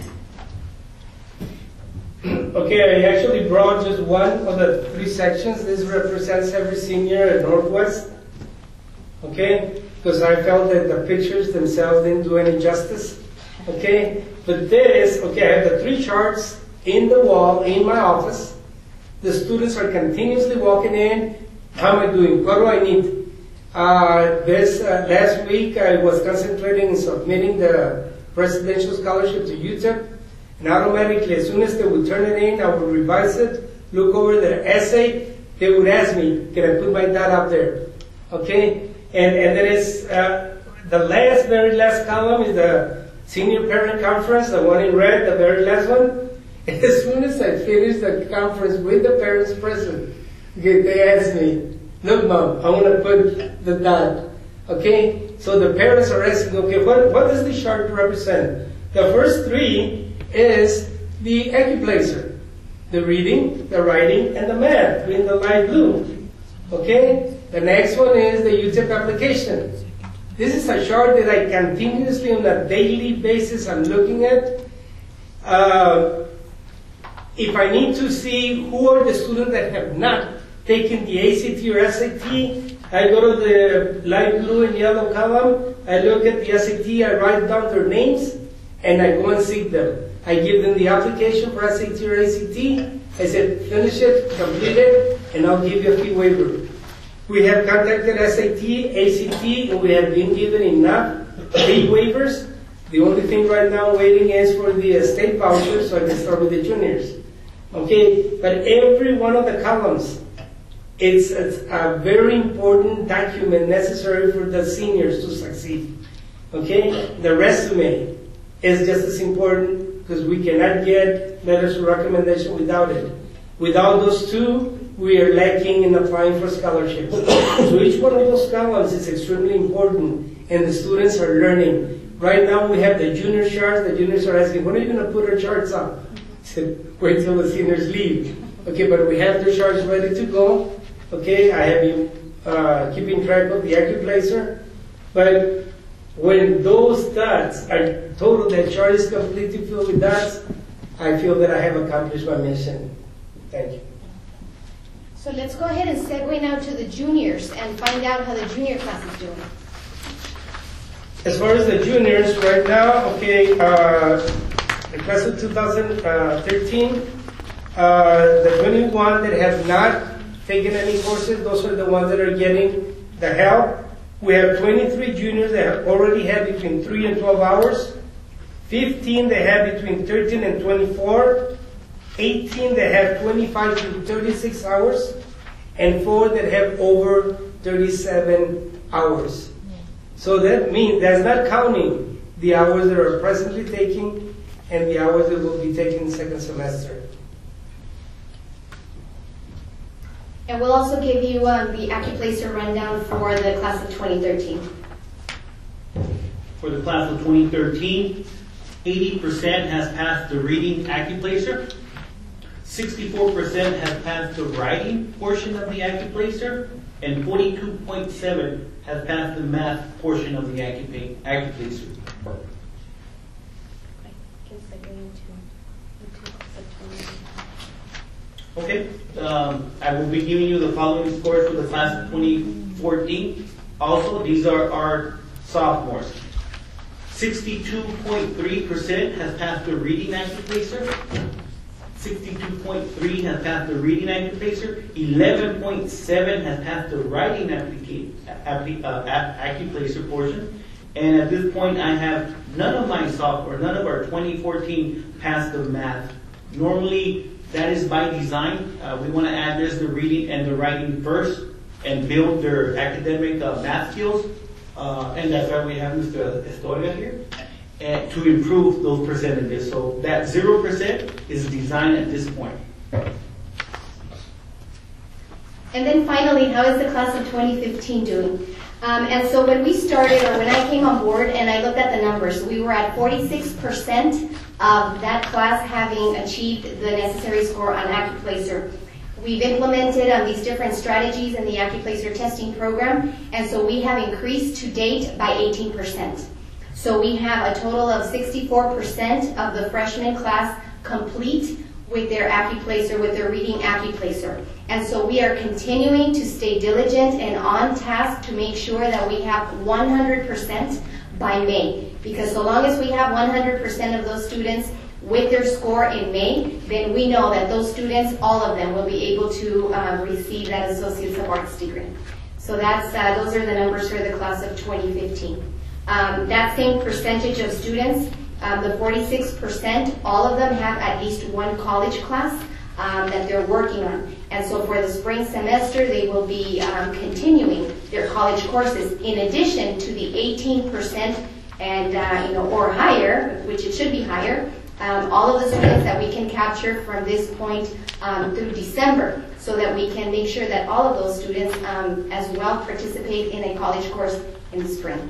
Okay, I actually brought just one of the 3 sections. This represents every senior at Northwest. Okay, because I felt that the pictures themselves didn't do any justice. Okay, but this, okay, I have the 3 charts in the wall in my office. The students are continuously walking in. How am I doing? What do I need? Last week I was concentrating on submitting the presidential scholarship to UTEP, and automatically, as soon as they would turn it in, I would revise it, look over their essay, they would ask me, can I put my dad up there? Okay? And then it's, the very last column is the senior parent conference, the one in red, the very last one. And as soon as I finished the conference with the parents present, okay, they asked me, look, Mom, I want to put the dot. Okay? So the parents are asking, okay, what does the chart represent? The first three is the AccuPlacer. The reading, the writing, and the math in the light blue. Okay? The next one is the UTEP application. This is a chart that I continuously, on a daily basis, I'm looking at. If I need to see who are the students that have not taken the ACT or SAT, I go to the light blue and yellow column, I look at the SAT, I write down their names, and I go and seek them. I give them the application for SAT or ACT. I said, finish it, complete it, and I'll give you a fee waiver. We have contacted SAT, ACT, and we have been given enough fee waivers. The only thing right now waiting is for the state voucher, so I can start with the juniors. Okay, but every one of the columns, it's a very important document necessary for the seniors to succeed. Okay, the resume is just as important because we cannot get letters of recommendation without it. Without those two, we are lacking in applying for scholarships. So each one of those columns is extremely important, and the students are learning. Right now we have the junior charts. The juniors are asking, when are you going to put our charts up? I said, wait till the seniors leave. Okay, but we have the charts ready to go. Okay, I have been keeping track of the AccuPlacer. But when those dots are total, that chart is completely filled with dots, I feel that I have accomplished my mission. Thank you. So let's go ahead and segue now to the juniors and find out how the junior class is doing. As far as the juniors, right now, okay, the class of 2013, the 21 that have not taken any courses, those are the ones that are getting the help. We have 23 juniors that have already had between 3 and 12 hours, 15 that have between 13 and 24, 18 that have 25 to 36 hours, and 4 that have over 37 hours. So that means that's not counting the hours that are presently taking and the hours that will be taking the second semester. And we'll also give you the AccuPlacer rundown for the class of 2013. For the class of 2013, 80% has passed the reading AccuPlacer, 64% has passed the writing portion of the AccuPlacer, and 42.7% has passed the math portion of the AccuPlacer. Okay, I will be giving you the following scores for the class of 2014. Also, these are our sophomores. 62.3% has passed the reading AccuPlacer. 62.3% has passed the reading AccuPlacer. 11.7% has passed the writing AccuPlacer portion. And at this point, I have none of our 2014 passed the math. Normally, that is by design. We want to address the reading and the writing first and build their academic math skills. And that's why we have Mr. Estoria here, to improve those percentages. So that 0% is designed at this point. And then finally, how is the class of 2015 doing? And so when we started, or when I came on board and I looked at the numbers, we were at 46% of that class having achieved the necessary score on AccuPlacer. We've implemented these different strategies in the AccuPlacer testing program, and so we have increased to date by 18%. So we have a total of 64% of the freshman class complete with their AccuPlacer, with their reading AccuPlacer. And so we are continuing to stay diligent and on task to make sure that we have 100% by May. Because so long as we have 100% of those students with their score in May, then we know that those students, all of them, will be able to receive that Associates of Arts degree. So that's those are the numbers for the class of 2015. That same percentage of students The 46%, all of them have at least one college class that they're working on. And so for the spring semester, they will be continuing their college courses in addition to the 18% and or higher, which it should be higher, all of the students that we can capture from this point through December, so that we can make sure that all of those students as well participate in a college course in the spring.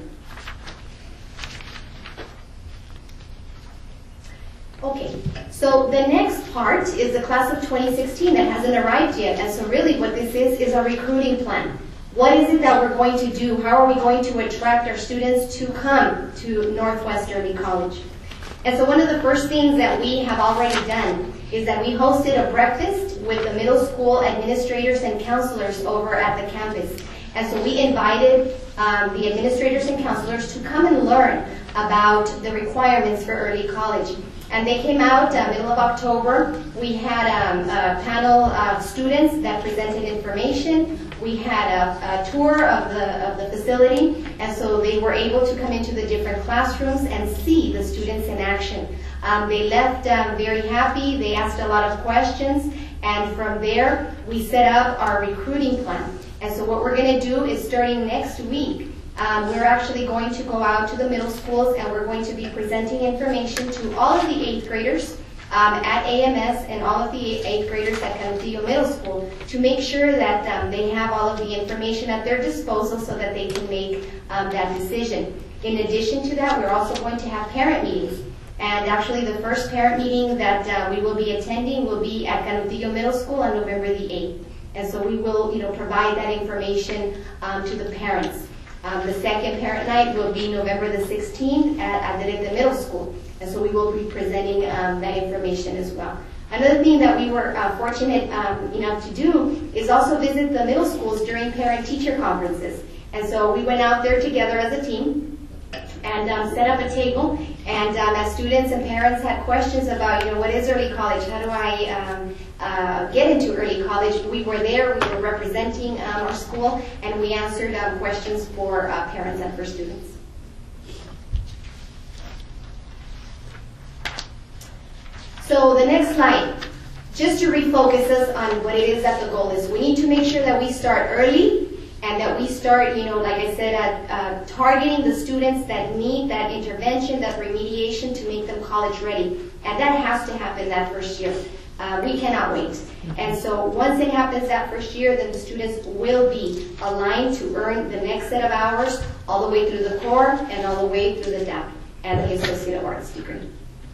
Okay, so the next part is the class of 2016 that hasn't arrived yet. And so really what this is a recruiting plan. What is it that we're going to do? How are we going to attract our students to come to Northwest Early College? And so one of the first things that we have already done is that we hosted a breakfast with the middle school administrators and counselors over at the campus. And so we invited the administrators and counselors to come and learn about the requirements for early college. And they came out middle of October. We had a panel of students that presented information. We had a tour of the facility, and so they were able to come into the different classrooms and see the students in action. They left very happy. They asked a lot of questions, and from there we set up our recruiting plan. And so what we're going to do is, starting next week, we're actually going to go out to the middle schools, and we're going to be presenting information to all of the 8th graders at AMS and all of the 8th graders at Canutillo Middle School to make sure that they have all of the information at their disposal so that they can make that decision. In addition to that, we're also going to have parent meetings. And actually the first parent meeting that we will be attending will be at Canutillo Middle School on November the 8th. And so we will provide that information to the parents. The second parent night will be November the 16th at the Middle School. And so we will be presenting that information as well. Another thing that we were fortunate enough to do is also visit the middle schools during parent-teacher conferences. And so we went out there together as a team and set up a table. And as students and parents had questions about, what is early college? How do I get into early college? We were there, we were representing our school, and we answered questions for parents and for students. So the next slide, just to refocus us on what it is that the goal is. We need to make sure that we start early and that we start, like I said, at targeting the students that need that intervention, that remediation to make them college ready. And that has to happen that first year. We cannot wait. And so once it happens that first year, then the students will be aligned to earn the next set of hours all the way through the core and all the way through the DAP and the Associate of Arts degree.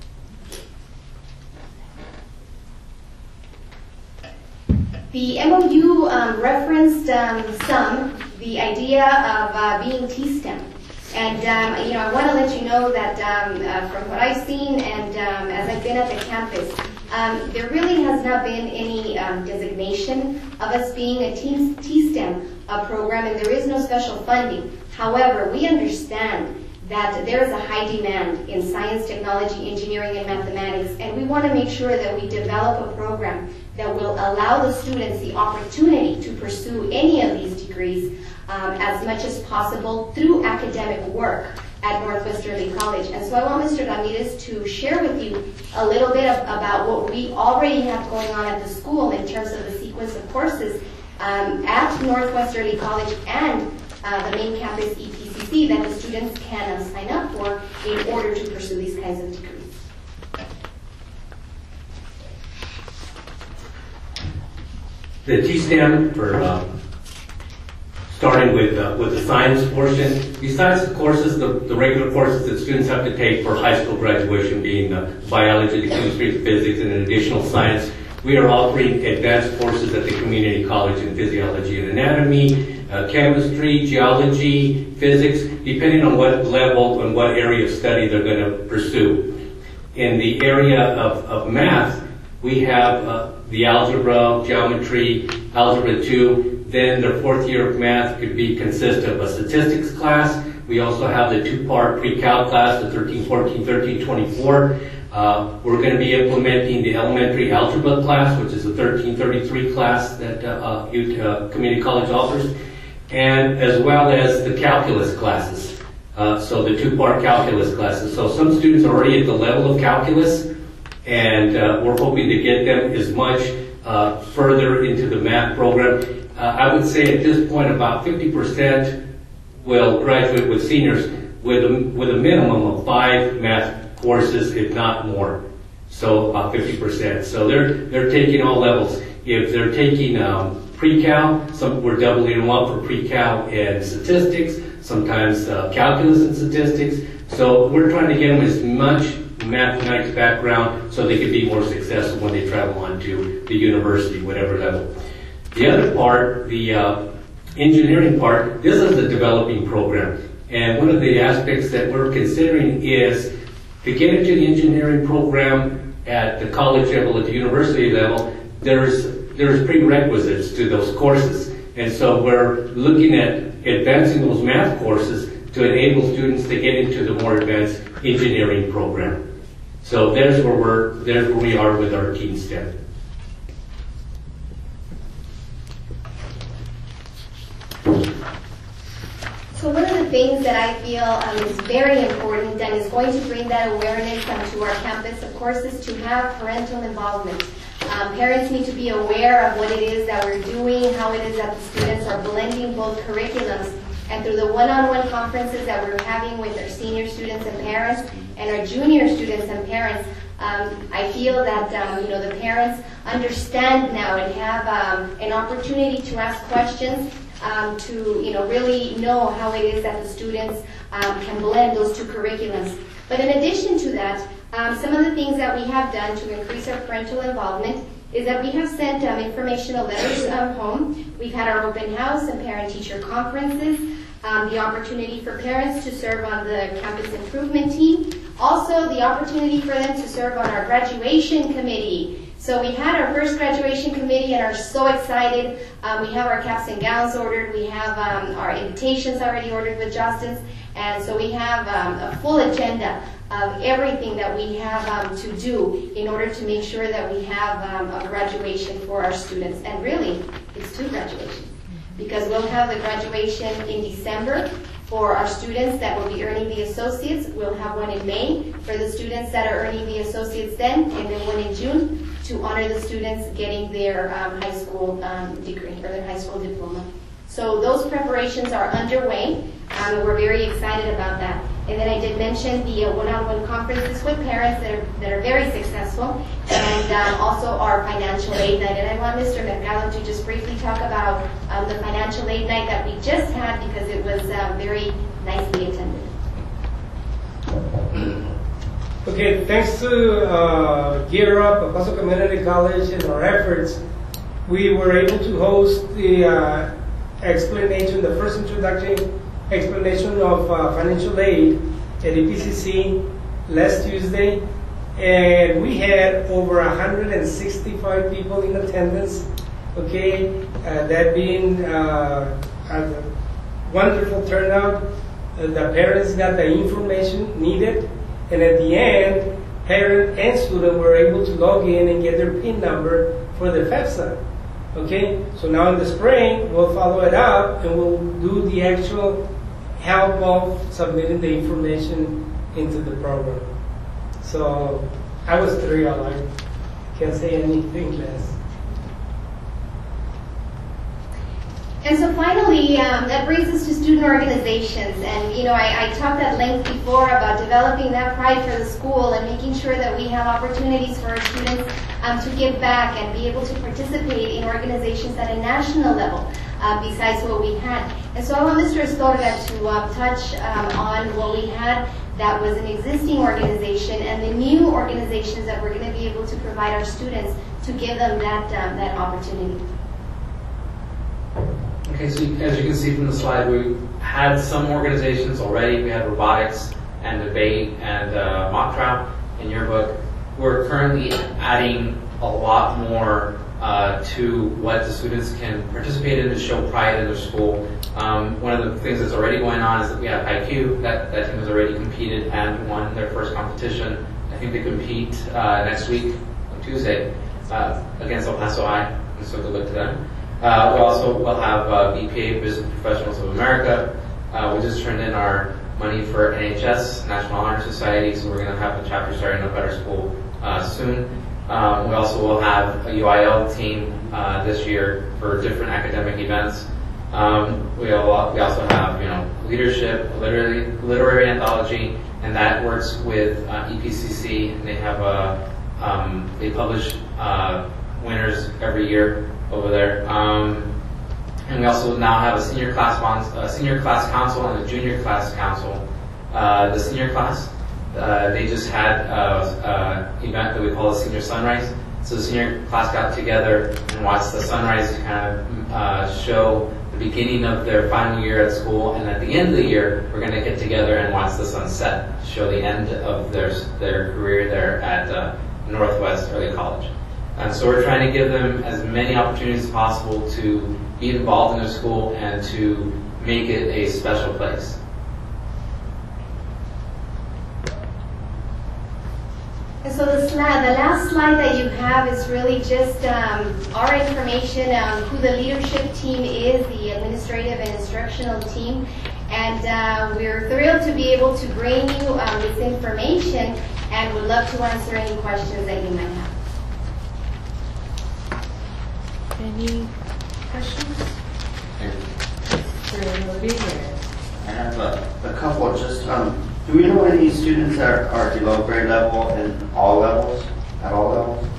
The MOU referenced the idea of being T-STEM. And, I want to let you know that from what I've seen and as I've been at the campus, there really has not been any designation of us being a T-STEM program, and there is no special funding. However, we understand that there is a high demand in science, technology, engineering, and mathematics, and we want to make sure that we develop a program that will allow the students the opportunity to pursue any of these degrees as much as possible through academic work at Northwest Early College. And so I want Mr. Ramirez to share with you a little bit about what we already have going on at the school in terms of the sequence of courses at Northwest Early College and the main campus EPCC that the students can sign up for in order to pursue these kinds of degrees. The T-STEM for starting with the science portion. Besides the courses, the regular courses that students have to take for high school graduation, being biology, the chemistry, the physics, and an additional science, we are offering advanced courses at the community college in physiology and anatomy, chemistry, geology, physics, depending on what level and what area of study they're going to pursue. In the area of math, we have the algebra, geometry, algebra 2. Then their fourth year of math could consist of a statistics class. We also have the 2-part pre-cal class, the 13-14, 13-24. We're going to be implementing the elementary algebra class, which is a 13-33 class that Community College offers, and as well as the calculus classes. So the two-part calculus classes. So some students are already at the level of calculus, and we're hoping to get them as much further into the math program. I would say at this point about 50% will graduate with seniors with a minimum of 5 math courses, if not more. So about 50%. So they're taking all levels. If they're taking pre-cal, we're doubling them up for pre-cal and statistics, sometimes calculus and statistics. So we're trying to get them as much mathematics background so they can be more successful when they travel on to the university, whatever level. The other part, the engineering part, this is a developing program. And one of the aspects that we're considering is to get into the engineering program at the college level, at the university level, there's prerequisites to those courses. And so we're looking at advancing those math courses to enable students to get into the more advanced engineering program. So there's where we are with our teen STEM. So one of the things that I feel is very important and is going to bring that awareness to our campus, of course, is to have parental involvement. Parents need to be aware of what it is that we're doing, how it is that the students are blending both curriculums. And through the one-on-one conferences that we're having with our senior students and parents and our junior students and parents, I feel that the parents understand now and have an opportunity to ask questions, to really know how it is that the students can blend those two curriculums. But in addition to that, some of the things that we have done to increase our parental involvement is that we have sent informational letters home. We've had our open house and parent-teacher conferences, the opportunity for parents to serve on the campus improvement team, also the opportunity for them to serve on our graduation committee. So we had our first graduation committee and are so excited. We have our caps and gowns ordered. We have our invitations already ordered with Justin's. And so we have a full agenda of everything that we have to do in order to make sure that we have a graduation for our students. And really, it's 2 graduations. Because we'll have the graduation in December for our students that will be earning the associates. We'll have one in May for the students that are earning the associates then, and then one in June to honor the students getting their high school degree or their high school diploma. So those preparations are underway, and we're very excited about that. And then I did mention the one-on-one conferences with parents that are very successful, and also our financial aid night. And I want Mr. Mercado to just briefly talk about the financial aid night that we just had because it was very nicely attended. Okay, thanks to Gear Up, El Paso Community College, and our efforts, we were able to host the explanation, the first introductory explanation of financial aid at EPCC last Tuesday, and we had over 165 people in attendance. Okay, that being a wonderful turnout. The parents got the information needed, and at the end, parent and student were able to log in and get their PIN number for the FAFSA. Okay, so now in the spring, we'll follow it up and we'll do the actual help of submitting the information into the program. So I was thrilled. I can't say anything less. And so finally, that brings us to student organizations. And I talked at length before about developing that pride for the school and making sure that we have opportunities for our students to give back and be able to participate in organizations at a national level besides what we had. And so I want Mr. Astorga to touch on what we had that was an existing organization and the new organizations that we're going to be able to provide our students to give them that opportunity. Okay, so as you can see from the slide, we had some organizations already. We had robotics and debate and mock trial in your book. We're currently adding a lot more to what the students can participate in to show pride in their school. One of the things that's already going on is that we have IQ. That team has already competed and won their first competition. I think they compete next week on Tuesday against El Paso I, and so good luck to them. We also will have BPA, Business Professionals of America. We just turned in our money for NHS, National Honor Society, so we're going to have a chapter starting up at our school soon. We also will have a UIL team this year for different academic events. We also have, leadership, literary anthology, and that works with EPCC. And they have they publish winners every year over there. And we also now have a senior class council and a junior class council. The senior class, they just had an event that we call the Senior Sunrise. So the senior class got together and watched the sunrise to kind of show the beginning of their final year at school, and at the end of the year, we're going to get together and watch the sunset, show the end of their career there at Northwest Early College. And so we're trying to give them as many opportunities as possible to be involved in their school and to make it a special place. And so the last slide that you have is really just our information on who the leadership team is, the administrative and instructional team. And we're thrilled to be able to bring you this information and would love to answer any questions that you might have. Any questions? I have a couple. Just do we know any students that are below grade level in all levels, at all levels?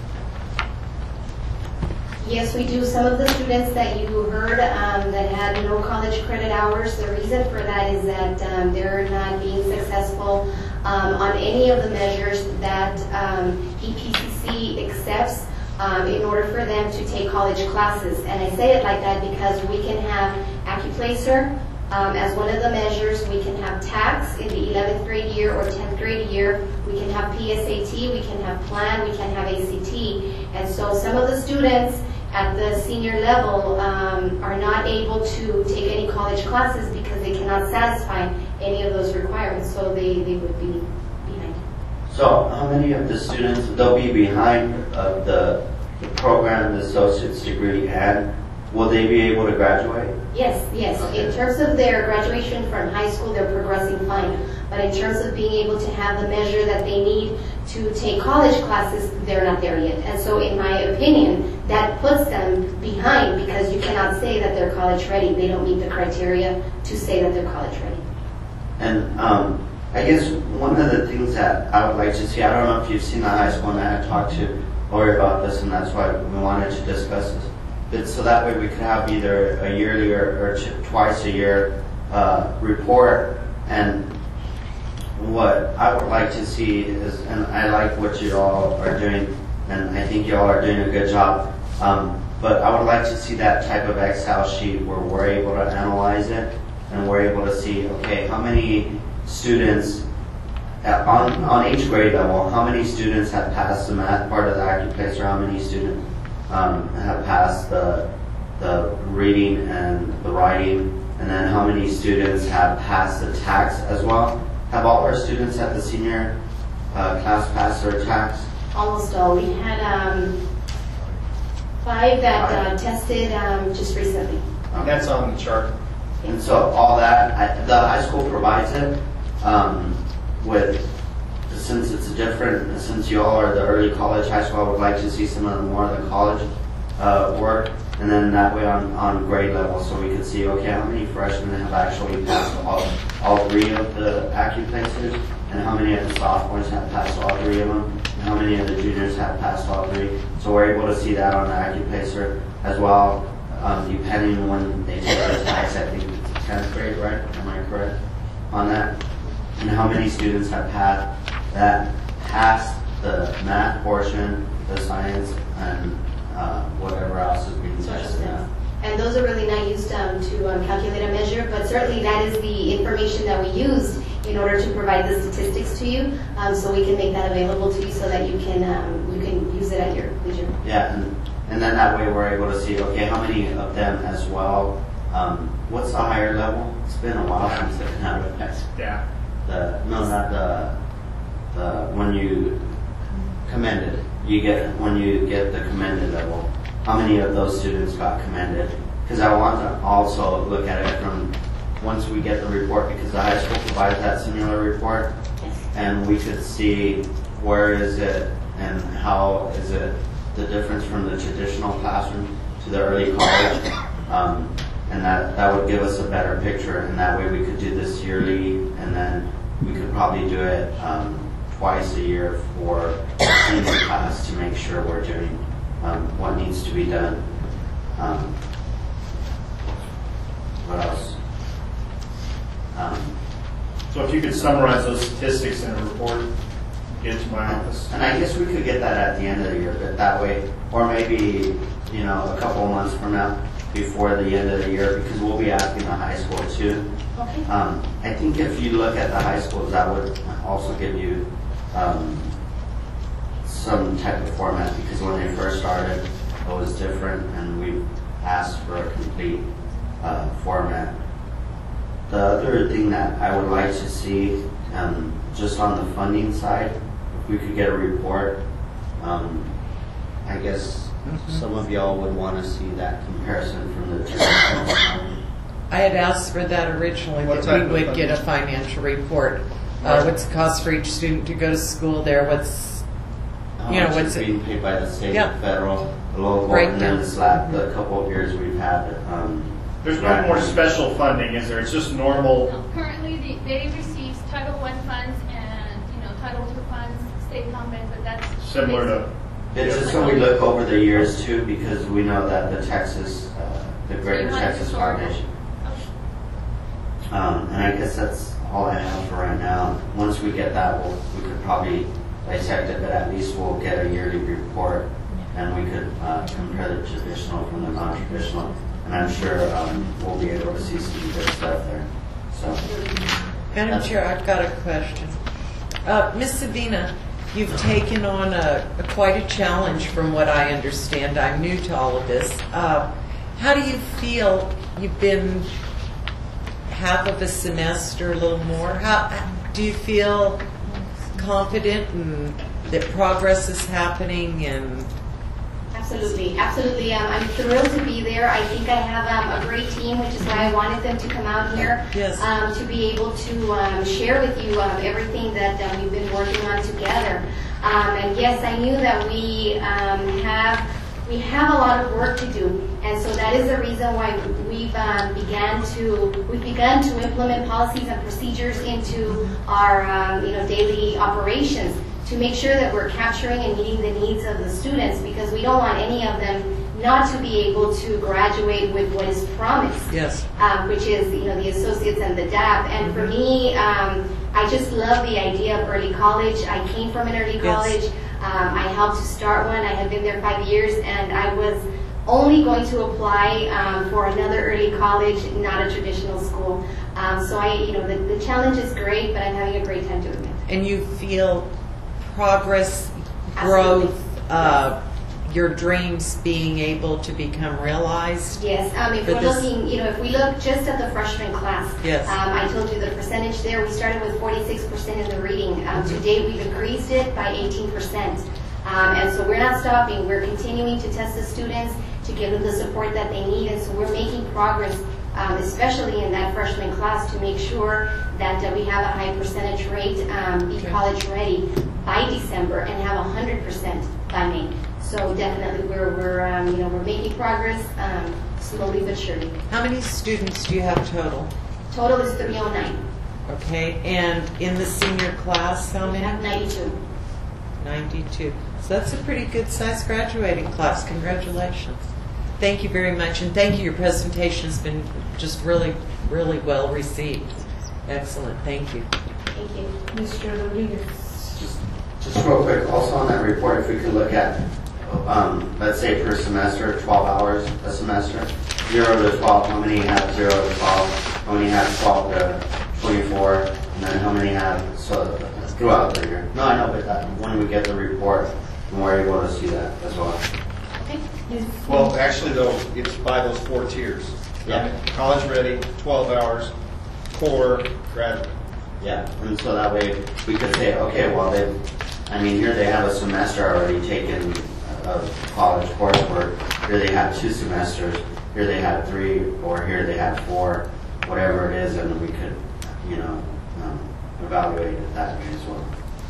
Yes, we do. Some of the students that you heard that had no college credit hours, the reason for that is that they're not being successful on any of the measures that EPCC accepts in order for them to take college classes. And I say it like that because we can have AccuPlacer as one of the measures. We can have TAKS in the 11th grade year or 10th grade year. We can have PSAT, we can have PLAN, we can have ACT. And so some of the students at the senior level are not able to take any college classes because they cannot satisfy any of those requirements. So they would be behind. So how many of the students, they'll be behind the program, the associate's degree, and will they be able to graduate? Yes. Okay. In terms of their graduation from high school, they're progressing fine. But in terms of being able to have the measure that they need to take college classes, they're not there yet. And so in my opinion, that puts them behind because you cannot say that they're college ready. They don't meet the criteria to say that they're college ready. And I guess one of the things that I would like to see, I don't know if you've seen the high school, and I talked to Lori about this, and that's why we wanted to discuss this. But so that way we could have either a yearly or twice a year report. And what I would like to see is, and I like what you all are doing, and I think you all are doing a good job, but I would like to see that type of Excel sheet where we're able to analyze it and we're able to see, okay, how many students on each grade level, how many students have passed the math part of the AccuPlacer, how many students have passed the reading and the writing, and then how many students have passed the TAKS as well. Have all our students at the senior class passed their TAKS? Almost all. We had 5 that tested just recently. That's on the chart. And so all that, the high school provides it since it's different, since you all are the early college high school, I would like to see some of the more of the college work, and then that way on grade level, so we could see, okay, how many freshmen have actually passed all 3 of the AccuPlacers, and how many of the sophomores have passed all 3 of them, and how many of the juniors have passed all 3. So we're able to see that on the AccuPlacer as well, depending on when they take their TAKS. I think it's 10th grade, right? Am I correct on that? And how many students have passed the math portion, the science, and whatever else is being tested now. And those are really not used to calculate a measure, but certainly that is the information that we used in order to provide the statistics to you, so we can make that available to you so that you can use it at your leisure. Yeah, and then that way we're able to see, okay, how many of them as well. What's the higher level? It's been a while since I've had a test. Yeah. When you commended, when you get the commended level, how many of those students got commended? Because I want to also look at it from once we get the report, because the high school provides that similar report, and we could see where is it and how is it the difference from the traditional classroom to the early college, and that would give us a better picture, and that way we could do this yearly, and then we could probably do it twice a year for senior class to make sure we're doing what needs to be done. What else? So if you could summarize those statistics in a report, get it to my office. And I guess we could get that at the end of the year, but that way, or maybe, a couple of months from now, before the end of the year, because we'll be asking the high school too. Okay. I think if you look at the high schools, that would also give you some type of format, because when they first started, it was different, and we asked for a complete format. The other thing that I would like to see, just on the funding side, if we could get a report, I guess some of y'all would want to see that comparison from the traditional. I had asked for that originally, What that type we of would get a financial report. What's the cost for each student to go to school there? What's, what's being paid by the state, federal, the local, and then the couple of years we've had. There's no more special funding, is there? It's just normal. No, currently, they receive Title I funds and Title II funds, state comments, but that's similar to. It's just so we look over the years too, because we know that the Texas, the Greater Texas Foundation. And I guess that's all I have for right now. Once we get that, we could probably dissect it, but at least we'll get a yearly report, and we could compare the traditional from the non-traditional. And I'm sure we'll be able to see some good stuff there. So, Madam Chair, I've got a question. Ms. Sabina, you've taken on quite a challenge from what I understand. I'm new to all of this. How do you feel? You've been half of a semester, a little more. How do you feel confident and that progress is happening? And Absolutely. I'm thrilled to be there. I think I have a great team, which is why I wanted them to come out here to be able to share with you everything that we've been working on together. And yes, I knew that we have a lot of work to do, and so that is the reason why we've begun to implement policies and procedures into our daily operations, to make sure that we're capturing and meeting the needs of the students, because we don't want any of them not to be able to graduate with what is promised, which is the associates and the DAP. And for me, I just love the idea of early college. I came from an early college. I helped to start one. I had been there 5 years, and I was only going to apply for another early college, not a traditional school. So the challenge is great, but I'm having a great time doing it. And you feel progress, growth, your dreams being able to become realized? Yes. If we're looking, if we look just at the freshman class, I told you the percentage there. We started with 46% in the reading. To date, we've increased it by 18%. And so we're not stopping. We're continuing to test the students to give them the support that they need. And so we're making progress, especially in that freshman class, to make sure that we have a high percentage rate, be college ready by December, and have 100% by May. So definitely we're making progress, slowly but surely. How many students do you have total? Total is 309. Okay, and in the senior class, how many? We have 92. 92. So that's a pretty good sized graduating class. Congratulations. Thank you very much, and thank you. Your presentation has been just really, really well received. Excellent. Thank you. Thank you. Mr. Rodriguez. Just real quick, also on that report, if we could look at, let's say per semester, 12 hours a semester, 0 to 12, how many have 0 to 12, how many have 12 to 24, and then how many have, so throughout the year. No, I know, but that, when we get the report, we're able to see that as well. Okay. Well, actually, though, it's by those 4 tiers. Yeah. College ready, 12 hours, core, graduate. Yeah, and so that way we could say, okay, well, here they have a semester already taken of college coursework. Here they have 2 semesters. Here they have 3, or here they have 4. whatever it is, and we could, evaluate it that way as well.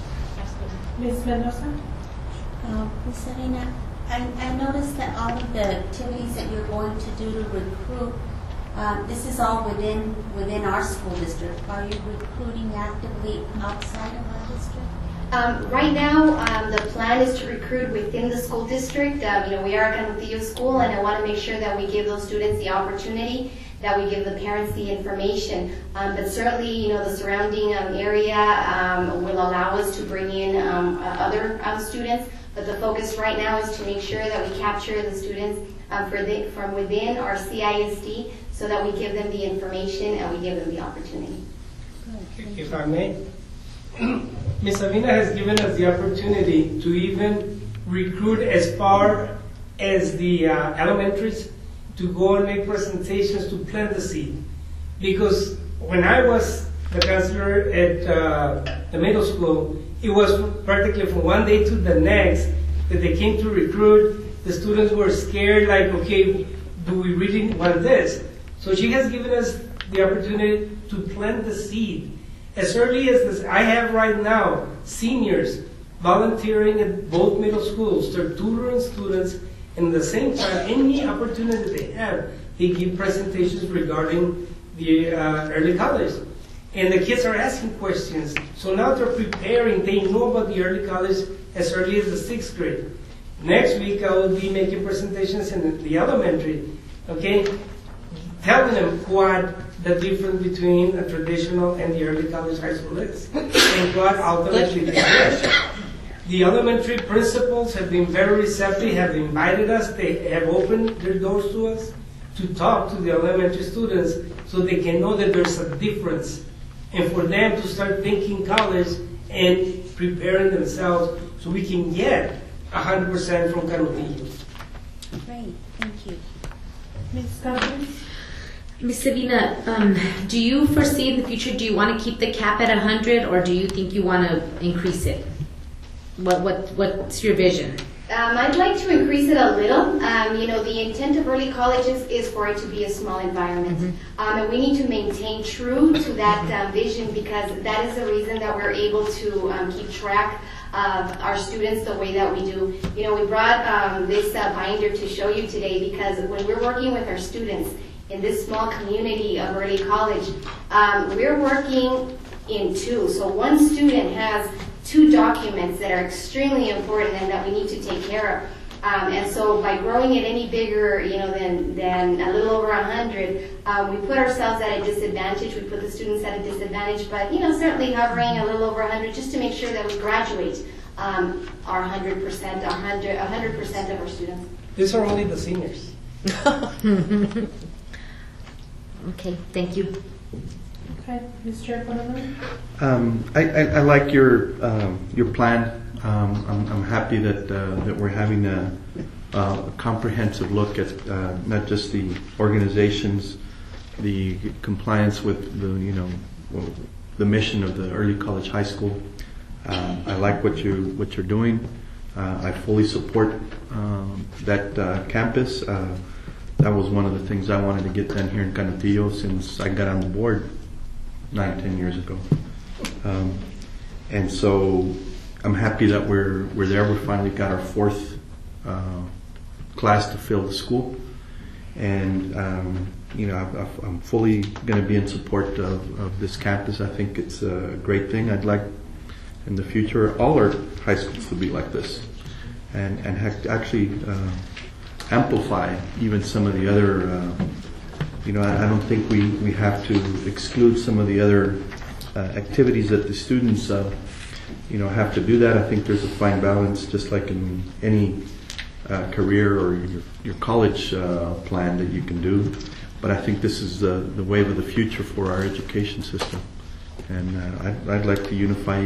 Ms. Mendoza? Ms. Serena, I noticed that all of the activities that you're going to do to recruit, this is all within our school district. Are you recruiting actively outside of our district? Right now, the plan is to recruit within the school district. We are a Canutillo school, and I want to make sure that we give those students the opportunity, that we give the parents the information. But certainly, the surrounding area will allow us to bring in other students. But the focus right now is to make sure that we capture the students from within our CISD, so that we give them the information and we give them the opportunity. If I may, Ms. Avina has given us the opportunity to even recruit as far as the elementaries to go and make presentations to plant the seed. Because when I was the counselor at the middle school, it was practically from one day to the next that they came to recruit. The students were scared, like, okay, do we really want this? So she has given us the opportunity to plant the seed. As early as this, I have right now seniors volunteering at both middle schools. They're tutoring students, and at the same time, any opportunity they have, they give presentations regarding the early college. And the kids are asking questions. So now they're preparing. They know about the early college as early as the 6th grade. Next week, I will be making presentations in the elementary, okay? Telling them what the difference between a traditional and the early college high school is, and what ultimately they is. The elementary principals have been very receptive, have invited us, they have opened their doors to us to talk to the elementary students so they can know that there's a difference, and for them to start thinking college and preparing themselves so we can get 100% from Canutillo. Great, thank you. Ms. Carmen? Ms. Sabina, do you foresee in the future, do you want to keep the cap at 100, or do you think you want to increase it? What's your vision? I'd like to increase it a little. The intent of early colleges is for it to be a small environment. And we need to maintain true to that vision, because that is the reason that we're able to keep track of our students the way that we do. We brought this binder to show you today, because when we're working with our students in this small community of early college, we're working in two. So one student has 2 documents that are extremely important and that we need to take care of. And so by growing it any bigger, than a little over 100, we put ourselves at a disadvantage. We put the students at a disadvantage, but certainly hovering a little over 100 just to make sure that we graduate our 100% of our students. These are only the seniors. Okay, thank you. Okay, Mr. Economy? I like your plan. I'm happy that we're having a comprehensive look at not just the organizations, the compliance with the mission of the early college high school. I like what you're doing. I fully support that campus. That was one of the things I wanted to get done here in Canutillo since I got on the board 9-10 years ago. And so I'm happy that we're there. We finally got our 4th class to fill the school. And, I'm fully going to be in support of this campus. I think it's a great thing. I'd like in the future all our high schools to be like this and actually amplify even some of the other, I don't think we have to exclude some of the other activities that the students, have to do that. I think there's a fine balance, just like in any career or your college plan that you can do. But I think this is the wave of the future for our education system. And I'd like to unify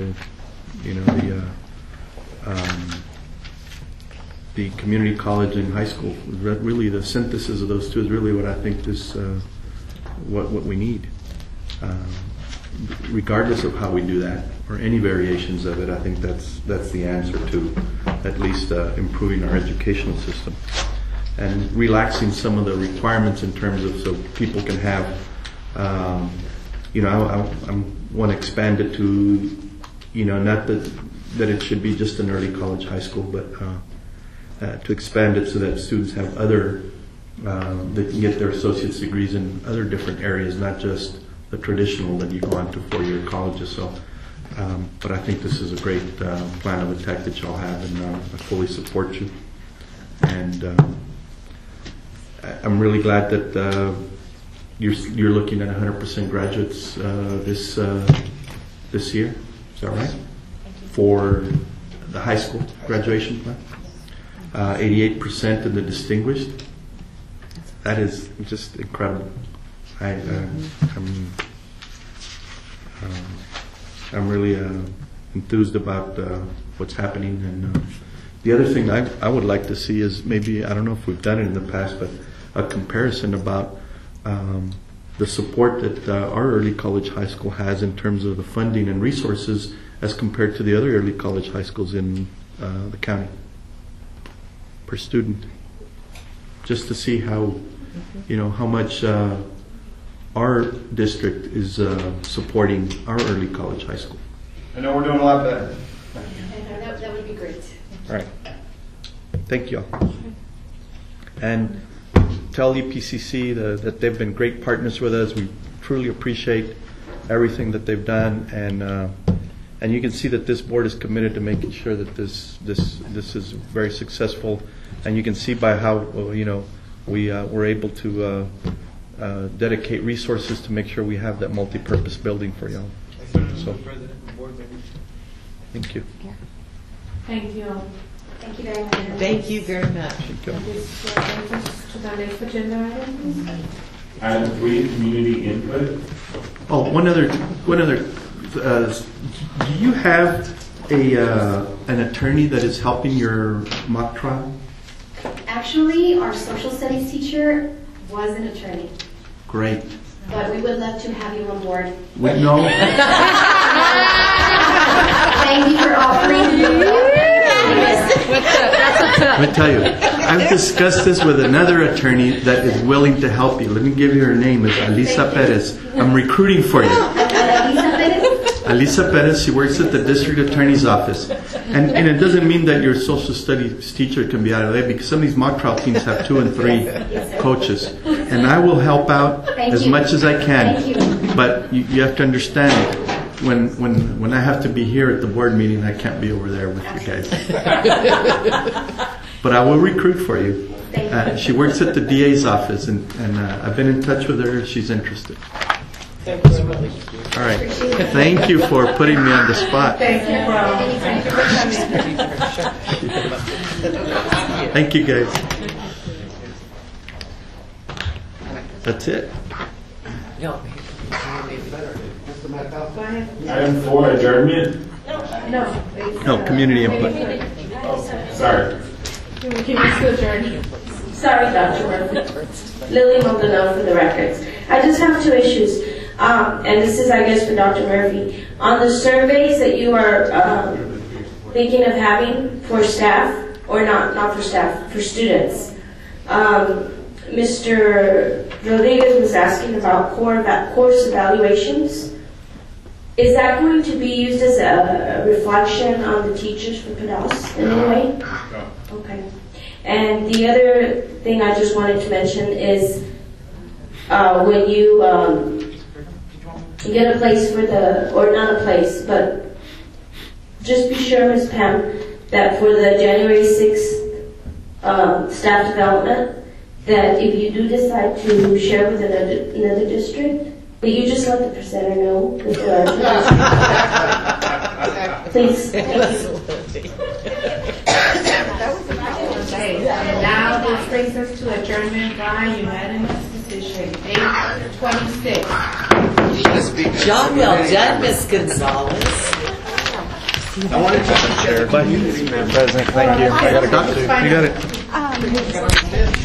the community college and high school. Really, the synthesis of those two is really what I think is what we need. Regardless of how we do that, or any variations of it, I think that's the answer to at least improving our educational system and relaxing some of the requirements in terms of so people can have I want to expand it to, not that it should be just an early college high school, but to expand it so that students have other, they can get their associate's degrees in other different areas, not just the traditional that you go on to four-year colleges. So, but I think this is a great plan of attack that y'all have, and I fully support you. And I'm really glad that you're looking at 100% graduates this year. Is that right? For the high school graduation plan, 88% in the distinguished. That is just incredible. I'm really enthused about what's happening. And the other thing I would like to see is maybe, I don't know if we've done it in the past, but a comparison about the support that our early college high school has in terms of the funding and resources as compared to the other early college high schools in the county per student, just to see how much our district is supporting our early college high school. I know we're doing a lot better. That would be great. All right. Thank you all. And tell EPCC that they've been great partners with us. We truly appreciate everything that they've done, and you can see that this board is committed to making sure that this is very successful. And you can see by how we're able to dedicate resources to make sure we have that multi-purpose building for y'all. So, thank you. Thank you. Thank you very much. Thank you very much. Thank you. This brings us to the next agenda item. Item 3, community input. Oh, one other. Do you have an attorney that is helping your mock trial? Actually, our social studies teacher was an attorney, Great. but we would love to have you on board. No. Thank you for offering. Let me tell you, I've discussed this with another attorney that is willing to help you. Let me give you her name. It's Alisa Perez. I'm recruiting for you. Alisa Perez, she works at the district attorney's office. And it doesn't mean that your social studies teacher can be out of there, because some of these mock trial teams have 2 and 3 coaches. And I will help out as much as I can. But you have to understand, when I have to be here at the board meeting, I can't be over there with you guys. But I will recruit for you. She works at the DA's office, and I've been in touch with her. She's interested. Thank you so much. All right. Thank you for putting me on the spot. Thank you. Thank you, guys. That's it. Go ahead. Item 4, adjournment. No, community input. Sorry. Sorry, Dr. Murphy. Lily Maldonado for the records. I just have 2 issues. And this is, I guess, for Dr. Murphy. On the surveys that you are thinking of having for staff, or not for staff, for students, Mr. Rodriguez was asking about course evaluations. Is that going to be used as a reflection on the teachers for PDAS in any way? No. Okay. And the other thing I just wanted to mention is when you get a place for or not a place, but just be sure, Ms. Pam, that for the January 6th staff development, that if you do decide to share with another district, that you just let the presenter know. Please. Thank you. Okay, now this brings us to adjournment by unanimous decision, 8:26. John, well done, Miss Gonzalez. I wanted to share. President, thank you. I got to go. You got it.